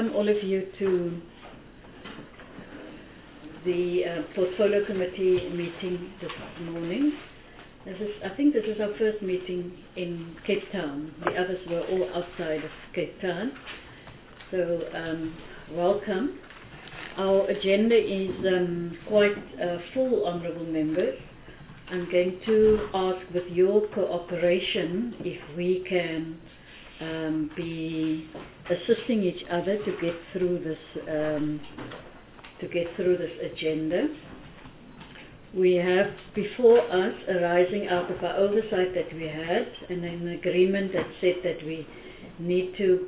All of you to the Portfolio Committee meeting this morning. I think this is our first meeting in Cape Town. The others were all outside of Cape Town. So welcome. Our agenda is quite full, honourable members. I'm going to ask with your cooperation if we can be assisting each other to get through this agenda. We have before us, arising out of our oversight that we had, and an agreement that said that we need to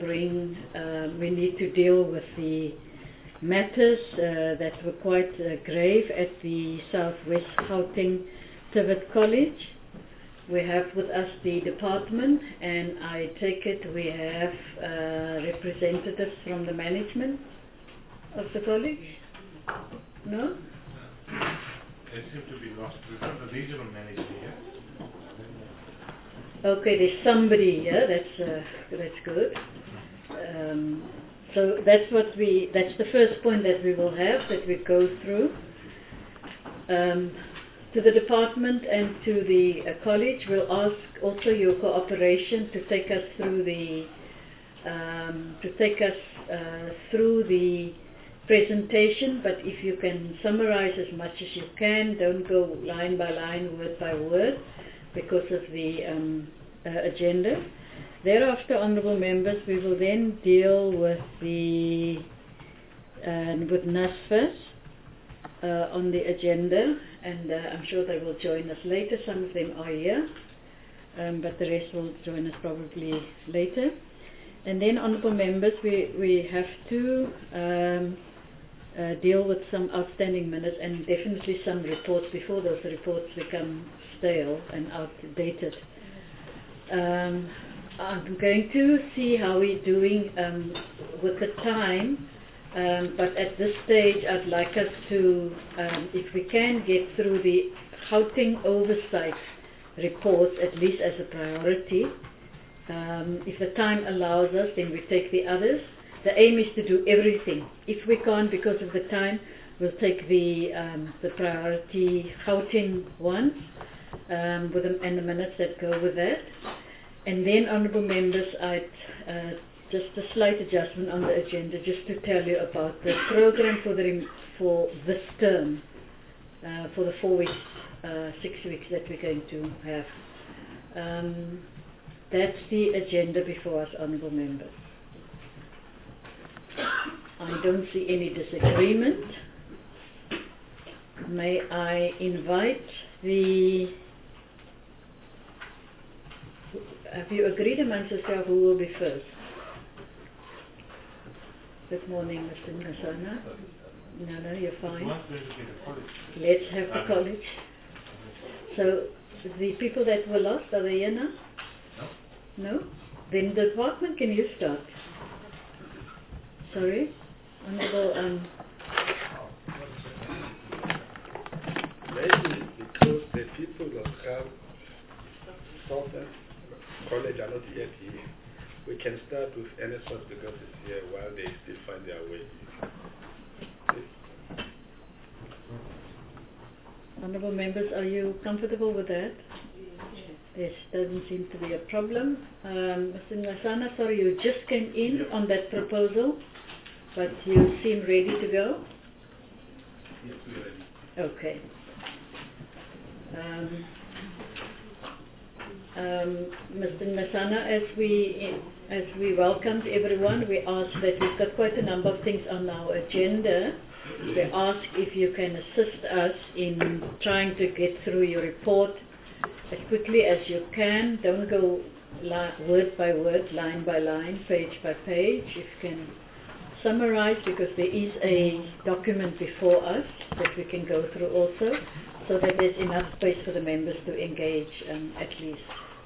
deal with the matters that were quite grave at the Southwest Gauteng Tivet College. We have with us the department, and I take it we have representatives from the management of the college? No? They seem to be lost. We've got the regional manager here. Okay, there's somebody here. That's good. So that's the first point that we will have, that we go through. To the department and to the college, we'll ask also your cooperation to take us through the presentation, but if you can summarize as much as you can, don't go line by line, word by word, because of the agenda. Thereafter, honourable members, we will then deal with with NSFAS on the agenda, and I'm sure they will join us later. Some of them are here, but the rest will join us probably later. And then, honourable members, we have to deal with some outstanding minutes and definitely some reports before those reports become stale and outdated. I'm going to see how we're doing with the time. But at this stage, I'd like us to, if we can get through the Gauteng oversight reports, at least as a priority. If the time allows us, then we take the others. The aim is to do everything. If we can't, because of the time, we'll take the priority Gauteng ones and the minutes that go with that. And then, honourable members, I'd just a slight adjustment on the agenda, just to tell you about the program for this term, for the 4 weeks, 6 weeks that we're going to have. That's the agenda before us, honourable members. I don't see any disagreement. May I invite have you agreed amongst yourself who will be first? Good morning, Mr. Nasana. No, you're fine. Let's have the college. So, the people that were lost, are they here now? No? Then the department, can you start? Sorry? Honourable, Maybe because the people of Southern College are not yet here. We can start with NSFAS because it's here while they still find their way. Honourable members, are you comfortable with that? Yes, doesn't seem to be a problem. Mr. Nasana, sorry, you just came in on that proposal, but you seem ready to go? Yes, we're ready. Okay. Mr. Nasana, as we welcomed everyone, we asked that we've got quite a number of things on our agenda. We ask if you can assist us in trying to get through your report as quickly as you can. Don't go word by word, line by line, page by page. If you can summarize, because there is a document before us that we can go through also, so that there's enough space for the members to engage at least.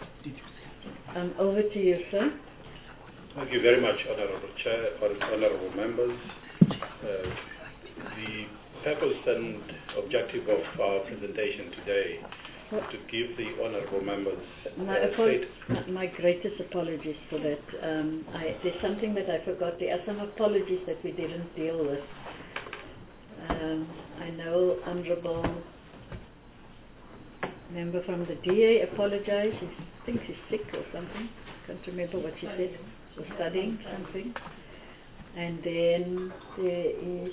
Over to you, sir. Thank you very much, Honourable Chair, Honourable members. The purpose and objective of our presentation today to give the honourable members my greatest apologies for that. There's something that I forgot. There are some apologies that we didn't deal with. I know Honourable member from the DA apologized. He thinks he's sick or something. Can't remember what she said. She was studying something. And then there is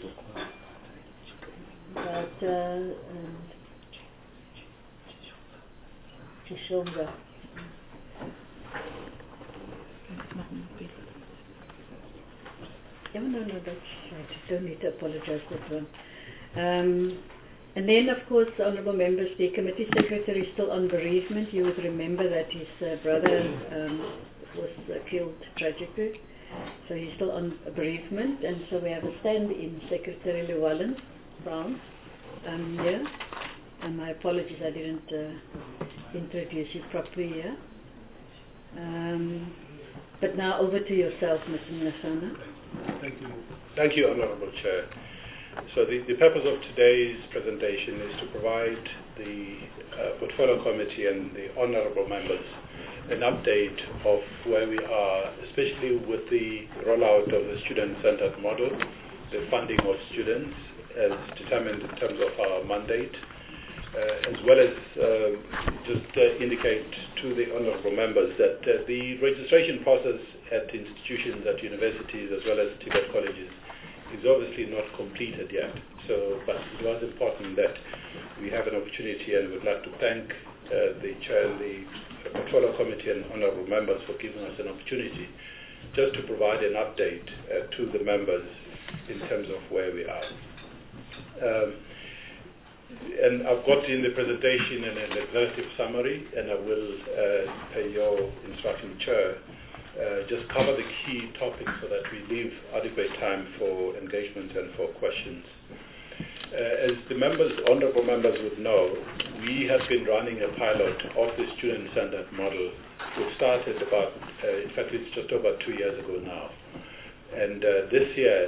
Chishonga. No, that's right. I don't need to apologize for that one. And then, of course, honourable members, the committee secretary is still on bereavement. You would remember that his brother was killed tragically. So he's still on bereavement, and so we have a stand-in, Secretary Llewellyn Brown here. And my apologies, I didn't introduce you properly here. But now over to yourself, Mr. Mnasana. Thank you. Thank you, Honourable Chair. So the purpose of today's presentation is to provide the Portfolio Committee and the honourable members an update of where we are, especially with the rollout of the student-centered model, the funding of students as determined in terms of our mandate, as well as just indicate to the honourable members that the registration process at institutions, at universities, as well as Tibet colleges is obviously not completed yet. So, but it was important that we have an opportunity, and we'd like to thank the Chair and the Portfolio Committee and honourable members for giving us an opportunity just to provide an update to the members in terms of where we are. And I've got in the presentation an executive summary, and I will, per your instruction, Chair, just cover the key topics so that we leave adequate time for engagement and for questions. As the members, honourable members would know, we have been running a pilot of the student-centered model, which started about, in fact, it's just over 2 years ago now. And this year,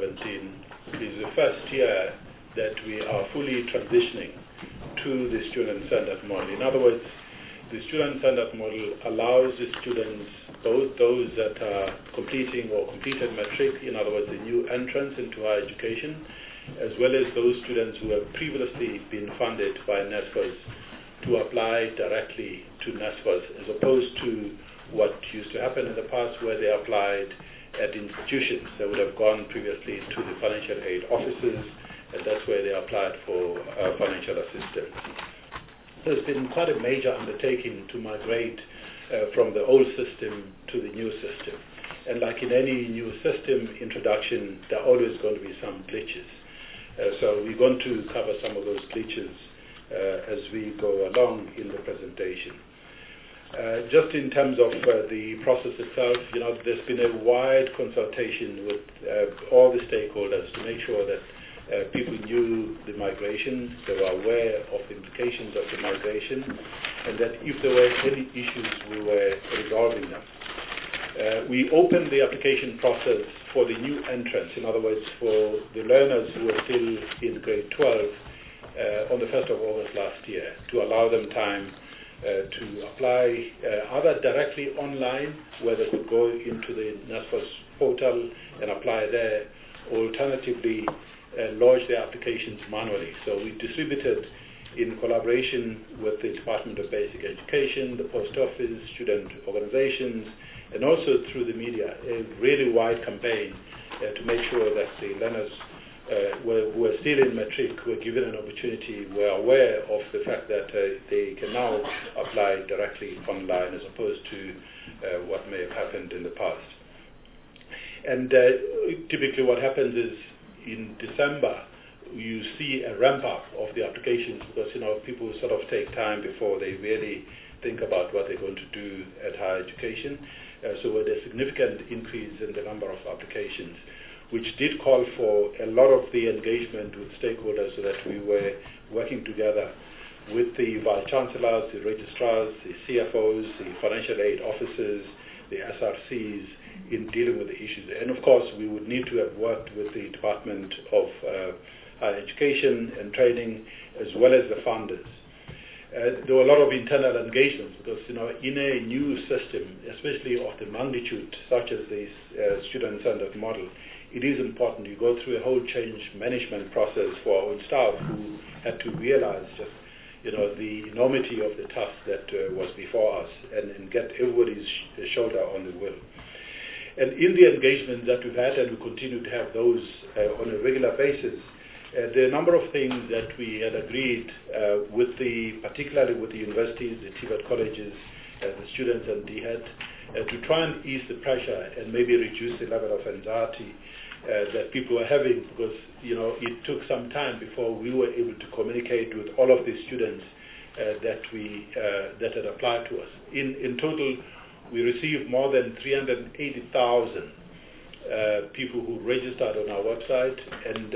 2017, is the first year that we are fully transitioning to the student-centered model. In other words, the student-centered model allows the students, both those that are completing or completed matric, in other words, the new entrants into higher education, as well as those students who have previously been funded by NSFAS to apply directly to NSFAS, as opposed to what used to happen in the past where they applied at institutions. They would have gone previously to the financial aid offices, and that's where they applied for financial assistance. There's been quite a major undertaking to migrate from the old system to the new system. And like in any new system introduction, there are always going to be some glitches. So we're going to cover some of those glitches as we go along in the presentation. Just in terms of the process itself, there's been a wide consultation with all the stakeholders to make sure that people knew the migration, they were aware of the implications of the migration, and that if there were any issues, we were resolving them. We opened the application process for the new entrants, in other words, for the learners who were still in grade 12 on the 1st of August last year, to allow them time to apply either directly online, where they could go into the NSFAS portal and apply there, or alternatively lodge their applications manually. So we distributed, in collaboration with the Department of Basic Education, the Post Office, student organizations, and also through the media, a really wide campaign to make sure that the learners who were still in matric were given an opportunity, were aware of the fact that they can now apply directly online as opposed to what may have happened in the past. And typically what happens is in December, you see a ramp up of the applications because, people sort of take time before they really think about what they're going to do at higher education. So with a significant increase in the number of applications, which did call for a lot of the engagement with stakeholders, so that we were working together with the vice-chancellors, the registrars, the CFOs, the financial aid officers, the SRCs, in dealing with the issues. And of course, we would need to have worked with the Department of Higher Education and Training, as well as the funders. there were a lot of internal engagements because, in a new system, especially of the magnitude such as this student-centered model, it is important you go through a whole change management process for our own staff who had to realize just, the enormity of the task that was before us and get everybody's shoulder on the wheel. And in the engagement that we've had, and we continue to have those on a regular basis, there are a number of things that we had agreed particularly with the universities, the TVET colleges, the students and DHET, to try and ease the pressure and maybe reduce the level of anxiety that people were having, because it took some time before we were able to communicate with all of the students that had applied to us. In total, we received more than 380,000 people who registered on our website, and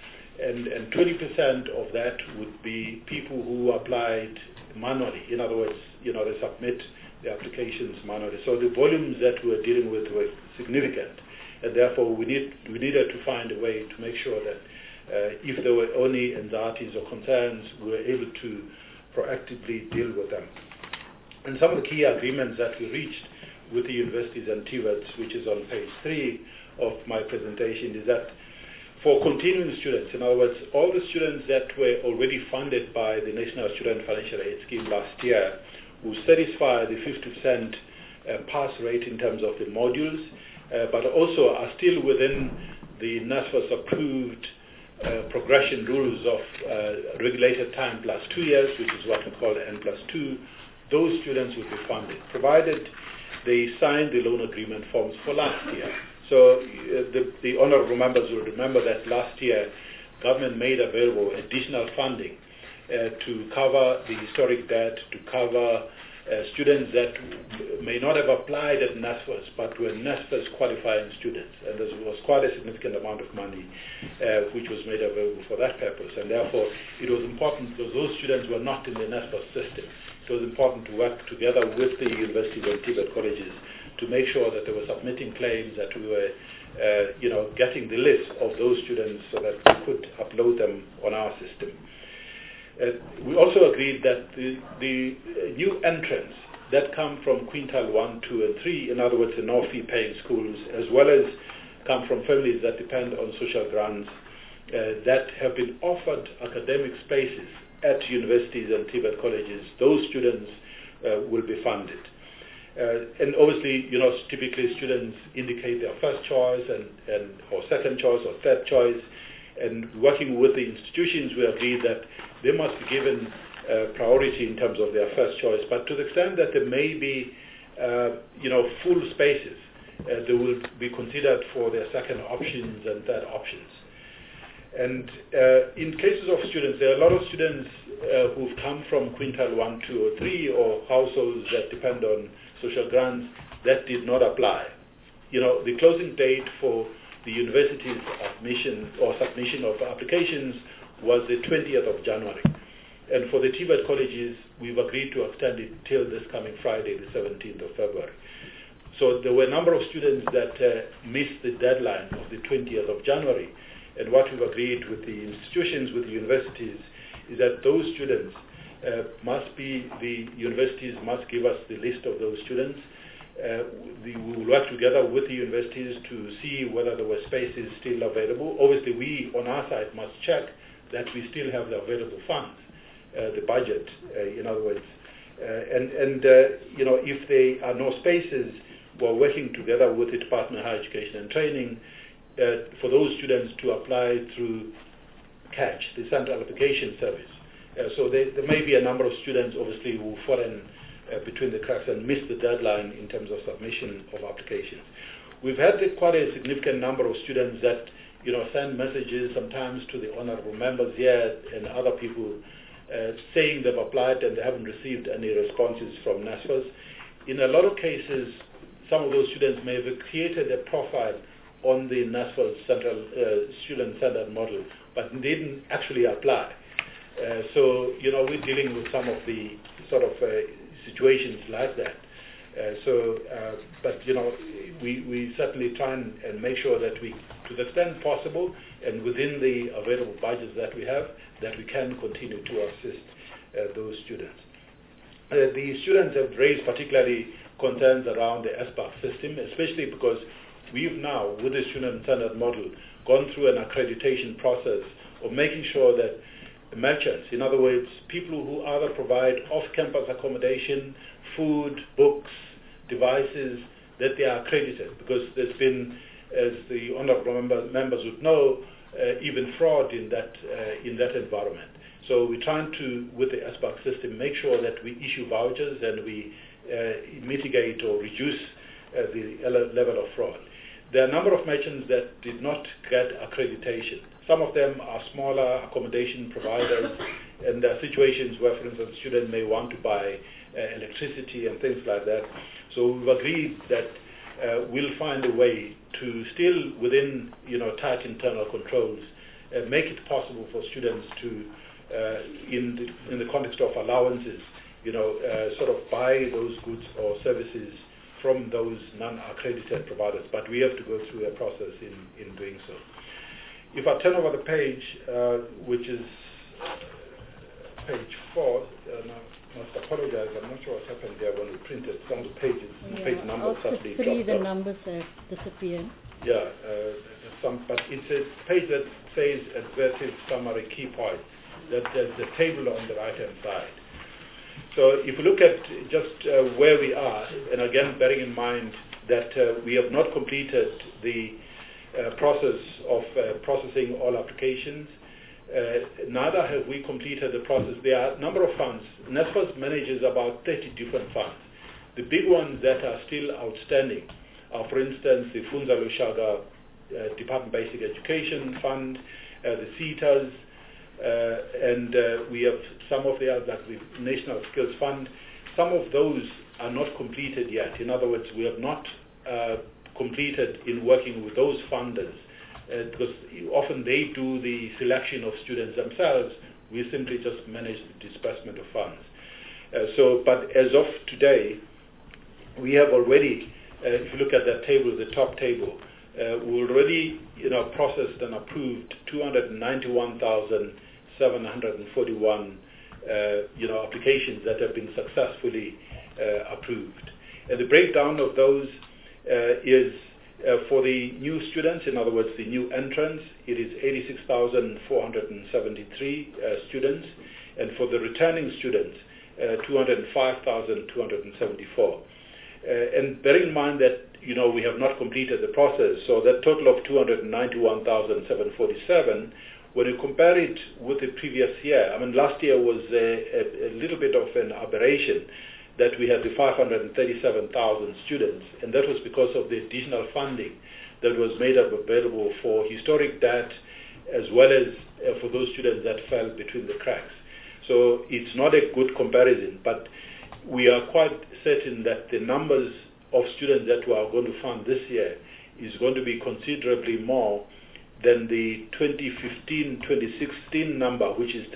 20% of that would be people who applied manually. In other words, they submit the applications manually. So the volumes that we were dealing with were significant, and therefore we needed to find a way to make sure that if there were any anxieties or concerns, we were able to proactively deal with them. And some of the key agreements that we reached with the universities and TVETs, which is on page 3 of my presentation, is that for continuing students, in other words, all the students that were already funded by the National Student Financial Aid Scheme last year will satisfy the 50% pass rate in terms of the modules, but also are still within the NSFAS approved progression rules of regulated time plus 2 years, which is what we call N+2. Those students will be funded, provided they sign the loan agreement forms for last year. So the honorable members will remember that last year, government made available additional funding to cover the historic debt, to cover students that may not have applied at NSFAS, but were NSFAS qualifying students. And there was quite a significant amount of money which was made available for that purpose. And therefore, it was important because those students were not in the NSFAS system. It was important to work together with the universities and TVET colleges to make sure that they were submitting claims, that we were getting the list of those students so that we could upload them on our system. We also agreed that the new entrants that come from quintile 1, 2, and 3, in other words, the no-fee paying schools, as well as come from families that depend on social grants, that have been offered academic spaces at universities and TVET colleges, those students will be funded. And obviously, typically students indicate their first choice or second choice or third choice. And working with the institutions, we agreed that they must be given priority in terms of their first choice. But to the extent that there may be, full spaces, they will be considered for their second options and third options. And in cases of students, there are a lot of students who've come from quintile 1, 2, or 3, or households that depend on social grants that did not apply. The closing date for the university's admission or submission of applications was the 20th of January. And for the TVET colleges, we've agreed to extend it till this coming Friday, the 17th of February. So there were a number of students that missed the deadline of the 20th of January. And what we've agreed with the institutions, with the universities, is that those students the universities must give us the list of those students. We will work together with the universities to see whether there were spaces still available. Obviously, we on our side must check that we still have the available funds, the budget, in other words. If there are no spaces, we're working together with the Department of Higher Education and Training for those students to apply through CATCH, the Central Application Service. So there may be a number of students, obviously, who fall in between the cracks and miss the deadline in terms of submission of applications. We've had quite a significant number of students that send messages sometimes to the honorable members here and other people saying they've applied and they haven't received any responses from NSFAS. In a lot of cases, some of those students may have created a profile on the NSFAS Central Student-Centered Model, but didn't actually apply. So we're dealing with some of the sort of situations like that. But we certainly try and make sure that we, to the extent possible, and within the available budgets that we have, that we can continue to assist those students. The students have raised particularly concerns around the SBAC system, especially because we've now, with the student-centered model, gone through an accreditation process of making sure that merchants, in other words, people who either provide off-campus accommodation, food, books, devices, that they are accredited, because there's been, as the honorable members would know, even fraud in that environment. So we're trying to, with the SBAC system, make sure that we issue vouchers and we mitigate or reduce the level of fraud. There are a number of merchants that did not get accreditation. Some of them are smaller accommodation providers, and there are situations where, for instance, students may want to buy electricity and things like that. So we've agreed that we'll find a way to still, within tight internal controls, make it possible for students to, in the context of allowances, sort of buy those goods or services from those non-accredited providers, but we have to go through a process in doing so. If I turn over the page, which is page 4, I must apologize, I'm not sure what happened there when we printed some of the pages, page numbers suddenly dropped off. The numbers have disappeared. Yeah, but it's a page that says advertive summary key points. There's the table on the right-hand side. So if you look at just where we are, and again bearing in mind that we have not completed the process of processing all applications, neither have we completed the process. There are a number of funds. NSFAS manages about 30 different funds. The big ones that are still outstanding are, for instance, the Funza Lushaka Department of Basic Education Fund, the CETAs, and we have some of the others, like the National Skills Fund. Some of those are not completed yet. In other words, we have not completed in working with those funders, because often they do the selection of students themselves. We simply just manage the disbursement of funds. But as of today, we have already, if you look at that table, the top table, we already processed and approved 291,741 applications that have been successfully approved. And the breakdown of those is for the new students, in other words, the new entrants, it is 86,473 students, and for the returning students, 205,274. And bearing in mind that we have not completed the process, so that total of 291,747. When you compare it with the previous year, I mean, last year was a little bit of an aberration that we had the 537,000 students, and that was because of the additional funding that was made available for historic debt, as well as for those students that fell between the cracks. So it's not a good comparison, but we are quite certain that the numbers of students that we are going to fund this year is going to be considerably more than the 2015-2016 number, which is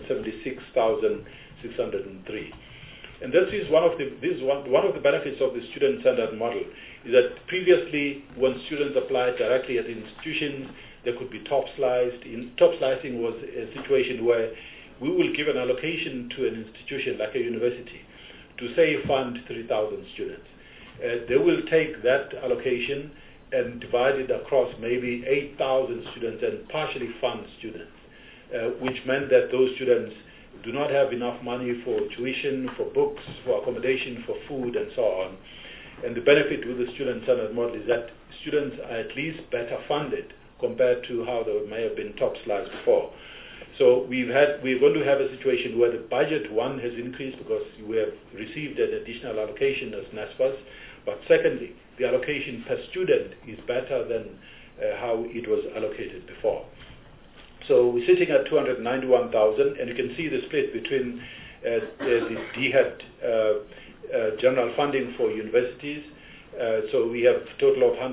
376,603. And this is one of the benefits of the student-centered model, is that previously, when students applied directly at institutions, they could be top sliced. Top slicing was a situation where we will give an allocation to an institution like a university to say fund 3,000 students. They will take that allocation and divide it across maybe 8,000 students and partially fund students, which meant that those students do not have enough money for tuition, for books, for accommodation, for food, and so on. And the benefit with the student-centered model is that students are at least better funded compared to how they may have been top sliced before. So we're going to have a situation where the budget, one, has increased because we have received an additional allocation as NSFAS, but secondly, the allocation per student is better than how it was allocated before. So we're sitting at 291,000, and you can see the split between the DHET general funding for universities. So we have a total of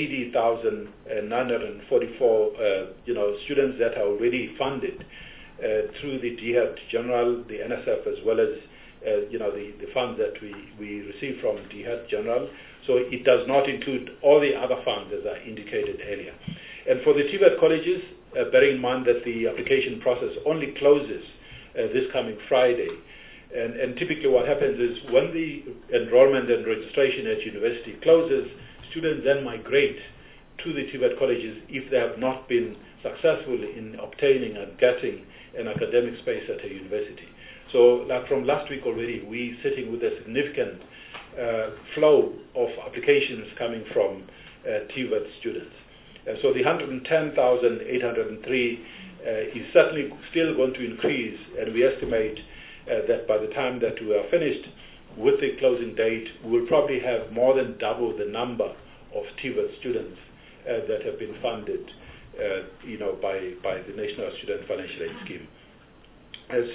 180,944 students that are already funded through the DHET general, the NSF, as well as the funds that we receive from DHET general. So it does not include all the other funds, as I indicated earlier. And for the TVET colleges, bearing in mind that the application process only closes this coming Friday. And typically what happens is when the enrollment and registration at university closes, students then migrate to the TVET colleges if they have not been successful in obtaining and getting an academic space at a university. So like from last week already, we're sitting with a significant flow of applications coming from TVET students. So the 110,803 is certainly still going to increase, and we estimate that by the time that we are finished with the closing date, we'll probably have more than double the number of TVET students that have been funded by the National Student Financial Aid Scheme. And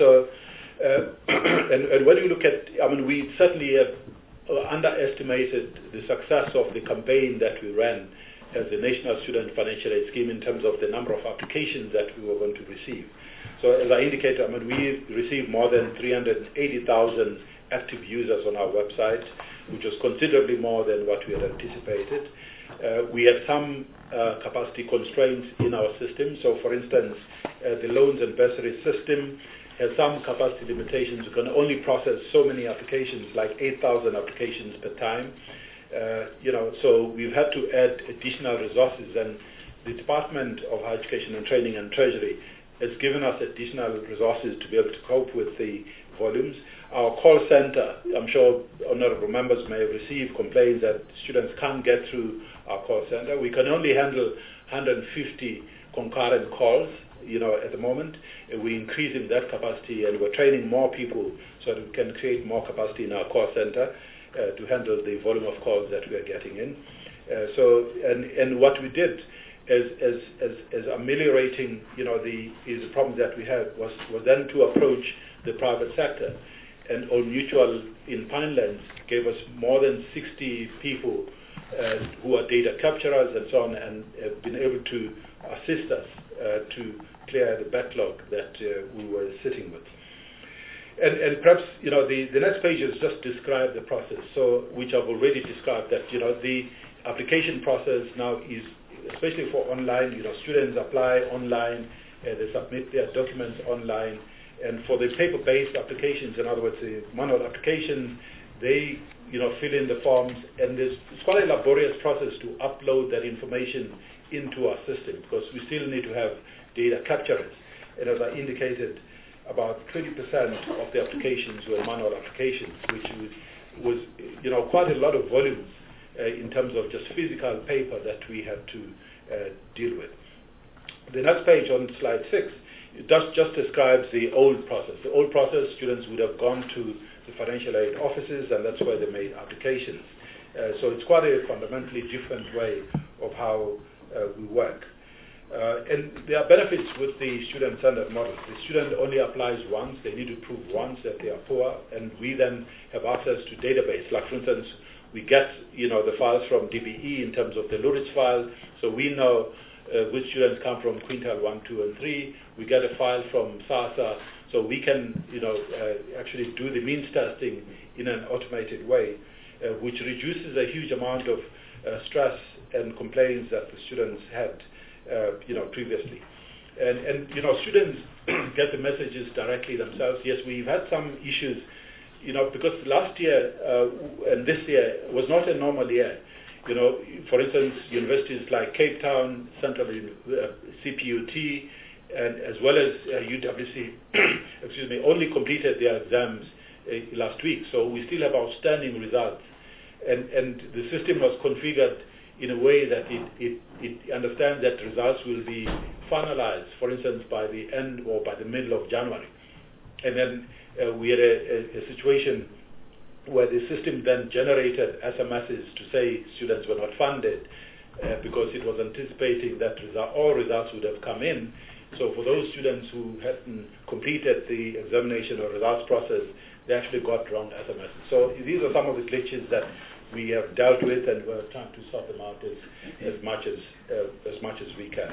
when you look at, we certainly have underestimated the success of the campaign that we ran as the National Student Financial Aid Scheme in terms of the number of applications that we were going to receive. So as I indicated, we received more than 380,000 active users on our website, which was considerably more than what we had anticipated. We had some capacity constraints in our system. So for instance, the loans and bursary system has some capacity limitations. We can only process so many applications, like 8,000 applications per time. So we've had to add additional resources, and the Department of Higher Education and Training and Treasury has given us additional resources to be able to cope with the volumes. Our call center, I'm sure honorable members may have received complaints that students can't get through our call center. We can only handle 150 concurrent calls, at the moment. We're increasing that capacity, and we're training more people so that we can create more capacity in our call center to handle the volume of calls that we are getting in. And what we did as ameliorating, the problems that we had was then to approach the private sector. And Old Mutual in Pinelands gave us more than 60 people who are data capturers and so on, and have been able to assist us to clear the backlog that we were sitting with. And perhaps, the next page is just describe the process, which I've already described, that, the application process now is, especially for online, students apply online, they submit their documents online, and for the paper-based applications, in other words, the manual applications, they, fill in the forms, and it's quite a laborious process to upload that information into our system, because we still need to have data capturers. And as I indicated, about 20% of the applications were manual applications, which was quite a lot of volumes in terms of just physical paper that we had to deal with. The next page on slide 6, it just describes the old process. The old process, students would have gone to the financial aid offices, and that's where they made applications. So it's quite a fundamentally different way of how we work. And there are benefits with the student-centered model. The student only applies once. They need to prove once that they are poor, and we then have access to database. Like, for instance, we get the files from DBE in terms of the Luritz file, so we know which students come from quintile 1, 2, and 3. We get a file from SASA, so we can actually do the means testing in an automated way, which reduces a huge amount of stress and complaints that the students had previously. And students get the messages directly themselves. Yes, we've had some issues, because last year and this year was not a normal year. For instance, universities like Cape Town, Central CPUT, and as well as UWC, only completed their exams last week. So we still have outstanding results. And the system was configured in a way that it understands that results will be finalized, for instance, by the end or by the middle of January. And then we had a situation where the system then generated SMSs to say students were not funded because it was anticipating that all results would have come in. So for those students who hadn't completed the examination or results process, they actually got wrong SMSs. So these are some of the glitches that we have dealt with, and we're trying to sort them out as much as we can.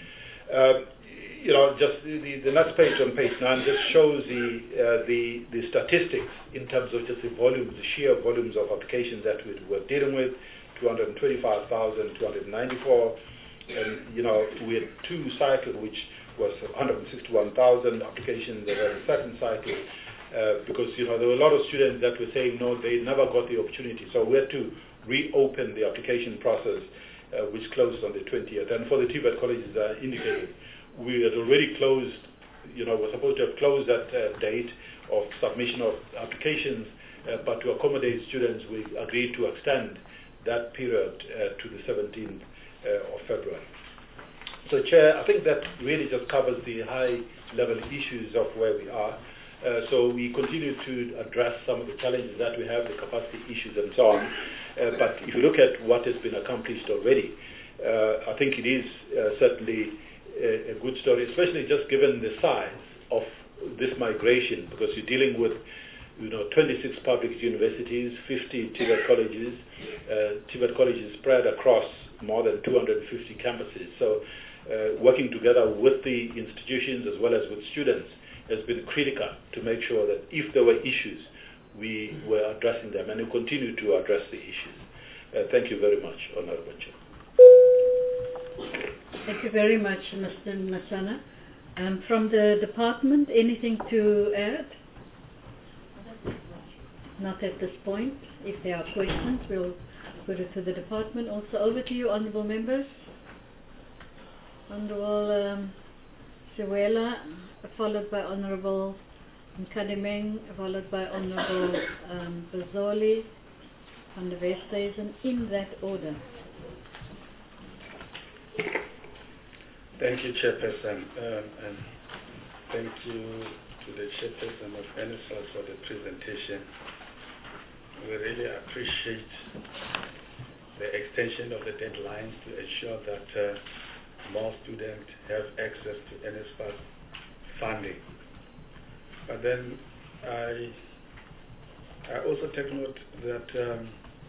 Just the next page on page 9 just shows the statistics in terms of just the volumes, the sheer volumes of applications that we were dealing with, 225,294. And, we had two cycles, which was 161,000 applications. There was a second cycle, because, there were a lot of students that were saying, no, they never got the opportunity. So we had to reopen the application process, which closed on the 20th. And for the TVET colleges, I indicated, we had already closed, we're supposed to have closed that date of submission of applications, but to accommodate students, we agreed to extend that period to the 17th of February. So, Chair, I think that really just covers the high-level issues of where we are. So we continue to address some of the challenges that we have, the capacity issues and so on. But if you look at what has been accomplished already, I think it is certainly a good story, especially just given the size of this migration, because you're dealing with 26 public universities, 50 TVET colleges, spread across more than 250 campuses. So working together with the institutions as well as with students has been critical to make sure that if there were issues, we were addressing them, and we continue to address the issues. Thank you very much, Honorable Chair. Thank you very much, Mr. Masana. From the department, anything to add? Not at this point. If there are questions, we'll put it to the department. Also, over to you, honourable members. Honourable Siwela, followed by Honourable Nkadimeng, followed by Honourable Bazoli, Van der Westhuizen, in that order. Thank you, Chairperson, and thank you to the Chairperson of NSFAS for the presentation. We really appreciate the extension of the deadlines to ensure that more students have access to NSFAS funding. But then I also take note that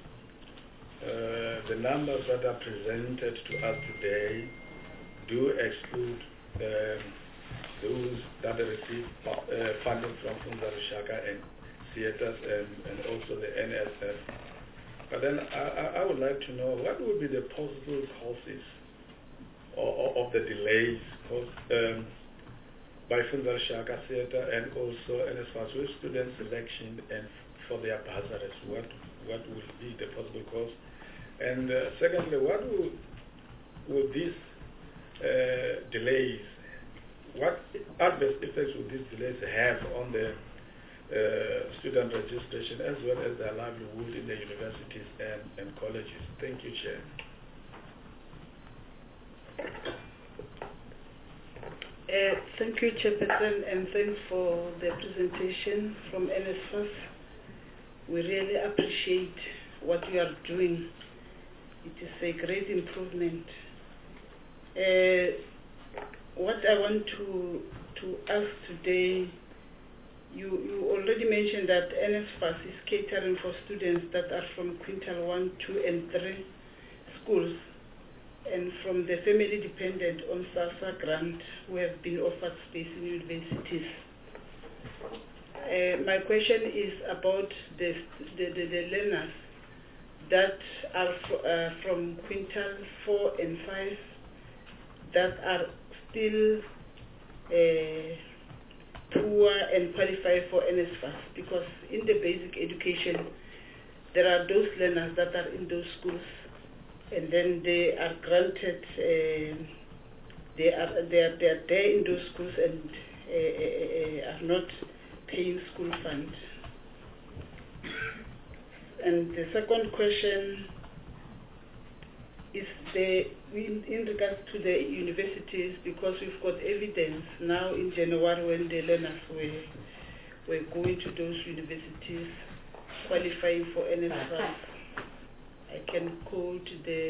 the numbers that are presented to us today do exclude those that receive funding from Funza Lushaka and theaters and also the NSF. But then I would like to know what would be the possible causes of the delays caused by Funza Lushaka Theatre and also NSFAS with student selection and for their bursaries. What would be the possible cause? And secondly, what will these delays, what adverse effects will these delays have on the student registration as well as their livelihood in the universities and colleges? Thank you, Chair. Thank you, Chairperson, and thanks for the presentation from NSFAS. We really appreciate what you are doing. It is a great improvement. What I want to ask today, you already mentioned that NSFAS is catering for students that are from Quintile 1, 2, and 3 schools, and from the family dependent on SASSA grant who have been offered space in universities. My question is about the learners that are from Quintile 4 and 5 that are still poor and qualified for NSFAS, because in the basic education there are those learners that are in those schools and then they are granted, they are there in those schools and are not paying school funds. And the second question is in regards to the universities, because we've got evidence now in January when the learners were going to those universities qualifying for NSFAS. I can quote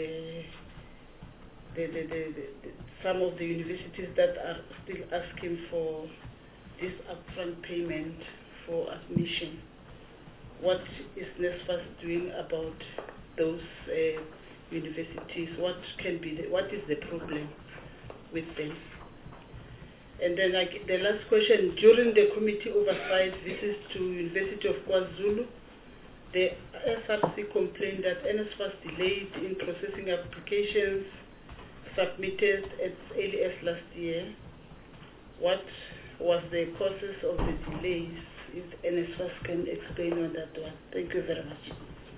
some of the universities that are still asking for this upfront payment for admission. What is NSFAS doing about those universities? What is the problem with them? And then the last question, during the committee oversight visits to University of KwaZulu, the SRC complained that NSFAS delayed in processing applications submitted as early as last year. What was the causes of the delays? If NSFAS can explain on that one. Thank you very much.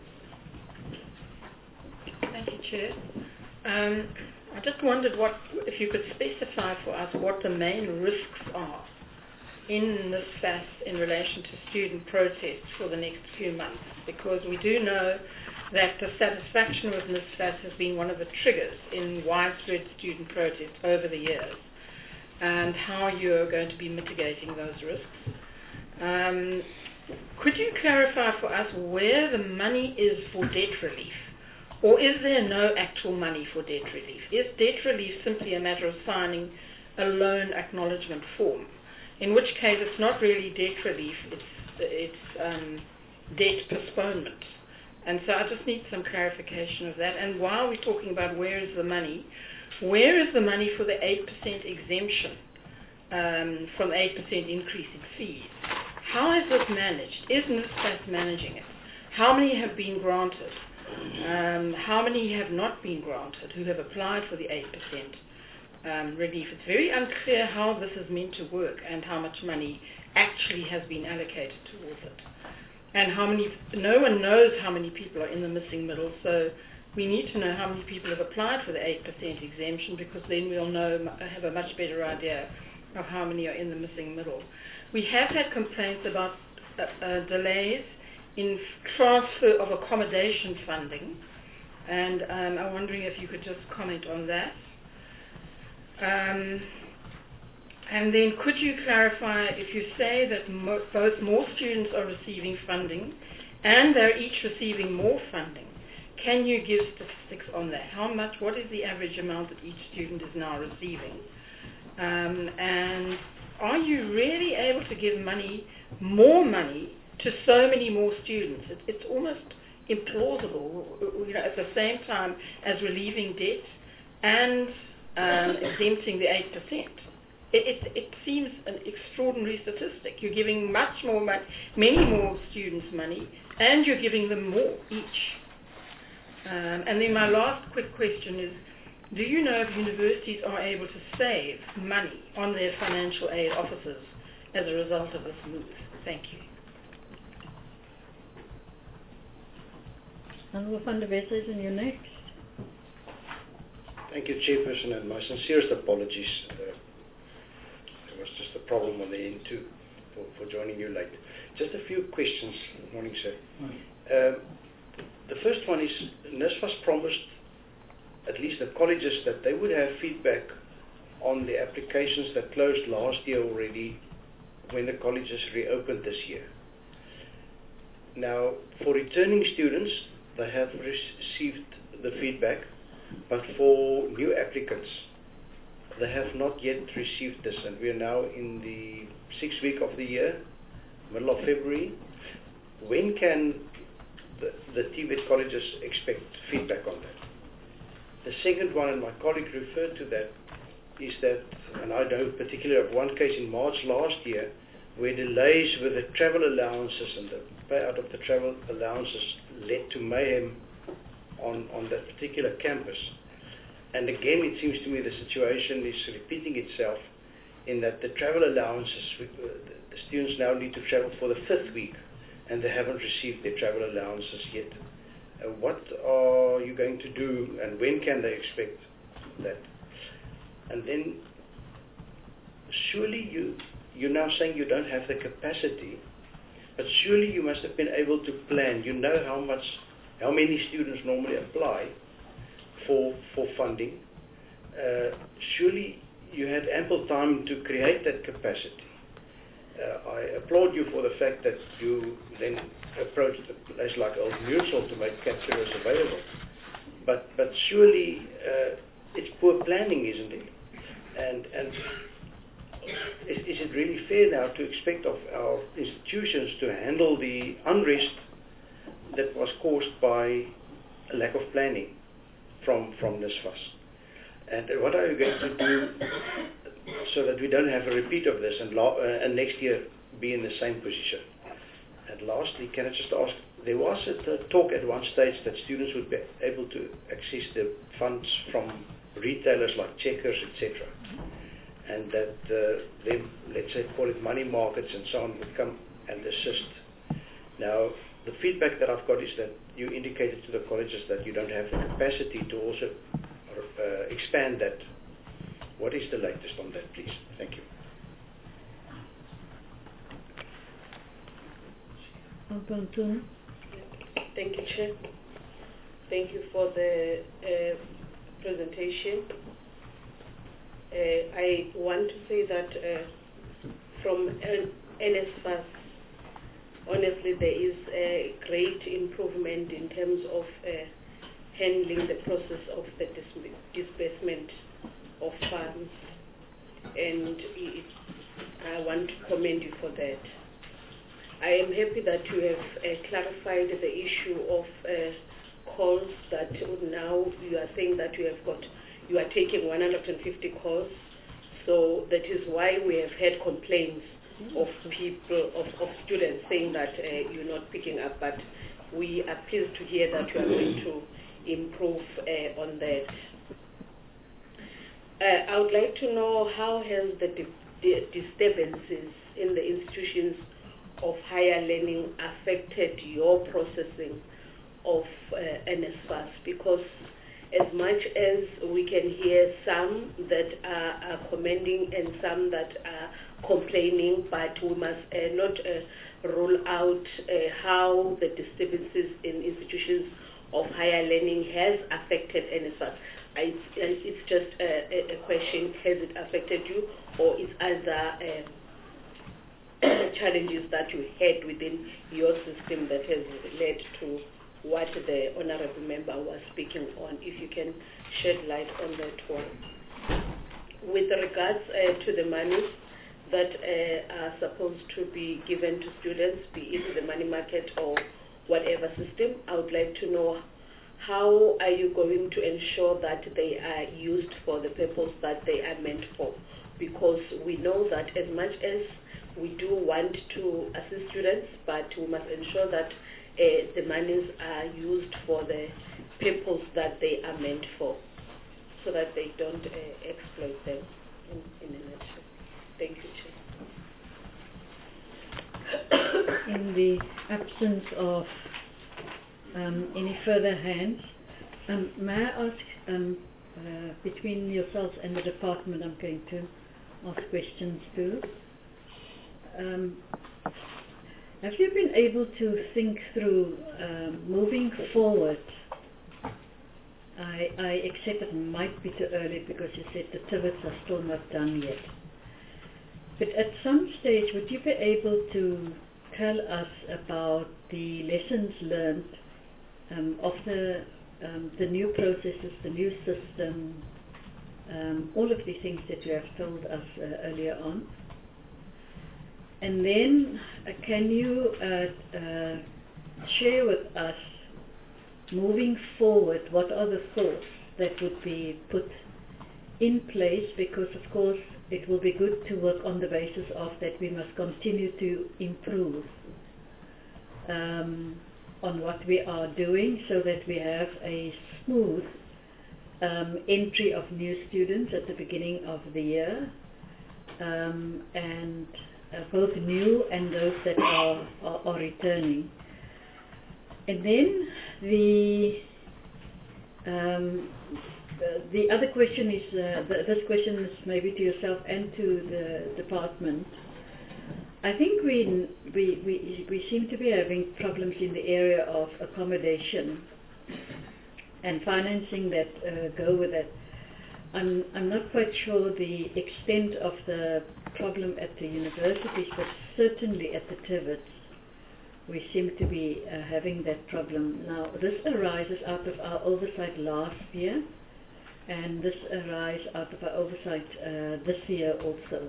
Thank you, Chair. I just wondered if you could specify for us what the main risks are in NSFAS in relation to student protests for the next few months, because we do know that the satisfaction with NSFAS has been one of the triggers in widespread student protests over the years, and how you are going to be mitigating those risks. Could you clarify for us where the money is for debt relief? Or is there no actual money for debt relief? Is debt relief simply a matter of signing a loan acknowledgement form? In which case it's not really debt relief, it's debt postponement. And so I just need some clarification of that. And while we're talking about where is the money for the 8% exemption from 8% increase in fees? How is this managed? Is NSFAS managing it? How many have been granted? How many have not been granted who have applied for the 8% relief? It's very unclear how this is meant to work and how much money actually has been allocated towards it. And no one knows how many people are in the missing middle, so we need to know how many people have applied for the 8% exemption, because then we'll have a much better idea of how many are in the missing middle. We have had complaints about delays in transfer of accommodation funding, and I'm wondering if you could just comment on that. And then could you clarify, if you say that both more students are receiving funding and they're each receiving more funding, can you give statistics on that? What is the average amount that each student is now receiving? And are you really able to give more money to so many more students? It's almost implausible, at the same time as relieving debt and exempting the 8%. It seems an extraordinary statistic. You're giving many more students money, and you're giving them more each. And then my last quick question is, do you know if universities are able to save money on their financial aid officers as a result of this move? Thank you. Honourable van der Westhuizen, and you're next. Thank you, Chairperson, and my sincerest apologies. There was just a problem on the end too for joining you late. Just a few questions. Good morning, sir. The first one is, NSFAS promised at least the colleges that they would have feedback on the applications that closed last year already when the colleges reopened this year. Now, for returning students, they have received the feedback, but for new applicants, they have not yet received this, and we are now in the 6th week of the year, middle of February. When can the TVET colleges expect feedback on that? The second one, and my colleague referred to that, is that, and I know particularly of one case in March last year, where delays with the travel allowances and the payout of the travel allowances led to mayhem on that particular campus. And again, it seems to me the situation is repeating itself in that the travel allowances, the students now need to travel for the 5th week, and they haven't received their travel allowances yet. What are you going to do, and when can they expect that? And then, surely you're now saying you don't have the capacity, but surely you must have been able to plan. You know how many students normally apply for funding. Surely you had ample time to create that capacity. I applaud you for the fact that you then approached a place like Old Mutual to make capturers available. But surely it's poor planning, isn't it? And is it really fair now to expect of our institutions to handle the unrest that was caused by a lack of planning from NSFAS? And what are you going to do so that we don't have a repeat of this and next year be in the same position? And lastly, can I just ask, there was a talk at one stage that students would be able to access the funds from retailers like Checkers, etc. And that them, let's say, call it money markets and so on, would come and assist. Now, the feedback that I've got is that you indicated to the colleges that you don't have the capacity to also expand that. What is the latest on that, please? Thank you. Thank you, Chair. Thank you for the presentation. I want to say that from NSFAS, honestly, there is a great improvement in terms of handling the process of the disbursement of funds, and I want to commend you for that. I am happy that you have clarified the issue of calls, that now you are saying that you are taking 150 calls, so that is why we have had complaints of people, of students saying that you're not picking up, but we are pleased to hear that you are going to improve on that. I would like to know how has the disturbances in the institutions of higher learning affected your processing of NSFAS, because as much as we can hear some that are commending and some that are complaining, but we must not rule out how the disturbances in institutions of higher learning has affected NSFAS. It's just a question, has it affected you, or is other challenges that you had within your system that has led to what the honorable member was speaking on? If you can shed light on that one. With regards to the money that are supposed to be given to students, be it the money market or whatever system, I would like to know how are you going to ensure that they are used for the purpose that they are meant for? Because we know that as much as we do want to assist students, but we must ensure that the monies are used for the purpose that they are meant for, so that they don't exploit them in a nutshell. Thank you, Chair. In the absence of any further hands, may I ask, between yourselves and the department, I'm going to ask questions too. Have you been able to think through moving forward? I accept it might be too early because you said the TVETs are still not done yet. But at some stage, would you be able to tell us about the lessons learned of the new processes, the new system, all of the things that you have told us earlier on? And then can you share with us, moving forward, what are the thoughts that would be put in place? Because of course it will be good to work on the basis of that we must continue to improve on what we are doing, so that we have a smooth entry of new students at the beginning of the year, and both new and those that are returning. And then the other question is, this question is maybe to yourself and to the department. I think we seem to be having problems in the area of accommodation and financing that go with it. I'm not quite sure the extent of the problem at the universities, but certainly at the TVETs we seem to be having that problem. Now, this arises out of our oversight last year, and this arises out of our oversight this year also.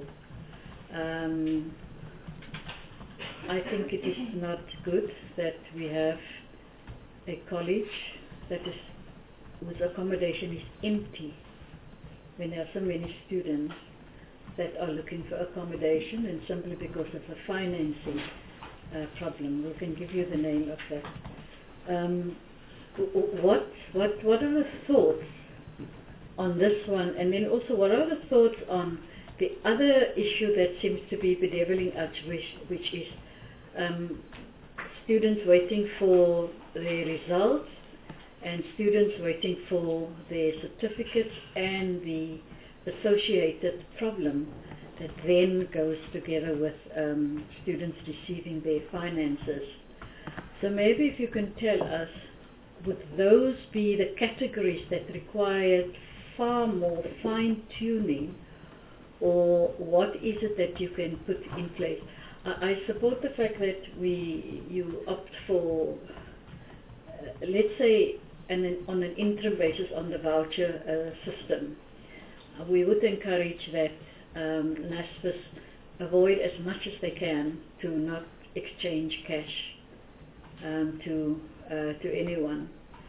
I think it is not good that we have a college whose accommodation is empty when there are so many students that are looking for accommodation, and simply because of the financing problem. We can give you the name of that. What are the thoughts on this one? And then also, what are the thoughts on the other issue that seems to be bedeviling us, which is students waiting for their results and students waiting for their certificates and the associated problem that then goes together with students receiving their finances. So maybe if you can tell us, would those be the categories that require far more fine-tuning, or what is it that you can put in place? I support the fact that you opt for, let's say, on an interim basis on the voucher system. We would encourage that NSFAS avoid as much as they can to not exchange cash to anyone.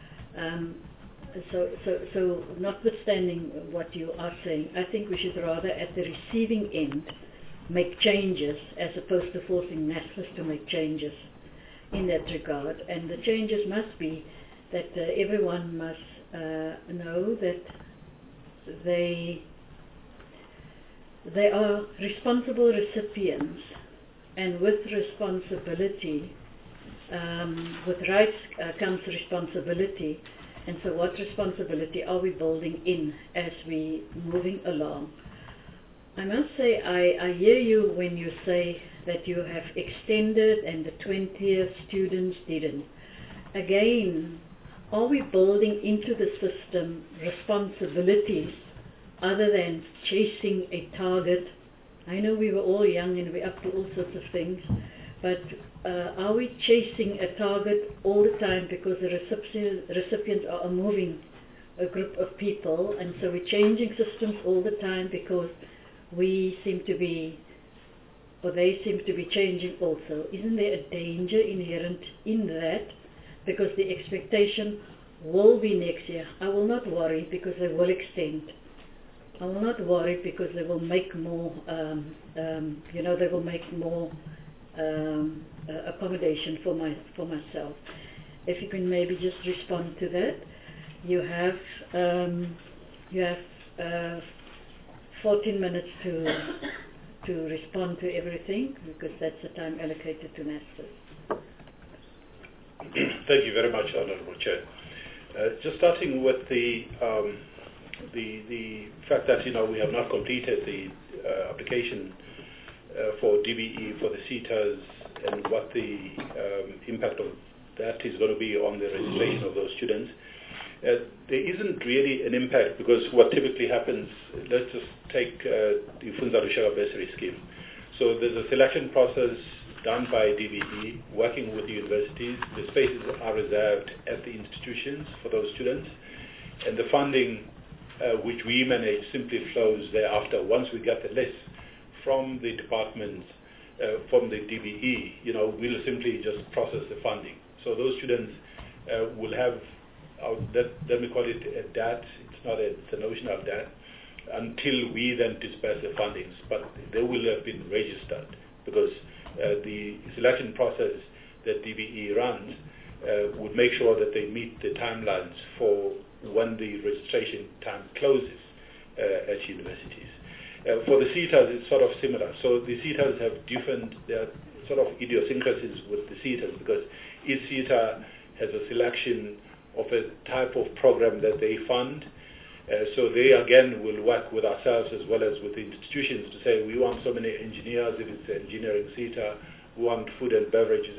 So notwithstanding what you are saying, I think we should rather at the receiving end make changes as opposed to forcing NSFAS to make changes in that regard. And the changes must be that everyone must know that they are responsible recipients, and with responsibility, with rights comes responsibility. And so what responsibility are we building in as we moving along? I must say, I hear you when you say that you have extended and the 20th students didn't. Again, are we building into the system responsibilities other than chasing a target? I know we were all young and we're up to all sorts of things, but are we chasing a target all the time because the recipients are moving a group of people, and so we're changing systems all the time because we seem to be, or they seem to be changing also? Isn't there a danger inherent in that? Because the expectation will be next year. I will not worry because they will extend. I will not worry because they will make more, they will make more accommodation for myself. If you can maybe just respond to that. You have 14 minutes to respond to everything, because that's the time allocated to NSFAS. Thank you very much, Honourable Chair. Just starting with the fact that we have not completed the application for DBE for the CETAs, and what the impact of that is going to be on the registration of those students. There isn't really an impact, because what typically happens, let's just take the Funza Lushaka bursary scheme. So there's a selection process done by DBE, working with the universities. The spaces are reserved at the institutions for those students, and the funding which we manage simply flows thereafter. Once we get the list from the departments, from the DBE, we'll simply just process the funding. So those students will have, let me call it a DAT, it's a notional DAT, until we then disperse the fundings. But they will have been registered, because the selection process that DBE runs would make sure that they meet the timelines for when the registration time closes at universities. For the CETAs, it's sort of similar. So the CETAs have there are sort of idiosyncrasies with the CETAs, because each CETA has a selection of a type of program that they fund. So they again will work with ourselves as well as with the institutions to say, we want so many engineers if it's engineering CETA, we want food and beverages,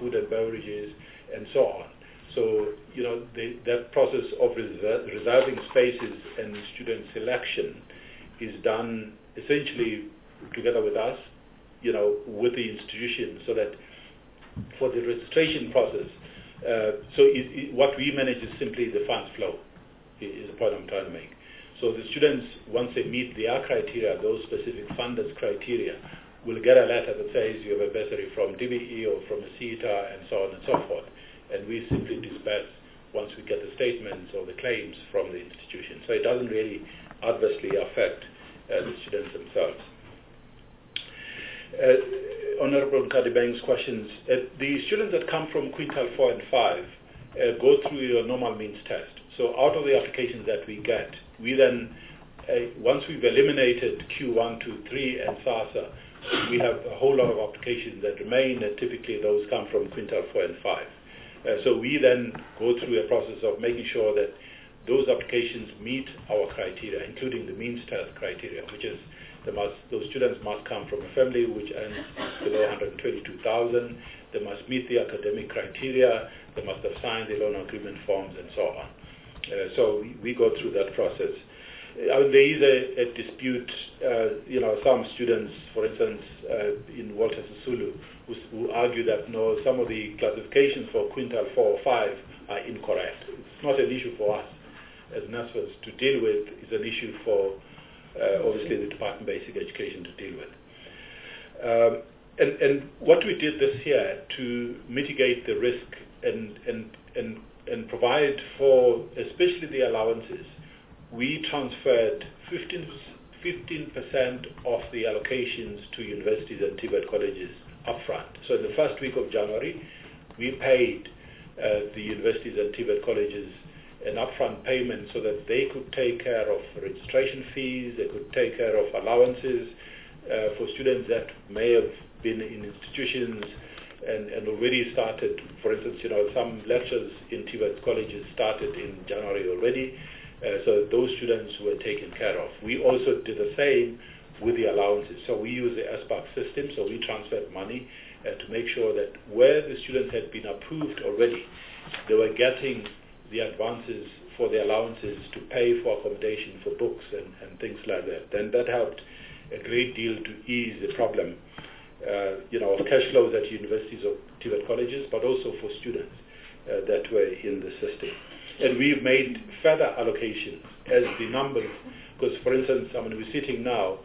and so on. So, that process of reserving spaces and student selection is done essentially together with us, with the institution, so that for the registration process, what we manage is simply the funds flow, is the point I'm trying to make. So the students, once they meet their criteria, those specific funders' criteria, will get a letter that says you have a bursary from DBE or from a CETA, and so on and so forth. And we simply disperse once we get the statements or the claims from the institution. So it doesn't really adversely affect the students themselves. Honourable Kadibang's questions. The students that come from quintile 4 and 5 go through your normal means test. So out of the applications that we get, we then, once we've eliminated Q1, 2, 3 and SASA, we have a whole lot of applications that remain, and typically those come from quintile 4 and 5. So we then go through a process of making sure that those applications meet our criteria, including the means test criteria, which is those students must come from a family which earns below 122,000. They must meet the academic criteria. They must have signed the loan agreement forms and so on. So we go through that process. There is a dispute. Some students, for instance, in Walter Sisulu, who argue that no, some of the classifications for quintile 4 or 5 are incorrect. It's not an issue for us as NSFAS to deal with. It's an issue for obviously the Department of Basic Education to deal with. And what we did this year to mitigate the risk and provide for especially the allowances, we transferred 15% of the allocations to universities and TVET colleges upfront. So in the first week of January, we paid the universities and TVET colleges an upfront payment so that they could take care of registration fees, they could take care of allowances for students that may have been in institutions and already started. For instance, some lectures in TVET colleges started in January already, so those students were taken care of. We also did the same with the allowances. So we use the SBAC system, so we transferred money to make sure that where the students had been approved already, they were getting the advances for the allowances to pay for accommodation, for books and things like that. Then that helped a great deal to ease the problem of cash flows at universities or TVET colleges, but also for students that were in the system. And we've made further allocations as the numbers, because for instance, we're sitting now,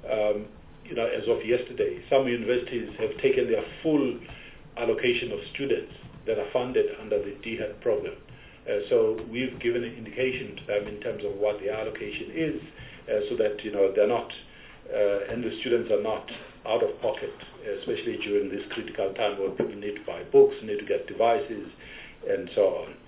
as of yesterday, some universities have taken their full allocation of students that are funded under the DHET program. So we've given an indication to them in terms of what the allocation is, so that they're not, and the students are not out of pocket, especially during this critical time where people need to buy books, need to get devices, and so on.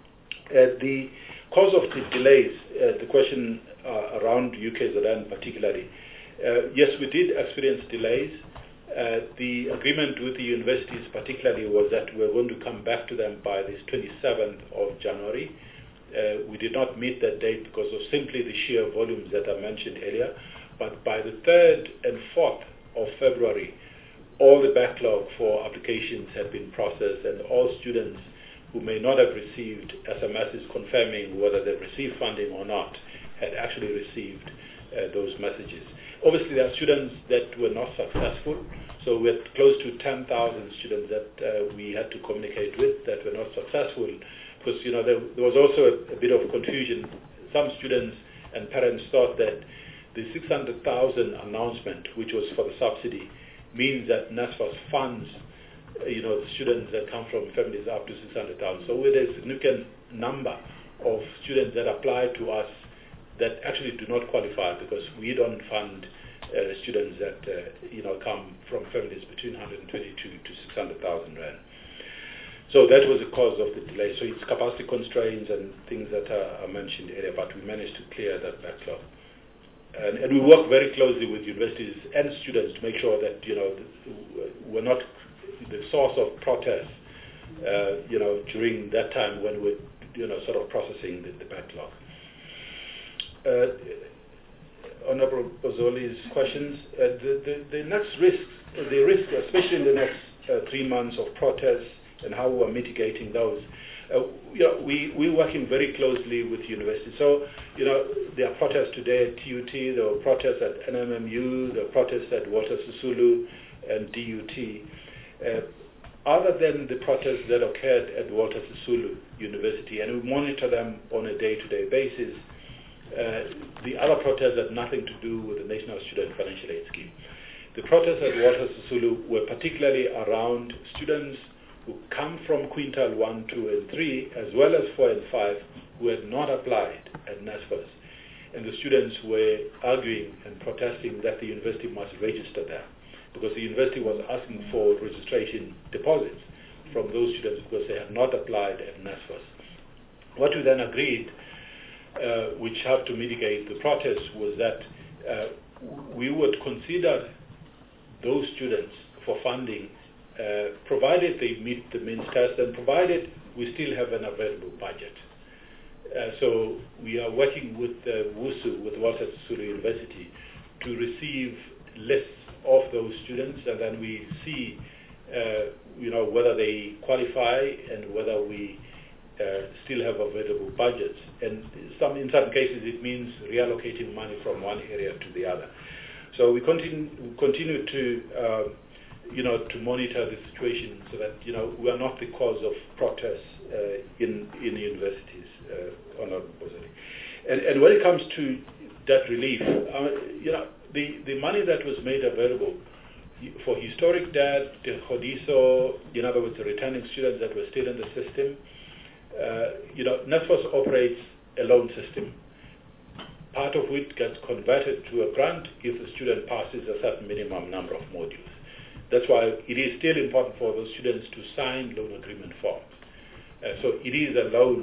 The cause of the delays, the question around UKZN particularly, yes, we did experience delays. The agreement with the universities particularly was that we're going to come back to them by this 27th of January. We did not meet that date because of simply the sheer volumes that I mentioned earlier. But by the 3rd and 4th of February, all the backlog for applications had been processed, and all students who may not have received SMSs confirming whether they've received funding or not had actually received those messages. Obviously, there are students that were not successful, so we had close to 10,000 students that we had to communicate with that were not successful, because there was also a bit of confusion. Some students and parents thought that the 600,000 announcement, which was for the subsidy, means that NSFAS funds the students that come from families up to 600,000. So with a significant number of students that apply to us that actually do not qualify, because we don't fund students that come from families between 122 to 600,000 rand. So that was the cause of the delay. So it's capacity constraints and things that I mentioned earlier, but we managed to clear that backlog. And we work very closely with universities and students to make sure that we're not the source of protest during that time when we're sort of processing the backlog. Honorable Bozoli's questions. The next risk, especially in the next 3 months of protests and how we're mitigating those. We're working very closely with universities. So, there are protests today at TUT, there are protests at NMMU, there are protests at Walter Sisulu and DUT. Other than the protests that occurred at Walter Sisulu University, and we monitor them on a day-to-day basis, the other protests had nothing to do with the National Student Financial Aid Scheme. The protests at Walter Sisulu were particularly around students who come from quintile 1, 2, and 3, as well as 4 and 5, who had not applied at NSFAS. And the students were arguing and protesting that the university must register them, because the university was asking for registration deposits from those students because they had not applied at NSFAS. What we then agreed which helped to mitigate the protest, was that we would consider those students for funding, provided they meet the means test and provided we still have an available budget. So we are working with WUSU, with Walter Sisulu University, to receive lists of those students, and then we see whether they qualify and whether we still have available budgets. And in some cases it means reallocating money from one area to the other. So we continue to to monitor the situation so that we are not the cause of protests in universities, Honorable Bozani. And when it comes to debt relief, the money that was made available for historic debt, the Hodiso, in other words, the returning students that were still in the system, NSFAS operates a loan system, part of which gets converted to a grant if the student passes a certain minimum number of modules. That's why it is still important for those students to sign loan agreement forms. So it is a loan,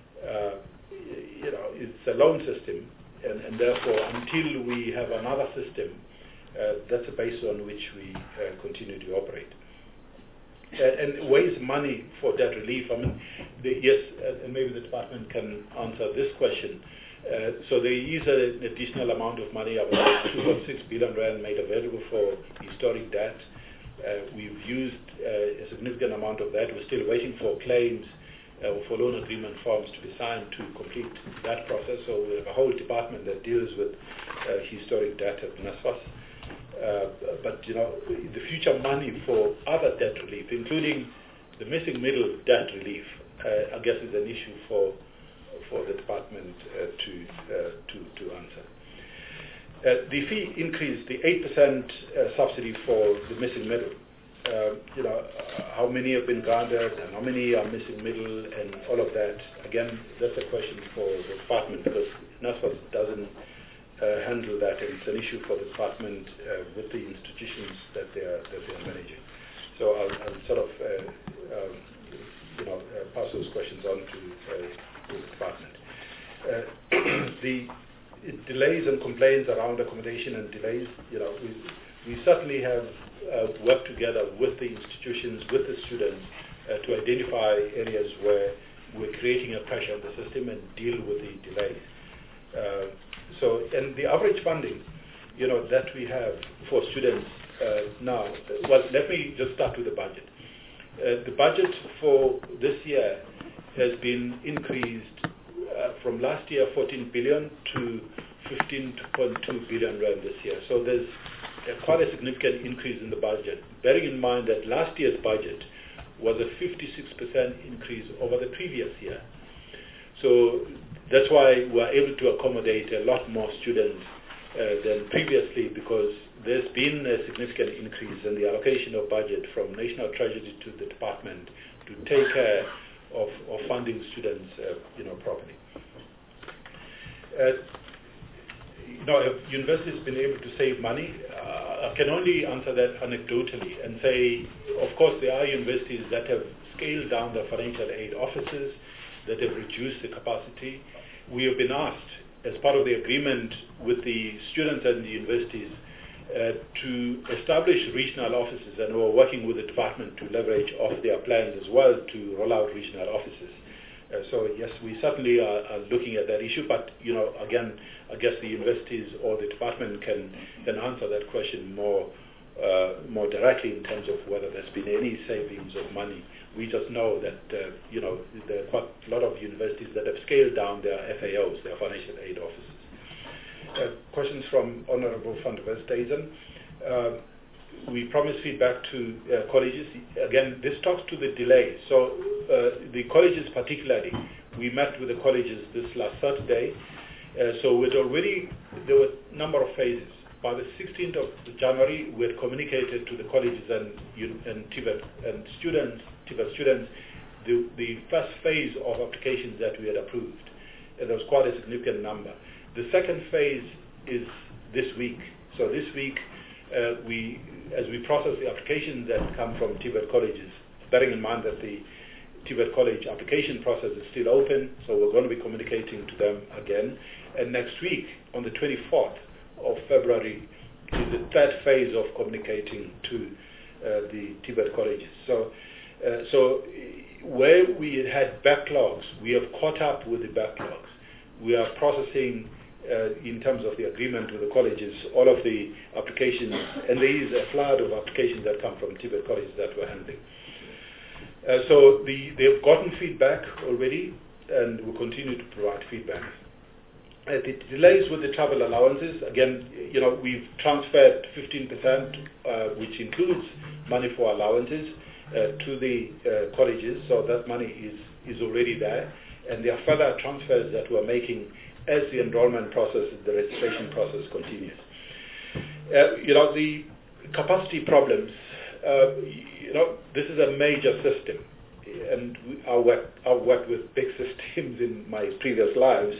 it's a loan system, and therefore until we have another system, that's the base on which we continue to operate. And where is money for debt relief? I mean, yes, and maybe the department can answer this question. So there is an additional amount of money, about 2.6 billion rand, made available for historic debt. We've used a significant amount of that. We're still waiting for claims for loan agreement forms to be signed to complete that process. So we have a whole department that deals with historic debt at NSFAS. But the future money for other debt relief, including the missing middle debt relief, I guess is an issue for the department to answer. The fee increase, the 8% subsidy for the missing middle. How many have been granted and how many are missing middle and all of that. Again, that's a question for the department because NSFAS doesn't handle that, and it's an issue for the department with the institutions that they are managing. So I'll sort of pass those questions on to the department. The delays and complaints around accommodation and delays, we certainly have worked together with the institutions, with the students, to identify areas where we're creating a pressure on the system and deal with the delays. And the average funding, that we have for students now, well, let me just start with the budget. The budget for this year has been increased from last year 14 billion to 15.2 billion rand this year. So there's quite a significant increase in the budget, bearing in mind that last year's budget was a 56% increase over the previous year. So that's why we're able to accommodate a lot more students than previously, because there's been a significant increase in the allocation of budget from National Treasury to the department to take care of funding students properly. Have universities been able to save money? I can only answer that anecdotally and say, of course, there are universities that have scaled down their financial aid offices, that have reduced the capacity. We have been asked, as part of the agreement with the students and the universities, to establish regional offices, and we're working with the department to leverage off their plans as well to roll out regional offices. So yes, we certainly are looking at that issue, but again, I guess the universities or the department can answer that question more directly in terms of whether there's been any savings of money. We just know that there are quite a lot of universities that have scaled down their FAOs, their financial aid offices. Questions from Honorable van der Westhuizen. We promised feedback to colleges. Again, this talks to the delay. So the colleges particularly, we met with the colleges this last Saturday. So there were a number of phases. By the 16th of January, we had communicated to the colleges and TVET and students, the first phase of applications that we had approved. And there was quite a significant number. The second phase is this week. So this week, as we process the applications that come from TVET colleges, bearing in mind that the TVET College application process is still open, so we're going to be communicating to them again. And next week, on the 24th of February, is the third phase of communicating to the TVET colleges. So where we had backlogs, we have caught up with the backlogs. We are processing, in terms of the agreement with the colleges, all of the applications, and there is a flood of applications that come from TVET colleges that we're handling. So they've gotten feedback already, and will continue to provide feedback. The delays with the travel allowances, again, we've transferred 15%, which includes money for allowances, to the colleges, so that money is already there. And there are further transfers that we're making as the enrollment process, the registration process continues. The capacity problems, this is a major system, and I've worked with big systems in my previous lives,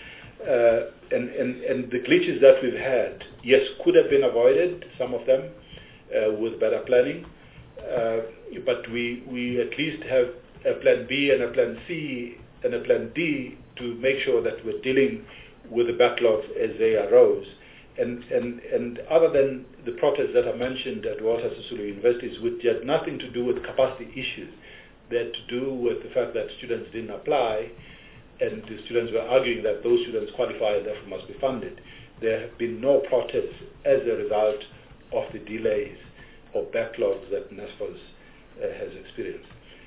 and the glitches that we've had, yes, could have been avoided, some of them, with better planning, but we at least have a plan B and a plan C and a plan D to make sure that we're dealing with the backlogs as they arose. And other than the protests that I mentioned at Walter Sisulu Universities, which had nothing to do with capacity issues, they had to do with the fact that students didn't apply, and the students were arguing that those students qualify and therefore must be funded. There have been no protests as a result of the delays or backlogs that NSFAS has experienced.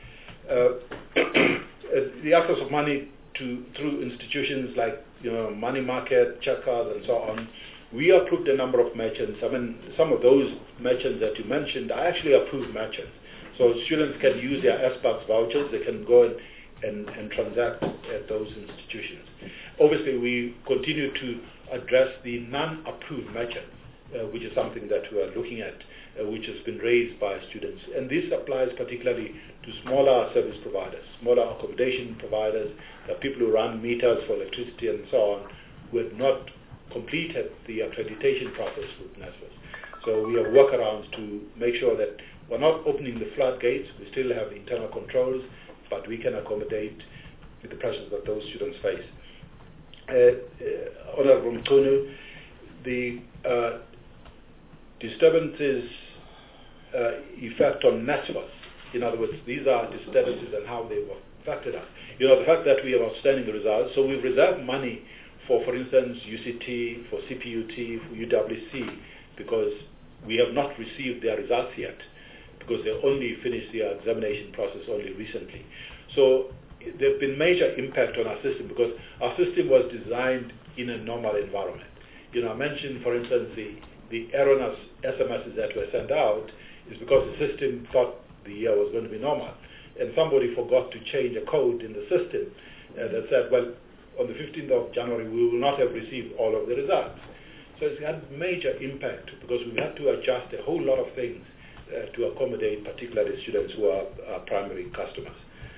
The access of money through institutions like money market, check cards, and so on, we approved a number of merchants. I mean, some of those merchants that you mentioned are actually approved merchants. So students can use their SBAX vouchers. They can go and transact at those institutions. Obviously, we continue to address the non-approved merchants, which is something that we are looking at, which has been raised by students. And this applies particularly to smaller service providers, smaller accommodation providers, people who run meters for electricity and so on, who have not completed the accreditation process with NSFAS. So we have workarounds to make sure that we're not opening the floodgates. We still have internal controls, but we can accommodate the pressures that those students face. Honorable Mkhunu, the disturbances effect on NSFAS, in other words, these are disturbances and how they've affected us. The fact that we have outstanding results, so we've reserved money for instance, UCT, for CPUT, for UWC, because we have not received their results yet, because they only finished their examination process only recently. So there's been major impact on our system, because our system was designed in a normal environment. I mentioned, for instance, the erroneous SMSs that were sent out is because the system thought the year was going to be normal. And somebody forgot to change a code in the system that said, well, on the 15th of January, we will not have received all of the results. So it's had major impact, because we've had to adjust a whole lot of things to accommodate particularly students who are our primary customers.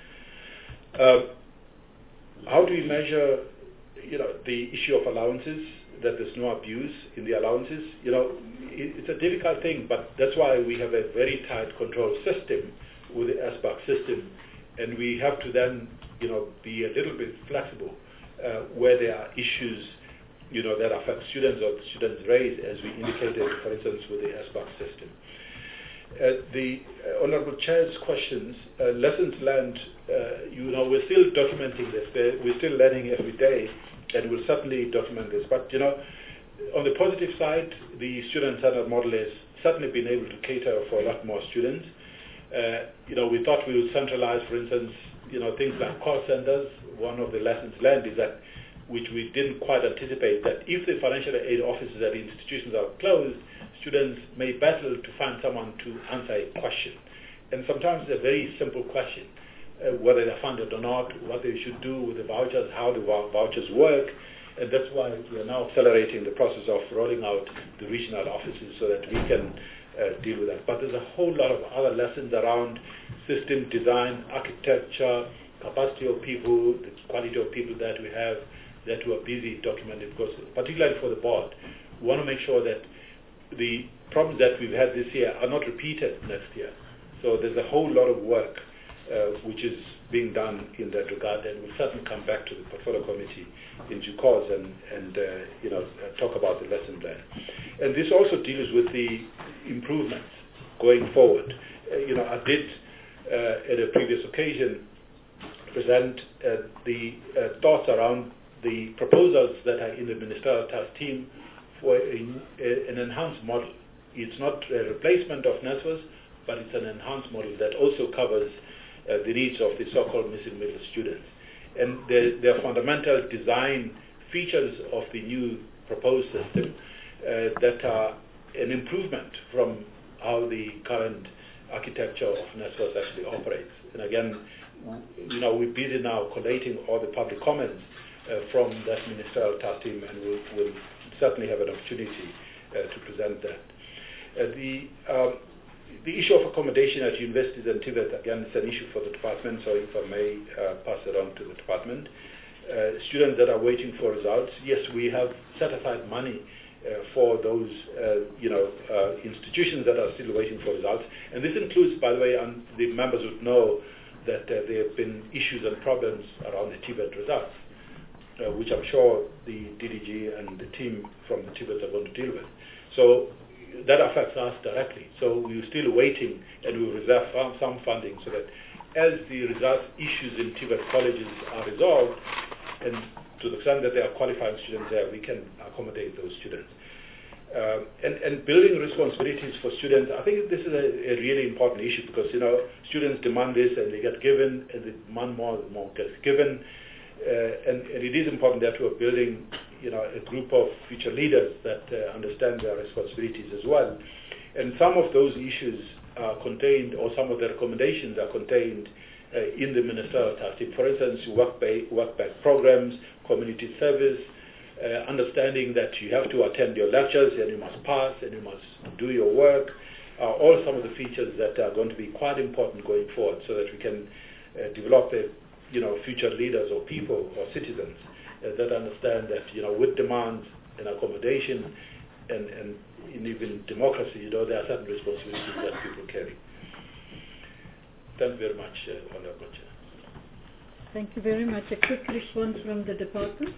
How do we measure, the issue of allowances, that there's no abuse in the allowances? It's a difficult thing, but that's why we have a very tight control system with the SBAC system, and we have to then, be a little bit flexible where there are issues, that affect students or students raise, as we indicated, for instance, with the SBAC system. The Honorable Chair's questions, lessons learned, we're still documenting this. We're still learning every day, and we'll certainly document this. But, on the positive side, the student-centered model has certainly been able to cater for a lot more students. We thought we would centralize, for instance, things like call centers. One of the lessons learned is that, which we didn't quite anticipate, that if the financial aid offices at the institutions are closed, students may battle to find someone to answer a question. And sometimes it's a very simple question, whether they're funded or not, what they should do with the vouchers, how the vouchers work. And that's why we are now accelerating the process of rolling out the regional offices so that we can deal with that. But there's a whole lot of other lessons around system design, architecture, capacity of people, the quality of people that we have, that we are busy documenting, because particularly for the board, we want to make sure that the problems that we've had this year are not repeated next year. So there's a whole lot of work which is being done in that regard, and we'll certainly come back to the portfolio committee in due course and talk about the lesson plan. And this also deals with the improvements going forward. I did at a previous occasion present the thoughts around the proposals that are in the ministerial task team for an enhanced model. It's not a replacement of NSFAS, but it's an enhanced model that also covers the needs of the so-called missing middle students. And there are fundamental design features of the new proposed system that are an improvement from how the current architecture of NSFAS actually operates. And again, we're busy now collating all the public comments from that ministerial task team, and we'll certainly have an opportunity to present that. The issue of accommodation at universities and TVET, again, is an issue for the department, so if I may pass it on to the department. Students that are waiting for results, yes, we have set aside money for those institutions that are still waiting for results. And this includes, by the way, and the members would know that there have been issues and problems around the TVET results, which I'm sure the DDG and the team from the TVET are going to deal with. So that affects us directly. So we're still waiting, and we reserve some funding so that as the results issues in TVET colleges are resolved, and to the extent that there are qualifying students there, we can accommodate those students. And building responsibilities for students, I think this is a really important issue because, students demand this and they get given, and they demand more and more gets given. And it is important that we're building, a group of future leaders that understand their responsibilities as well. And some of those issues are contained, or some of the recommendations are contained in the ministerial task team. For instance, work-back programs, community service, understanding that you have to attend your lectures and you must pass and you must do your work, all some of the features that are going to be quite important going forward so that we can develop future leaders or people or citizens that understand that, with demands and accommodation and even democracy, there are certain responsibilities that people carry. Thank you very much, Honorable Chair. Thank you very much. A quick response from the department.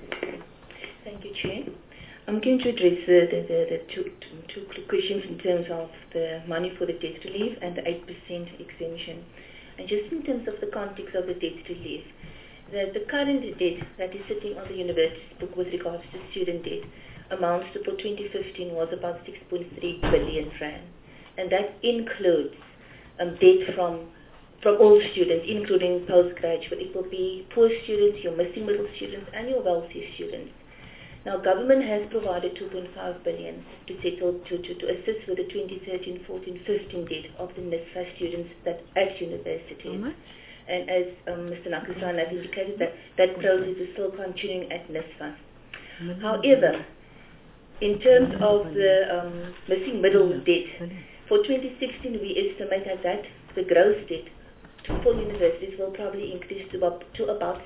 Thank you, Chair. I'm going to address the two questions in terms of the money for the debt relief and the 8% exemption. And just in terms of the context of the debt relief, the current debt that is sitting on the university's book with regards to student debt amounts to, for 2015, was about 6.3 billion rand. And that includes debt from all students, including postgraduate. It will be poor students, your missing middle students, and your wealthy students. Now, government has provided 2.5 billion to settle to assist with the 2013, 14, 15 debt of the NSFAS students at universities. And as Mr. Nakasana has indicated, that process is still continuing at NSFAS. However, in terms of the missing middle debt, for 2016 we estimate that the gross debt for universities will probably increase to about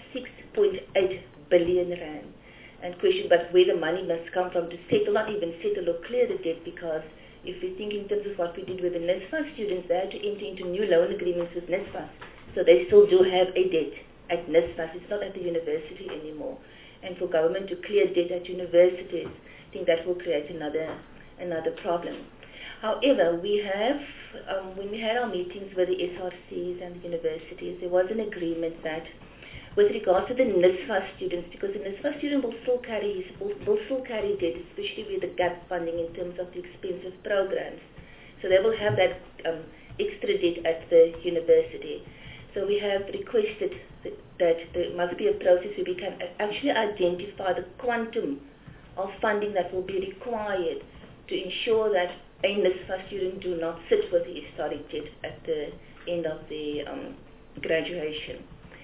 6.8 billion rand. And question, but where the money must come from to settle, not even settle or clear the debt, because if we think in terms of what we did with the NSFAS students, they had to enter into new loan agreements with NSFAS. So they still do have a debt at NSFAS. It's not at the university anymore. And for government to clear debt at universities, I think that will create another problem. However, we have, when we had our meetings with the SRCs and the universities, there was an agreement that with regards to the NSFAS students, because the NSFAS student will still carry debt, especially with the gap funding in terms of the expensive programs. So they will have that extra debt at the university. So we have requested that there must be a process where we can actually identify the quantum of funding that will be required to ensure that a NSFAS student do not sit with the historic debt at the end of the graduation.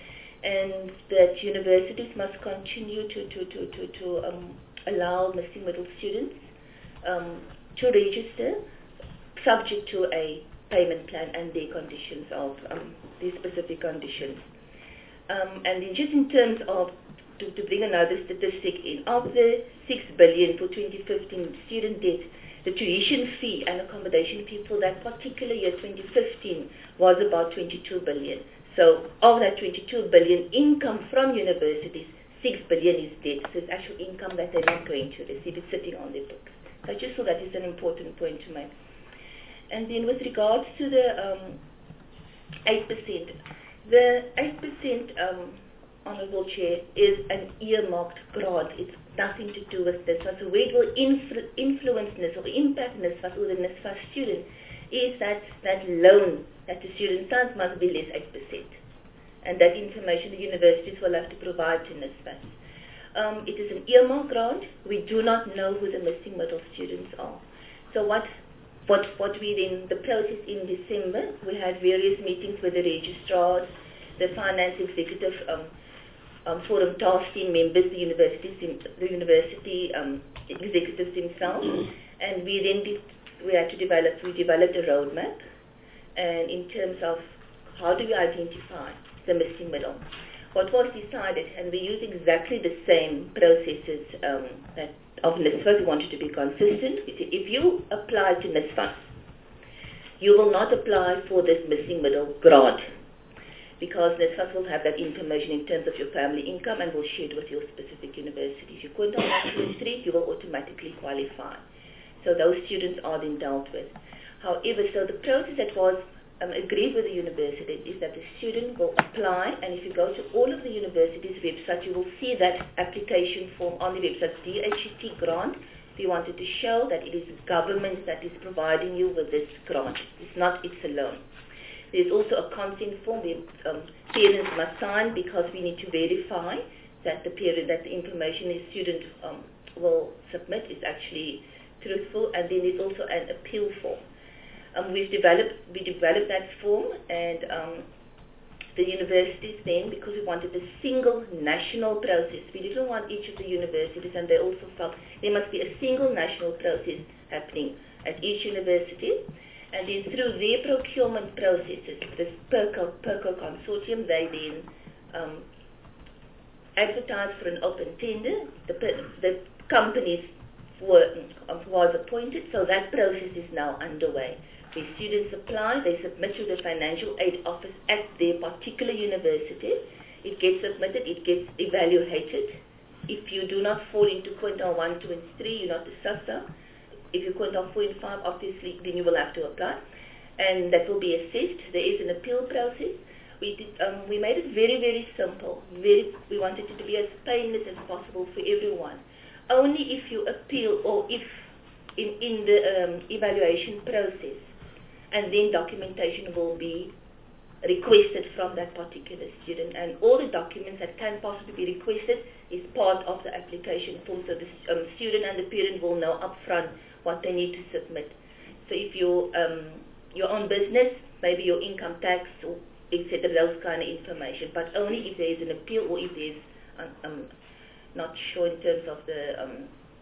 And that universities must continue to allow missing middle students to register subject to a payment plan and their conditions of these specific conditions. And then just in terms of, to bring another statistic in, of the 6 billion for 2015 student debt, the tuition fee and accommodation fee for that particular year, 2015, was about 22 billion. So of that 22 billion income from universities, 6 billion is debt. So it's actual income that they're not going to receive. It's sitting on their books. So I just thought that is an important point to make. And then with regards to the 8%, the 8%, Honourable Chair, is an earmarked grant. It's nothing to do with NSFAS. So where it will influence NSFAS or impact NSFAS or the NSFAS student is that loan that the student signs must be less 8%. And that information the universities will have to provide to NSFAS. It is an earmark grant. We do not know who the missing middle students are. So what we then, the process in December, we had various meetings with the registrars, the finance executive forum task team members, the university executives themselves, and we developed a roadmap, and in terms of how do we identify the missing middle. What was decided, and we use exactly the same processes that of NSFAS, we wanted to be consistent. If you apply to NSFAS, you will not apply for this missing middle grant, because NSFAS will have that information in terms of your family income and will share it with your specific university. If you couldn't on National Street, you will automatically qualify. So those students are then dealt with. However, so the process that was agreed with the university is that the student will apply, and if you go to all of the universities' websites, you will see that application form on the website, DHET grant. We wanted to show that it is the government that is providing you with this grant. It's a loan. There's also a consent form where parents must sign, because we need to verify that the information the student will submit is actually truthful. And then there's also an appeal form. We developed that form, and the universities then, because we wanted a single national process, we didn't want each of the universities, and they also felt there must be a single national process happening at each university. And then through their procurement processes, this PERCO consortium, they then advertised for an open tender. The companies was appointed, so that process is now underway. The students apply, they submit to the financial aid office at their particular university. It gets submitted, it gets evaluated. If you do not fall into quintile 1, 2, and 3, you're not a SASA. If you quintile 4 and 5, obviously, then you will have to apply. And that will be assessed. There is an appeal process. We made it very, very simple. We wanted it to be as painless as possible for everyone. Only if you appeal, or if in the evaluation process, and then documentation will be requested from that particular student, and all the documents that can possibly be requested is part of the application form, so the student and the parent will know upfront what they need to submit. So if your own business, maybe your income tax, or etc., those kind of information, but only if there is an appeal, or if there is not sure in terms of the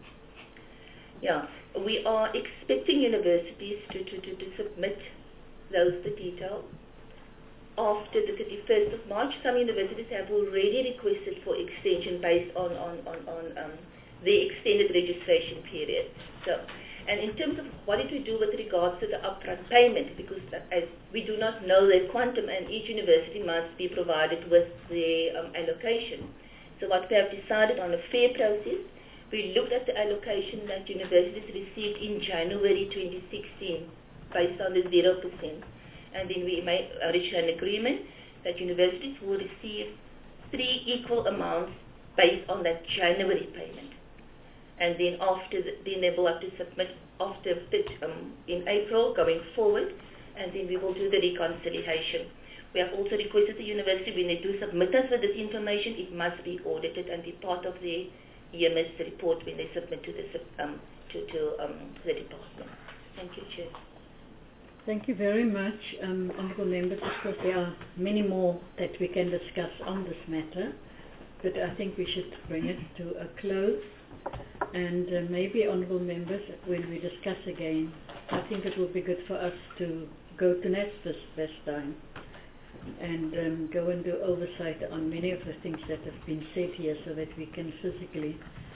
we are expecting universities to submit the details after the 31st of March. Some universities have already requested for extension based on the extended registration period. So, and in terms of what did we do with regards to the upfront payment, because as we do not know the quantum, and each university must be provided with the allocation. So what we have decided on a fair process, we looked at the allocation that universities received in January 2016 based on the 0%. And then we reached an agreement that universities will receive 3 equal amounts based on that January payment. And then then they will have to submit after in April going forward, and then we will do the reconciliation. We have also requested the university, when they do submit us with this information, it must be audited and be part of the EMS report when they submit to the department. Thank you, Chair. Thank you very much, Honourable Members. Of course, there are many more that we can discuss on this matter, but I think we should bring it to a close. And maybe, Honourable Members, when we discuss again, I think it would be good for us to go to NSFAS this time and go and do oversight on many of the things that have been said here, so that we can physically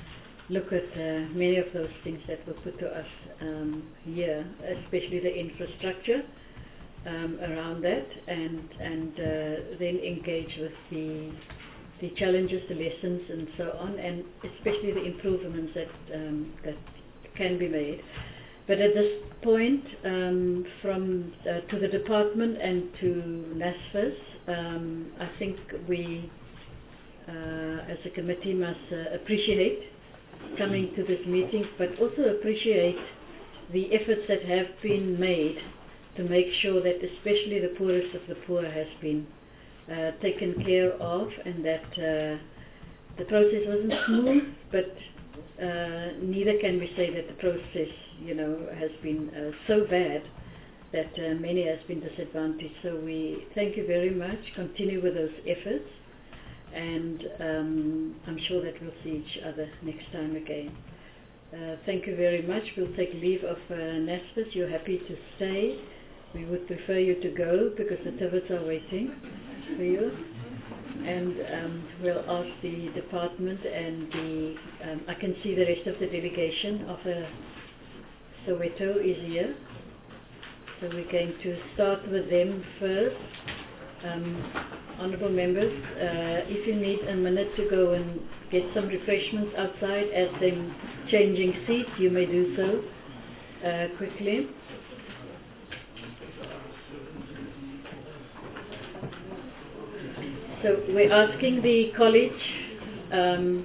look at many of those things that were put to us here, especially the infrastructure around that, and then engage with the challenges, the lessons, and so on, and especially the improvements that can be made. But at this point, from to the department and to NSFAS, I think we, as a committee, must appreciate coming to this meeting, but also appreciate the efforts that have been made to make sure that especially the poorest of the poor has been taken care of, and that the process wasn't smooth, but neither can we say that the process, has been so bad that many has been disadvantaged. So we thank you very much. Continue with those efforts, and I'm sure that we'll see each other next time again. Thank you very much. We'll take leave of NSFAS. You're happy to stay. We would prefer you to go because the Tibbets are waiting for you. And we'll ask the department and I can see the rest of the delegation of Soweto is here. So we're going to start with them first. Honourable members, if you need a minute to go and get some refreshments outside as them changing seats, you may do so quickly. So we're asking the college,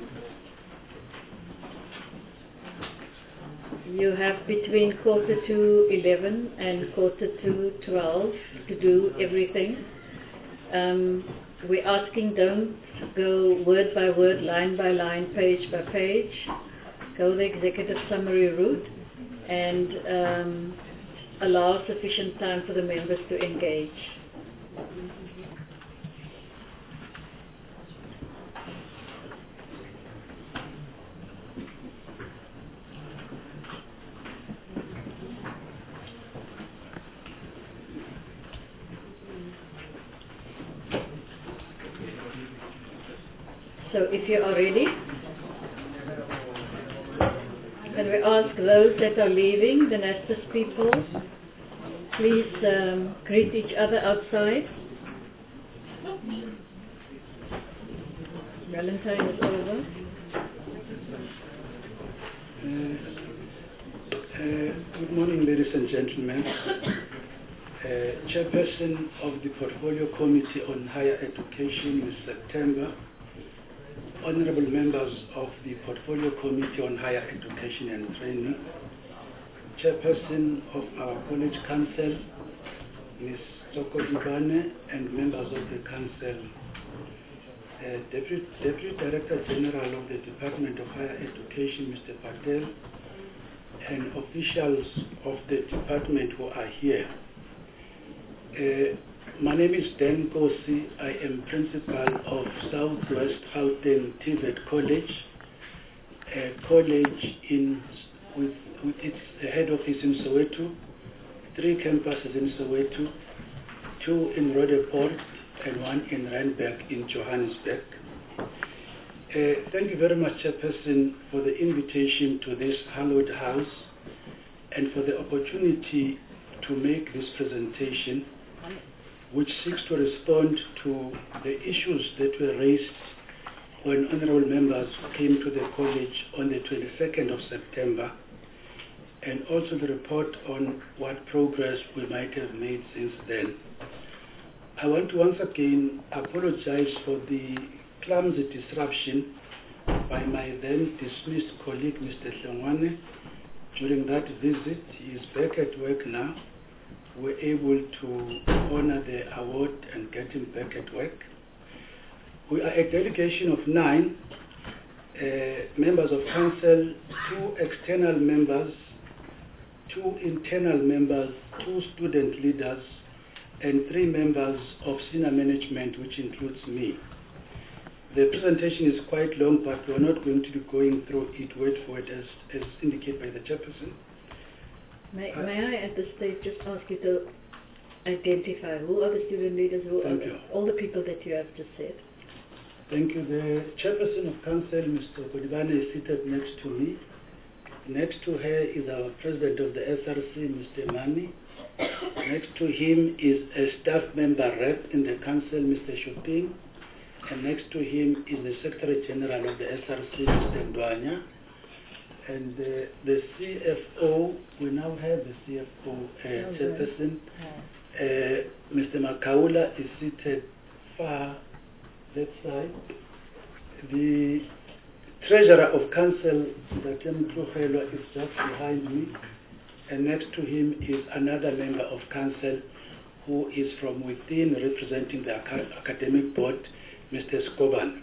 you have between 11:15 and 12:45 to do everything. We're asking, don't go word by word, line by line, page by page. Go the executive summary route and allow sufficient time for the members to engage. So if you are ready, can we ask those that are leaving, the NSFAS people, please greet each other outside. Valentine is over. Good morning, ladies and gentlemen. Chairperson of the Portfolio Committee on Higher Education in September, honorable members of the Portfolio Committee on Higher Education and Training, chairperson of our College Council, Ms. Toko Dibane, and members of the Council, Deputy Director General of the Department of Higher Education, Mr. Patel, and officials of the department who are here. My name is Dan Kosi. I am principal of Southwest Gauteng TVET College, a college with its head office in Soweto, 3 campuses in Soweto, 2 in Roodepoort, and 1 in Randburg in Johannesburg. Thank you very much, Chairperson, for the invitation to this hallowed house and for the opportunity to make this presentation, which seeks to respond to the issues that were raised when honorable members came to the college on the 22nd of September, and also the report on what progress we might have made since then. I want to once again apologize for the clumsy disruption by my then dismissed colleague, Mr. Hlongwane, during that visit. He is back at work now. We're able to honor the award and get him back at work. We are a delegation of 9 members of council, 2 external members, 2 internal members, 2 student leaders, and 3 members of senior management, which includes me. The presentation is quite long, but we're not going to be going through it word for word as indicated by the chairperson. May I at this stage just ask you to identify who are the student leaders, who are all the people that you have just said? Thank you. The chairperson of council, Mr. Kodibane, is seated next to me. Next to her is our president of the SRC, Mr. Mani. Next to him is a staff member rep in the council, Mr. Shoping. And next to him is the Secretary General of the SRC, Mr. Ndwanya. And the CFO, we now have the CFO chairperson. Mr. Makaula is seated far that side. The treasurer of council, Dr. Mtruhelo, is just behind me. And next to him is another member of council who is from within representing the academic board, Mr. Skoban.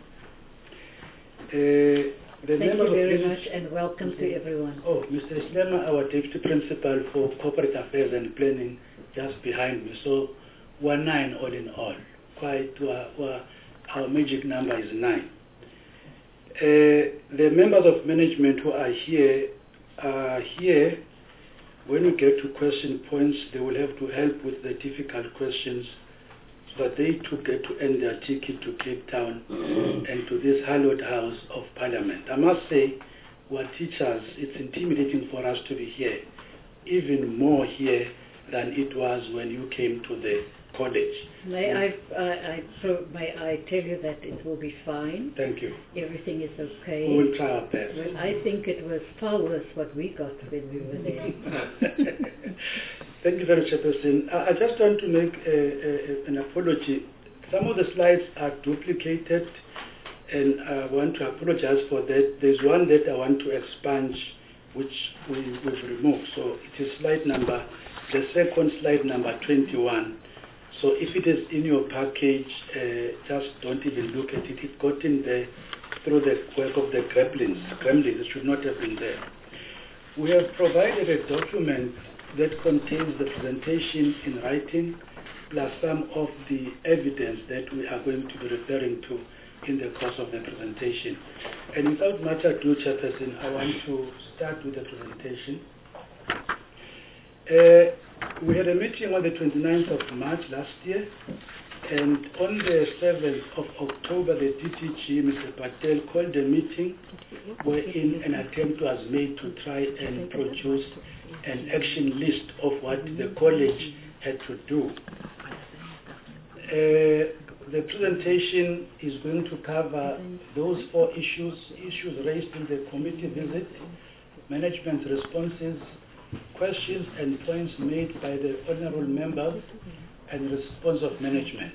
Thank you very much and welcome to everyone. Oh, Mr. Slema, our deputy principal for corporate affairs and planning, just behind me. So we're 9 all in all. Our magic number is 9. The members of management who are here. When we get to question points, they will have to help with the difficult questions so that they too get to earn their ticket to Cape Town and to this hallowed house of Parliament. I must say, we're teachers. It's intimidating for us to be here, even more here than it was when you came to the college. May I tell you that it will be fine? Thank you. Everything is okay. We will try our best. Well, I think it was far worse what we got when we were there. Thank you very much, Chairperson. I just want to make an apology. Some of the slides are duplicated, and I want to apologize for that. There's one that I want to expunge, which we've removed. So it is the second slide number 21. So if it is in your package, just don't even look at it. It got in there through the work of the gremlins. It should not have been there. We have provided a document that contains the presentation in writing, plus some of the evidence that we are going to be referring to in the course of the presentation. And without much ado, Chairperson, I want to start with the presentation. We had a meeting on the 29th of March last year, and on the 7th of October, the DTG, Mr. Patel, called a meeting wherein an attempt was made to try and produce an action list of what the college had to do. The presentation is going to cover those 4 issues raised in the committee visit, management responses, questions and points made by the honorable members, and response of management.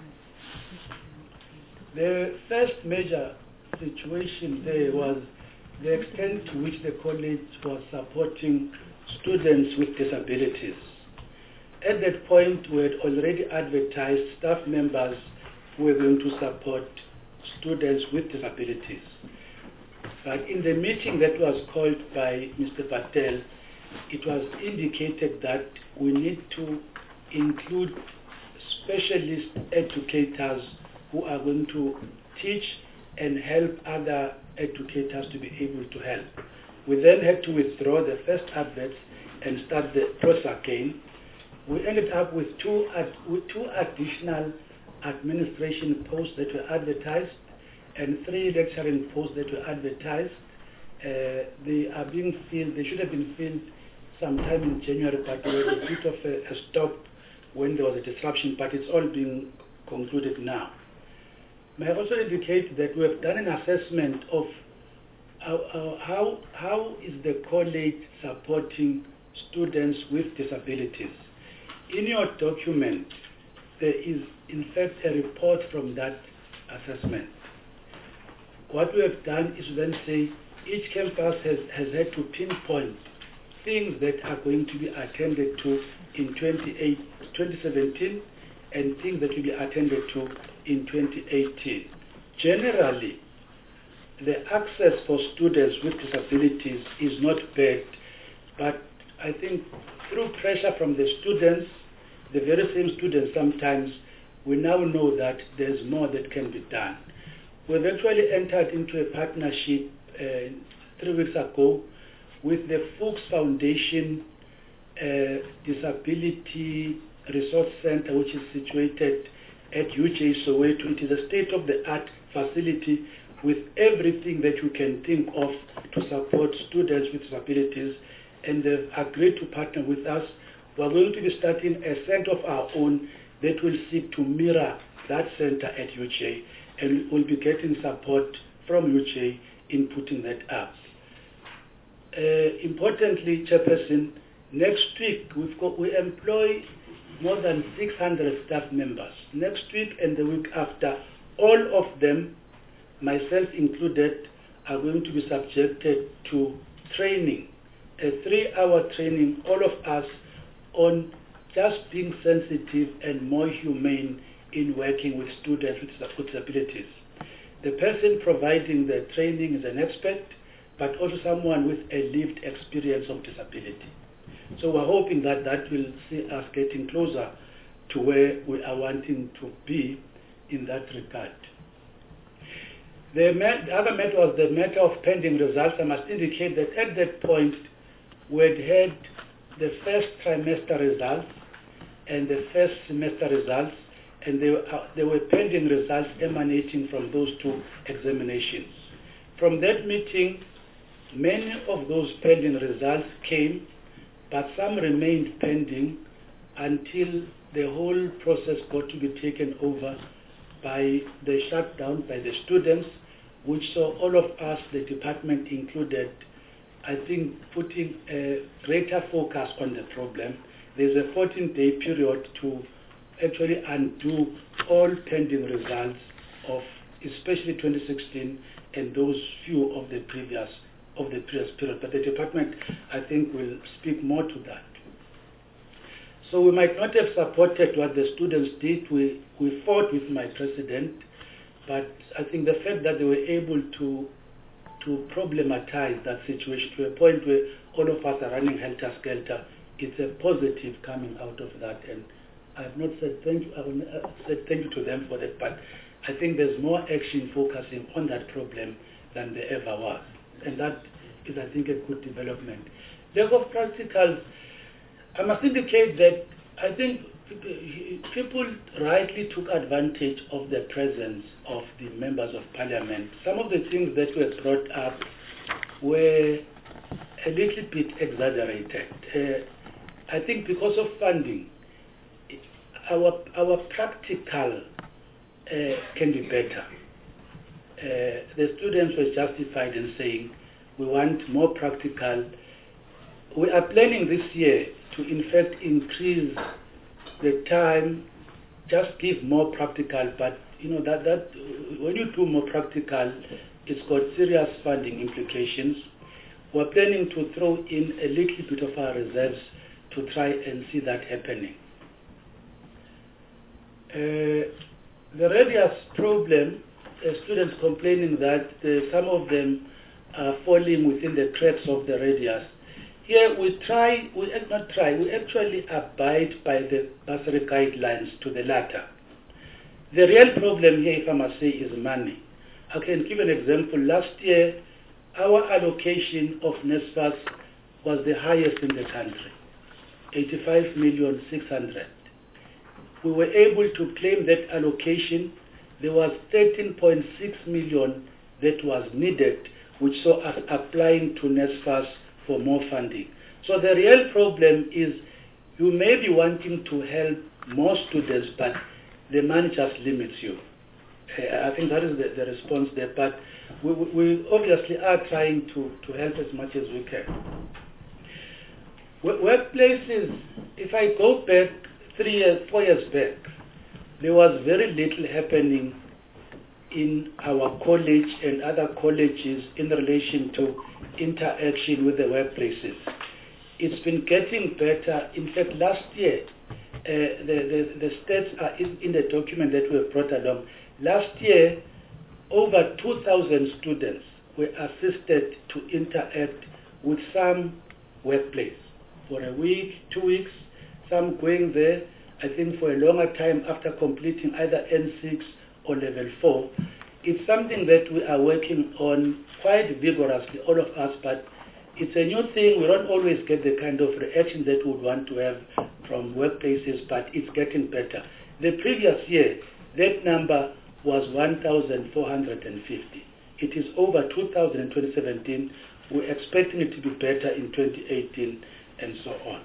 The first major situation there was the extent to which the college was supporting students with disabilities. At that point, we had already advertised staff members who were going to support students with disabilities. But in the meeting that was called by Mr. Patel, it was indicated that we need to include specialist educators who are going to teach and help other educators to be able to help. We then had to withdraw the first adverts and start the process again. We ended up with two additional administration posts that were advertised and 3 lecturing posts that were advertised. They are being filled. They should have been filled sometime in January, but there was a bit of a stop when there was a disruption, but it's all being concluded now. May I also indicate that we have done an assessment of how is the college supporting students with disabilities. In your document, there is in fact a report from that assessment. What we have done is then say each campus has had to pinpoint things that are going to be attended to in 2017 and things that will be attended to in 2018. Generally, the access for students with disabilities is not bad, but I think through pressure from the students, the very same students sometimes, we now know that there's more that can be done. We've actually entered into a partnership 3 weeks ago with the Fuchs Foundation Disability Resource Center, which is situated at UJ Soweto. It is a state-of-the-art facility with everything that you can think of to support students with disabilities, and they've agreed to partner with us. We're going to be starting a center of our own that will seek to mirror that center at UJ, and we'll be getting support from UJ in putting that up. Importantly, Chairperson, next week we employ more than 600 staff members. Next week and the week after, all of them, myself included, are going to be subjected to training, a 3-hour training, all of us, on just being sensitive and more humane in working with students with disabilities. The person providing the training is an expert, but also someone with a lived experience of disability. So we're hoping that that will see us getting closer to where we are wanting to be in that regard. The other matter was the matter of pending results. I must indicate that at that point, we had the first trimester results and the first semester results, and there were pending results emanating from those two examinations. From that meeting, many of those pending results came, but some remained pending until the whole process got to be taken over by the shutdown by the students, which saw all of us, the department included, I think, putting a greater focus on the problem. There's a 14-day period to actually undo all pending results of especially 2016 and those few of the previous period. But the department, I think, will speak more to that. So we might not have supported what the students did. We fought with my president, but I think the fact that they were able to problematize that situation to a point where all of us are running helter-skelter, it's a positive coming out of that. And I have not said thank you. I will said thank you to them for that, but I think there's more action focusing on that problem than there ever was. And that is, I think, a good development. Lack of practicals, I must indicate that I think people rightly took advantage of the presence of the members of parliament. Some of the things that were brought up were a little bit exaggerated. I think because of funding, our practical can be better. The students were justified in saying we want more practical. We are planning this year to in fact increase the time, just give more practical, but you know that when you do more practical, it's got serious funding implications. We're planning to throw in a little bit of our reserves to try and see that happening. The radius problem, students complaining that some of them are falling within the cracks of the radius. Here we actually abide by the bursary guidelines to the latter. The real problem here, if I must say, is money. I can give an example. Last year, our allocation of NSFAS was the highest in the country, 85,600,000. We were able to claim that allocation. There was 13.6 million that was needed, which saw us applying to NSFAS for more funding. So the real problem is you may be wanting to help more students, but the money just limits you. I think that is the response there, but we obviously are trying to help as much as we can. Workplaces, if I go back 4 years back, there was very little happening in our college and other colleges in relation to interaction with the workplaces. It's been getting better. In fact, last year, the stats are in the document that we have brought along. Last year, over 2,000 students were assisted to interact with some workplace for a week, 2 weeks, some going there, I think, for a longer time after completing either N6 or level 4. It's something that we are working on quite vigorously, all of us, but it's a new thing. We don't always get the kind of reaction that we would want to have from workplaces, but it's getting better. The previous year, that number was 1,450. It is over 2,000 in 2017. We're expecting it to be better in 2018 and so on.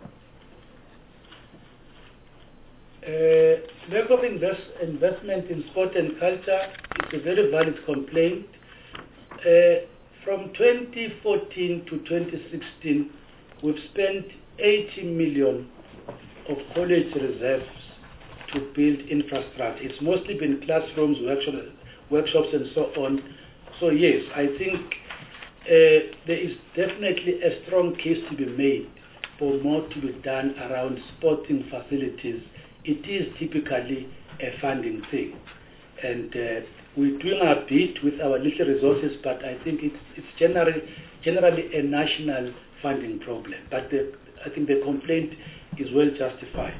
Lack of investment in sport and culture is a very valid complaint. From 2014 to 2016, we've spent 80 million of college reserves to build infrastructure. It's mostly been classrooms, workshops and so on. So yes, I think there is definitely a strong case to be made for more to be done around sporting facilities. It is typically a funding thing. And we're doing our bit with our little resources, but I think it's generally a national funding problem. But I think the complaint is well justified.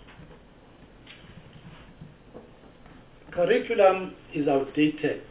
Curriculum is outdated.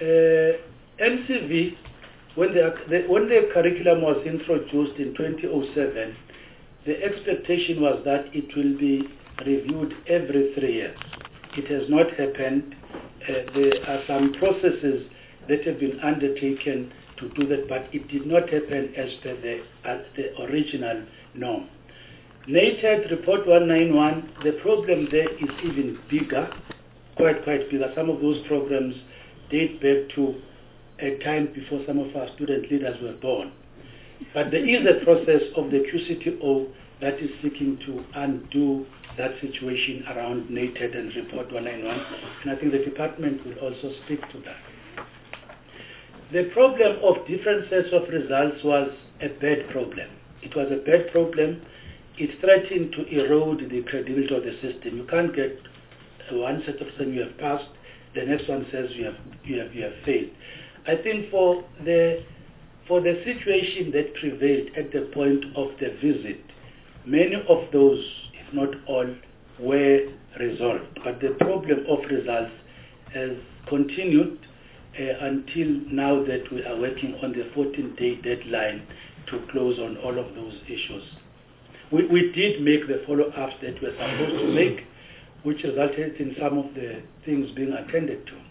NCV, when the curriculum was introduced in 2007, the expectation was that it will be reviewed every 3 years. It has not happened. There are some processes that have been undertaken to do that, but it did not happen as per the original norm. NATED Report 191, the problem there is even bigger, quite bigger. Some of those programs date back to a time before some of our student leaders were born. But there is a process of the QCTO that is seeking to undo that situation around NATED and Report 191, and I think the department will also speak to that. The problem of different sets of results was a bad problem. It was a bad problem. It threatened to erode the credibility of the system. You can't get one set of saying you have passed, the next one says you have failed. I think for the situation that prevailed at the point of the visit, many of those, if not all, were resolved. But the problem of results has continued until now that we are working on the 14-day deadline to close on all of those issues. We did make the follow-ups that we were supposed to make, which resulted in some of the things being attended to.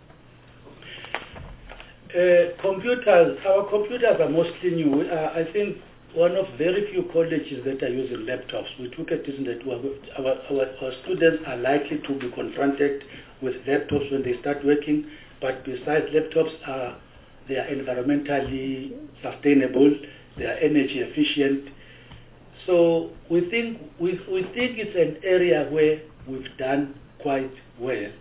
Computers, our computers are mostly new. I think one of very few colleges that are using laptops. We took a decision that our students are likely to be confronted with laptops when they start working, but besides laptops, they are environmentally sustainable, they are energy efficient. So we think it's an area where we've done quite well.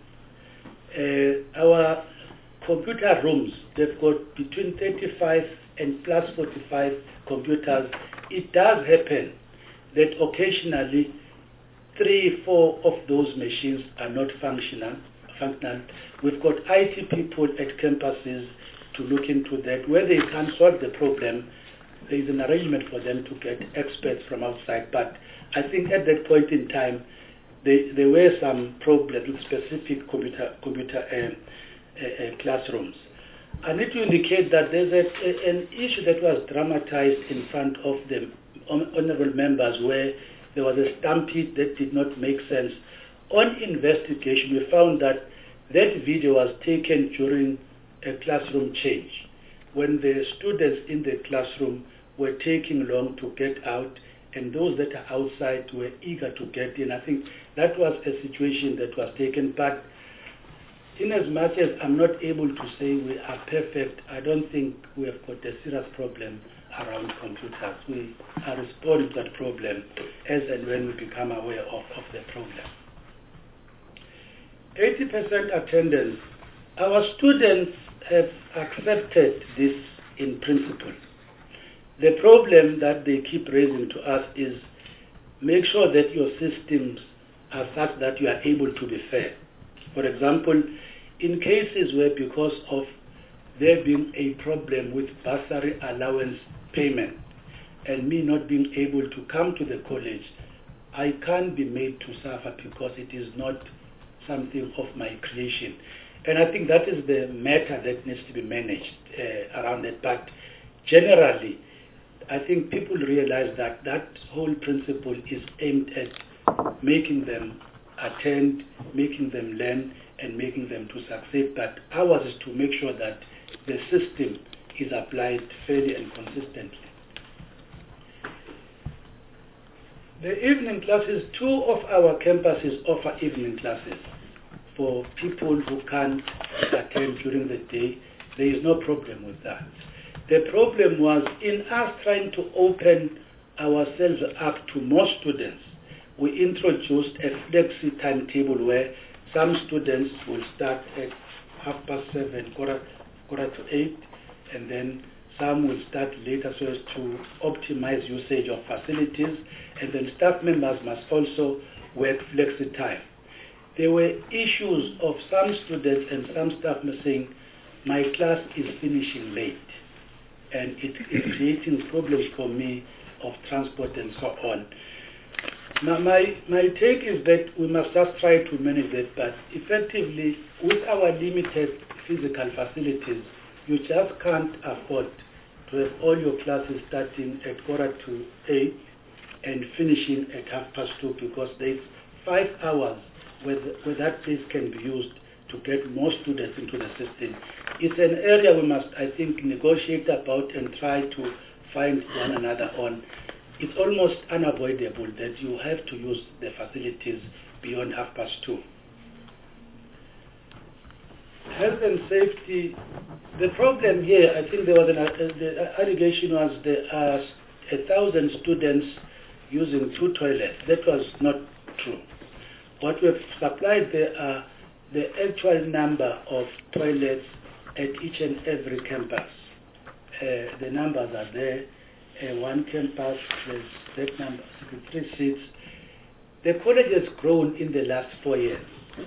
Our computer rooms, they've got between 35 and plus 45 computers. It does happen that occasionally 3-4 of those machines are not functional. We've got IT people at campuses to look into that. Where they can't solve the problem, there is an arrangement for them to get experts from outside. But I think at that point in time, there were some problems with specific computer classrooms. I need to indicate that there's an issue that was dramatized in front of the honorable members where there was a stampede that did not make sense. On investigation, we found that video was taken during a classroom change, when the students in the classroom were taking long to get out, and those that are outside were eager to get in. I think that was a situation that was taken, but in as much as I'm not able to say we are perfect, I don't think we have got a serious problem around computers. We are responding to that problem as and when we become aware of the problem. 80% attendance. Our students have accepted this in principle. The problem that they keep raising to us is make sure that your systems are such that you are able to be fair. For example, in cases where because of there being a problem with bursary allowance payment and me not being able to come to the college, I can't be made to suffer because it is not something of my creation. And I think that is the matter that needs to be managed around it. But generally, I think people realize that that whole principle is aimed at making them attend, making them learn, and making them to succeed. But ours is to make sure that the system is applied fairly and consistently. The evening classes, 2 of our campuses offer evening classes for people who can't attend during the day. There is no problem with that. The problem was in us trying to open ourselves up to more students. We introduced a flexi timetable where some students will start at 7:30, quarter to 8, and then some will start later so as to optimize usage of facilities, and then staff members must also work flexi time. There were issues of some students and some staff saying, my class is finishing late, and it is creating problems for me of transport and so on. Now, my take is that we must just try to manage that, but effectively, with our limited physical facilities, you just can't afford to have all your classes starting at 7:45 and finishing at 2:30, because there's 5 hours where that place can be used to get more students into the system. It's an area we must, I think, negotiate about and try to find one another on. It's almost unavoidable that you have to use the facilities beyond 2:30. Health and safety, the problem here, I think there was the allegation was there are 1,000 students using 2 toilets. That was not true. What we have supplied there are the actual number of toilets at each and every campus. The numbers are there. One campus, there's that number, 63 seats. The college has grown in the last 4 years.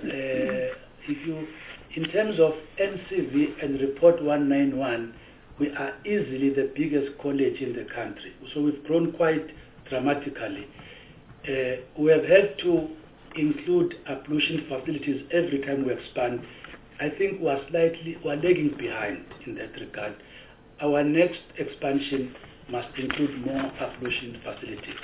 In terms of NCV and Report 191, we are easily the biggest college in the country. So we've grown quite dramatically. We have had to include ablution facilities every time we expand. I think we're lagging behind in that regard. Our next expansion must include more ablution facilities.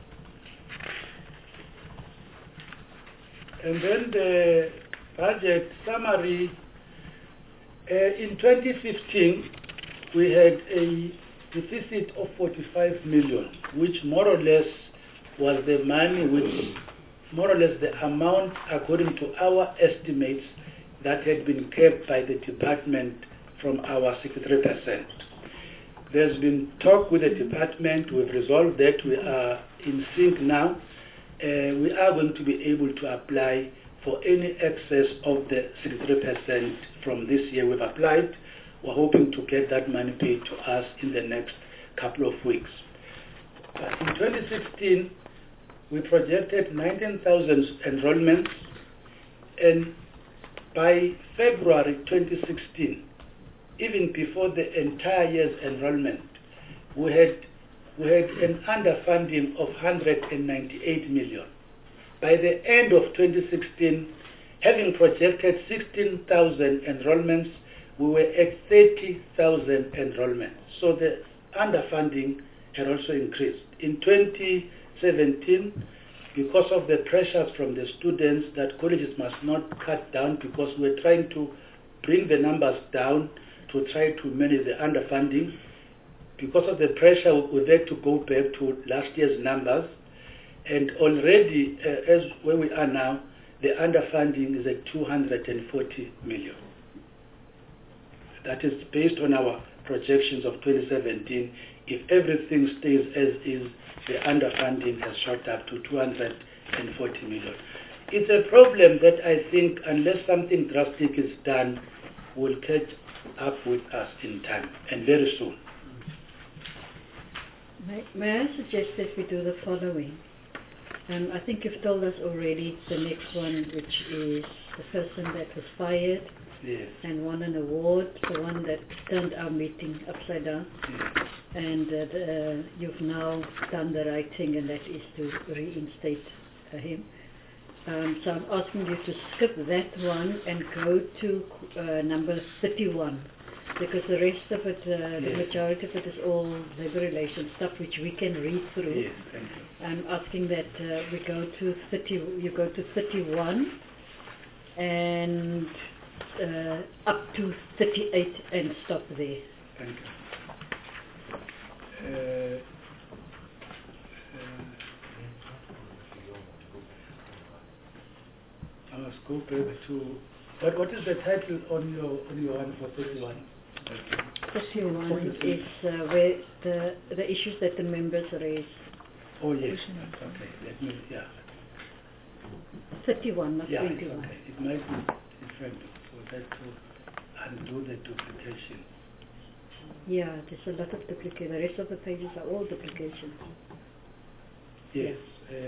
And then the budget summary. In 2015, we had a deficit of 45 million, which more or less was the money, which more or less the amount according to our estimates that had been kept by the department from our 63%. There's been talk with the department, we've resolved that, we are in sync now. We are going to be able to apply for any excess of the 63% from this year we've applied. We're hoping to get that money paid to us in the next couple of weeks. In 2016, we projected 19,000 enrollments, and by February 2016, even before the entire year's enrollment, we had an underfunding of 198 million. By the end of 2016, having projected 16,000 enrollments, we were at 30,000 enrollments. So the underfunding had also increased. In 2017, because of the pressures from the students that colleges must not cut down, because we're trying to bring the numbers down to try to manage the underfunding, because of the pressure, we've had to go back to last year's numbers. And already, as where we are now, the underfunding is at 240 million. That is based on our projections of 2017. If everything stays as is, the underfunding has shot up to 240 million. It's a problem that I think, unless something drastic is done, will catch up with us in time, and very soon. May I suggest that we do the following? I think you've told us already the next one, which is the person that was fired, yes, and won an award, the one that turned our meeting upside down, yes, and that you've now done the right thing, and that is to reinstate him. So I'm asking you to skip that one and go to number 31, because the rest of it, the majority of it is all labor relations stuff which we can read through. Yes, thank you. I'm asking that we go to 30, you go to 31 and up to 38 and stop there. Thank you. I must go back to what is the title on your one for 31? 31 is where the issues that the members raise. Oh yes. Okay. Let me 31, not 21. Okay. It might be different for that to undo the duplication. Yeah, there's a lot of duplication. The rest of the pages are all duplications. Yes.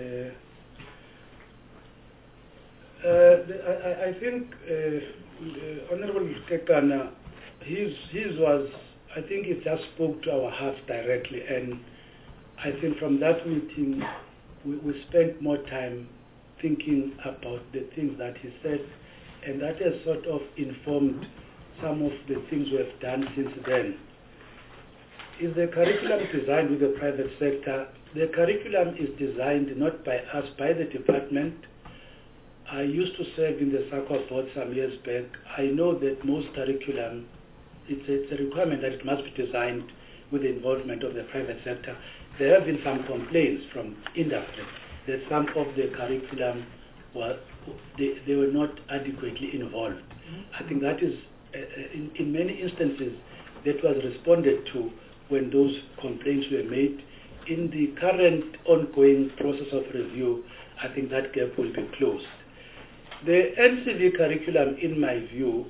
I think Honorable Kekana, his was, I think he just spoke to our hearts directly, and I think from that meeting we spent more time thinking about the things that he said, and that has sort of informed some of the things we have done since then. Is the curriculum designed with the private sector? The curriculum is designed not by us, by the department. I used to serve in the SACWA board some years back. I know that most curriculum, it's a requirement that it must be designed with the involvement of the private sector. There have been some complaints from industry that some of the curriculum they were not adequately involved. I think that is, in many instances, that was responded to when those complaints were made. In the current ongoing process of review, I think that gap will be closed. The NCV curriculum, in my view,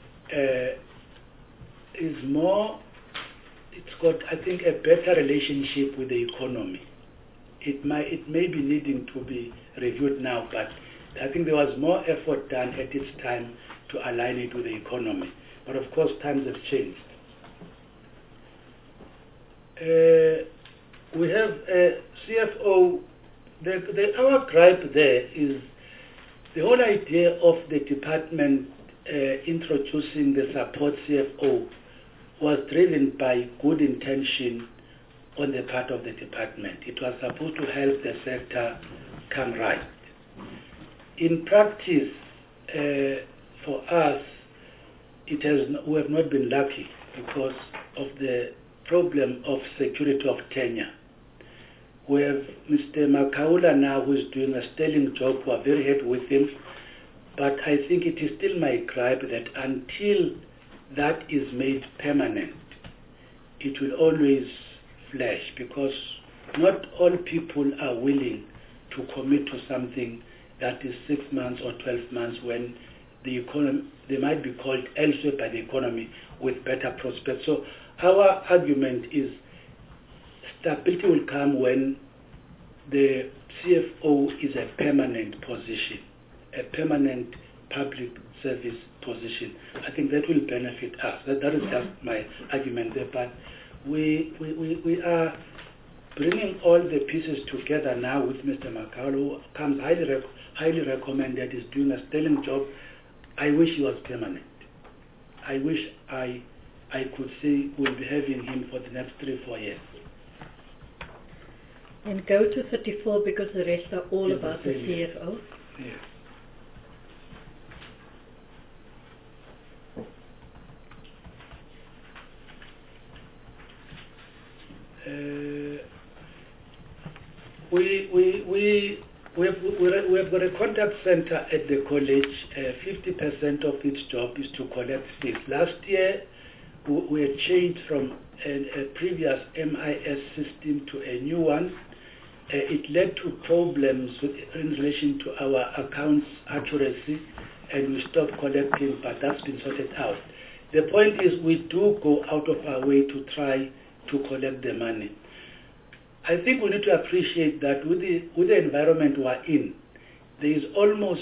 is more, it's got, I think, a better relationship with the economy. It may be needing to be reviewed now, but I think there was more effort done at its time to align it with the economy. But of course, times have changed. We have a CFO. Our gripe there is the whole idea of the department introducing the support CFO was driven by good intention on the part of the department. It was supposed to help the sector come right. In practice, for us, we have not been lucky because of the problem of security of tenure. We have Mr. Makaula now, who is doing a sterling job. We are very happy with him. But I think it is still my gripe that until that is made permanent, it will always flash, because not all people are willing to commit to something that is 6 months or 12 months when the economy, they might be called elsewhere by the economy with better prospects. So our argument is stability will come when the CFO is a permanent position, a permanent public service position. I think that will benefit us. That is just my argument there. But we are bringing all the pieces together now with Mr. Makaula, who comes highly recommended, is doing a sterling job. I wish he was permanent. I wish I could say we'll be having him for the next 3-4 years. And go to 34 because the rest are all about the CFO. Yes. We have got a contact center at the college. 50% of its job is to collect fees. Last year, we had changed from a previous MIS system to a new one. It led to problems in relation to our accounts accuracy, and we stopped collecting, but that's been sorted out. The point is we do go out of our way to try to collect the money. I think we need to appreciate that with the environment we're in, there is almost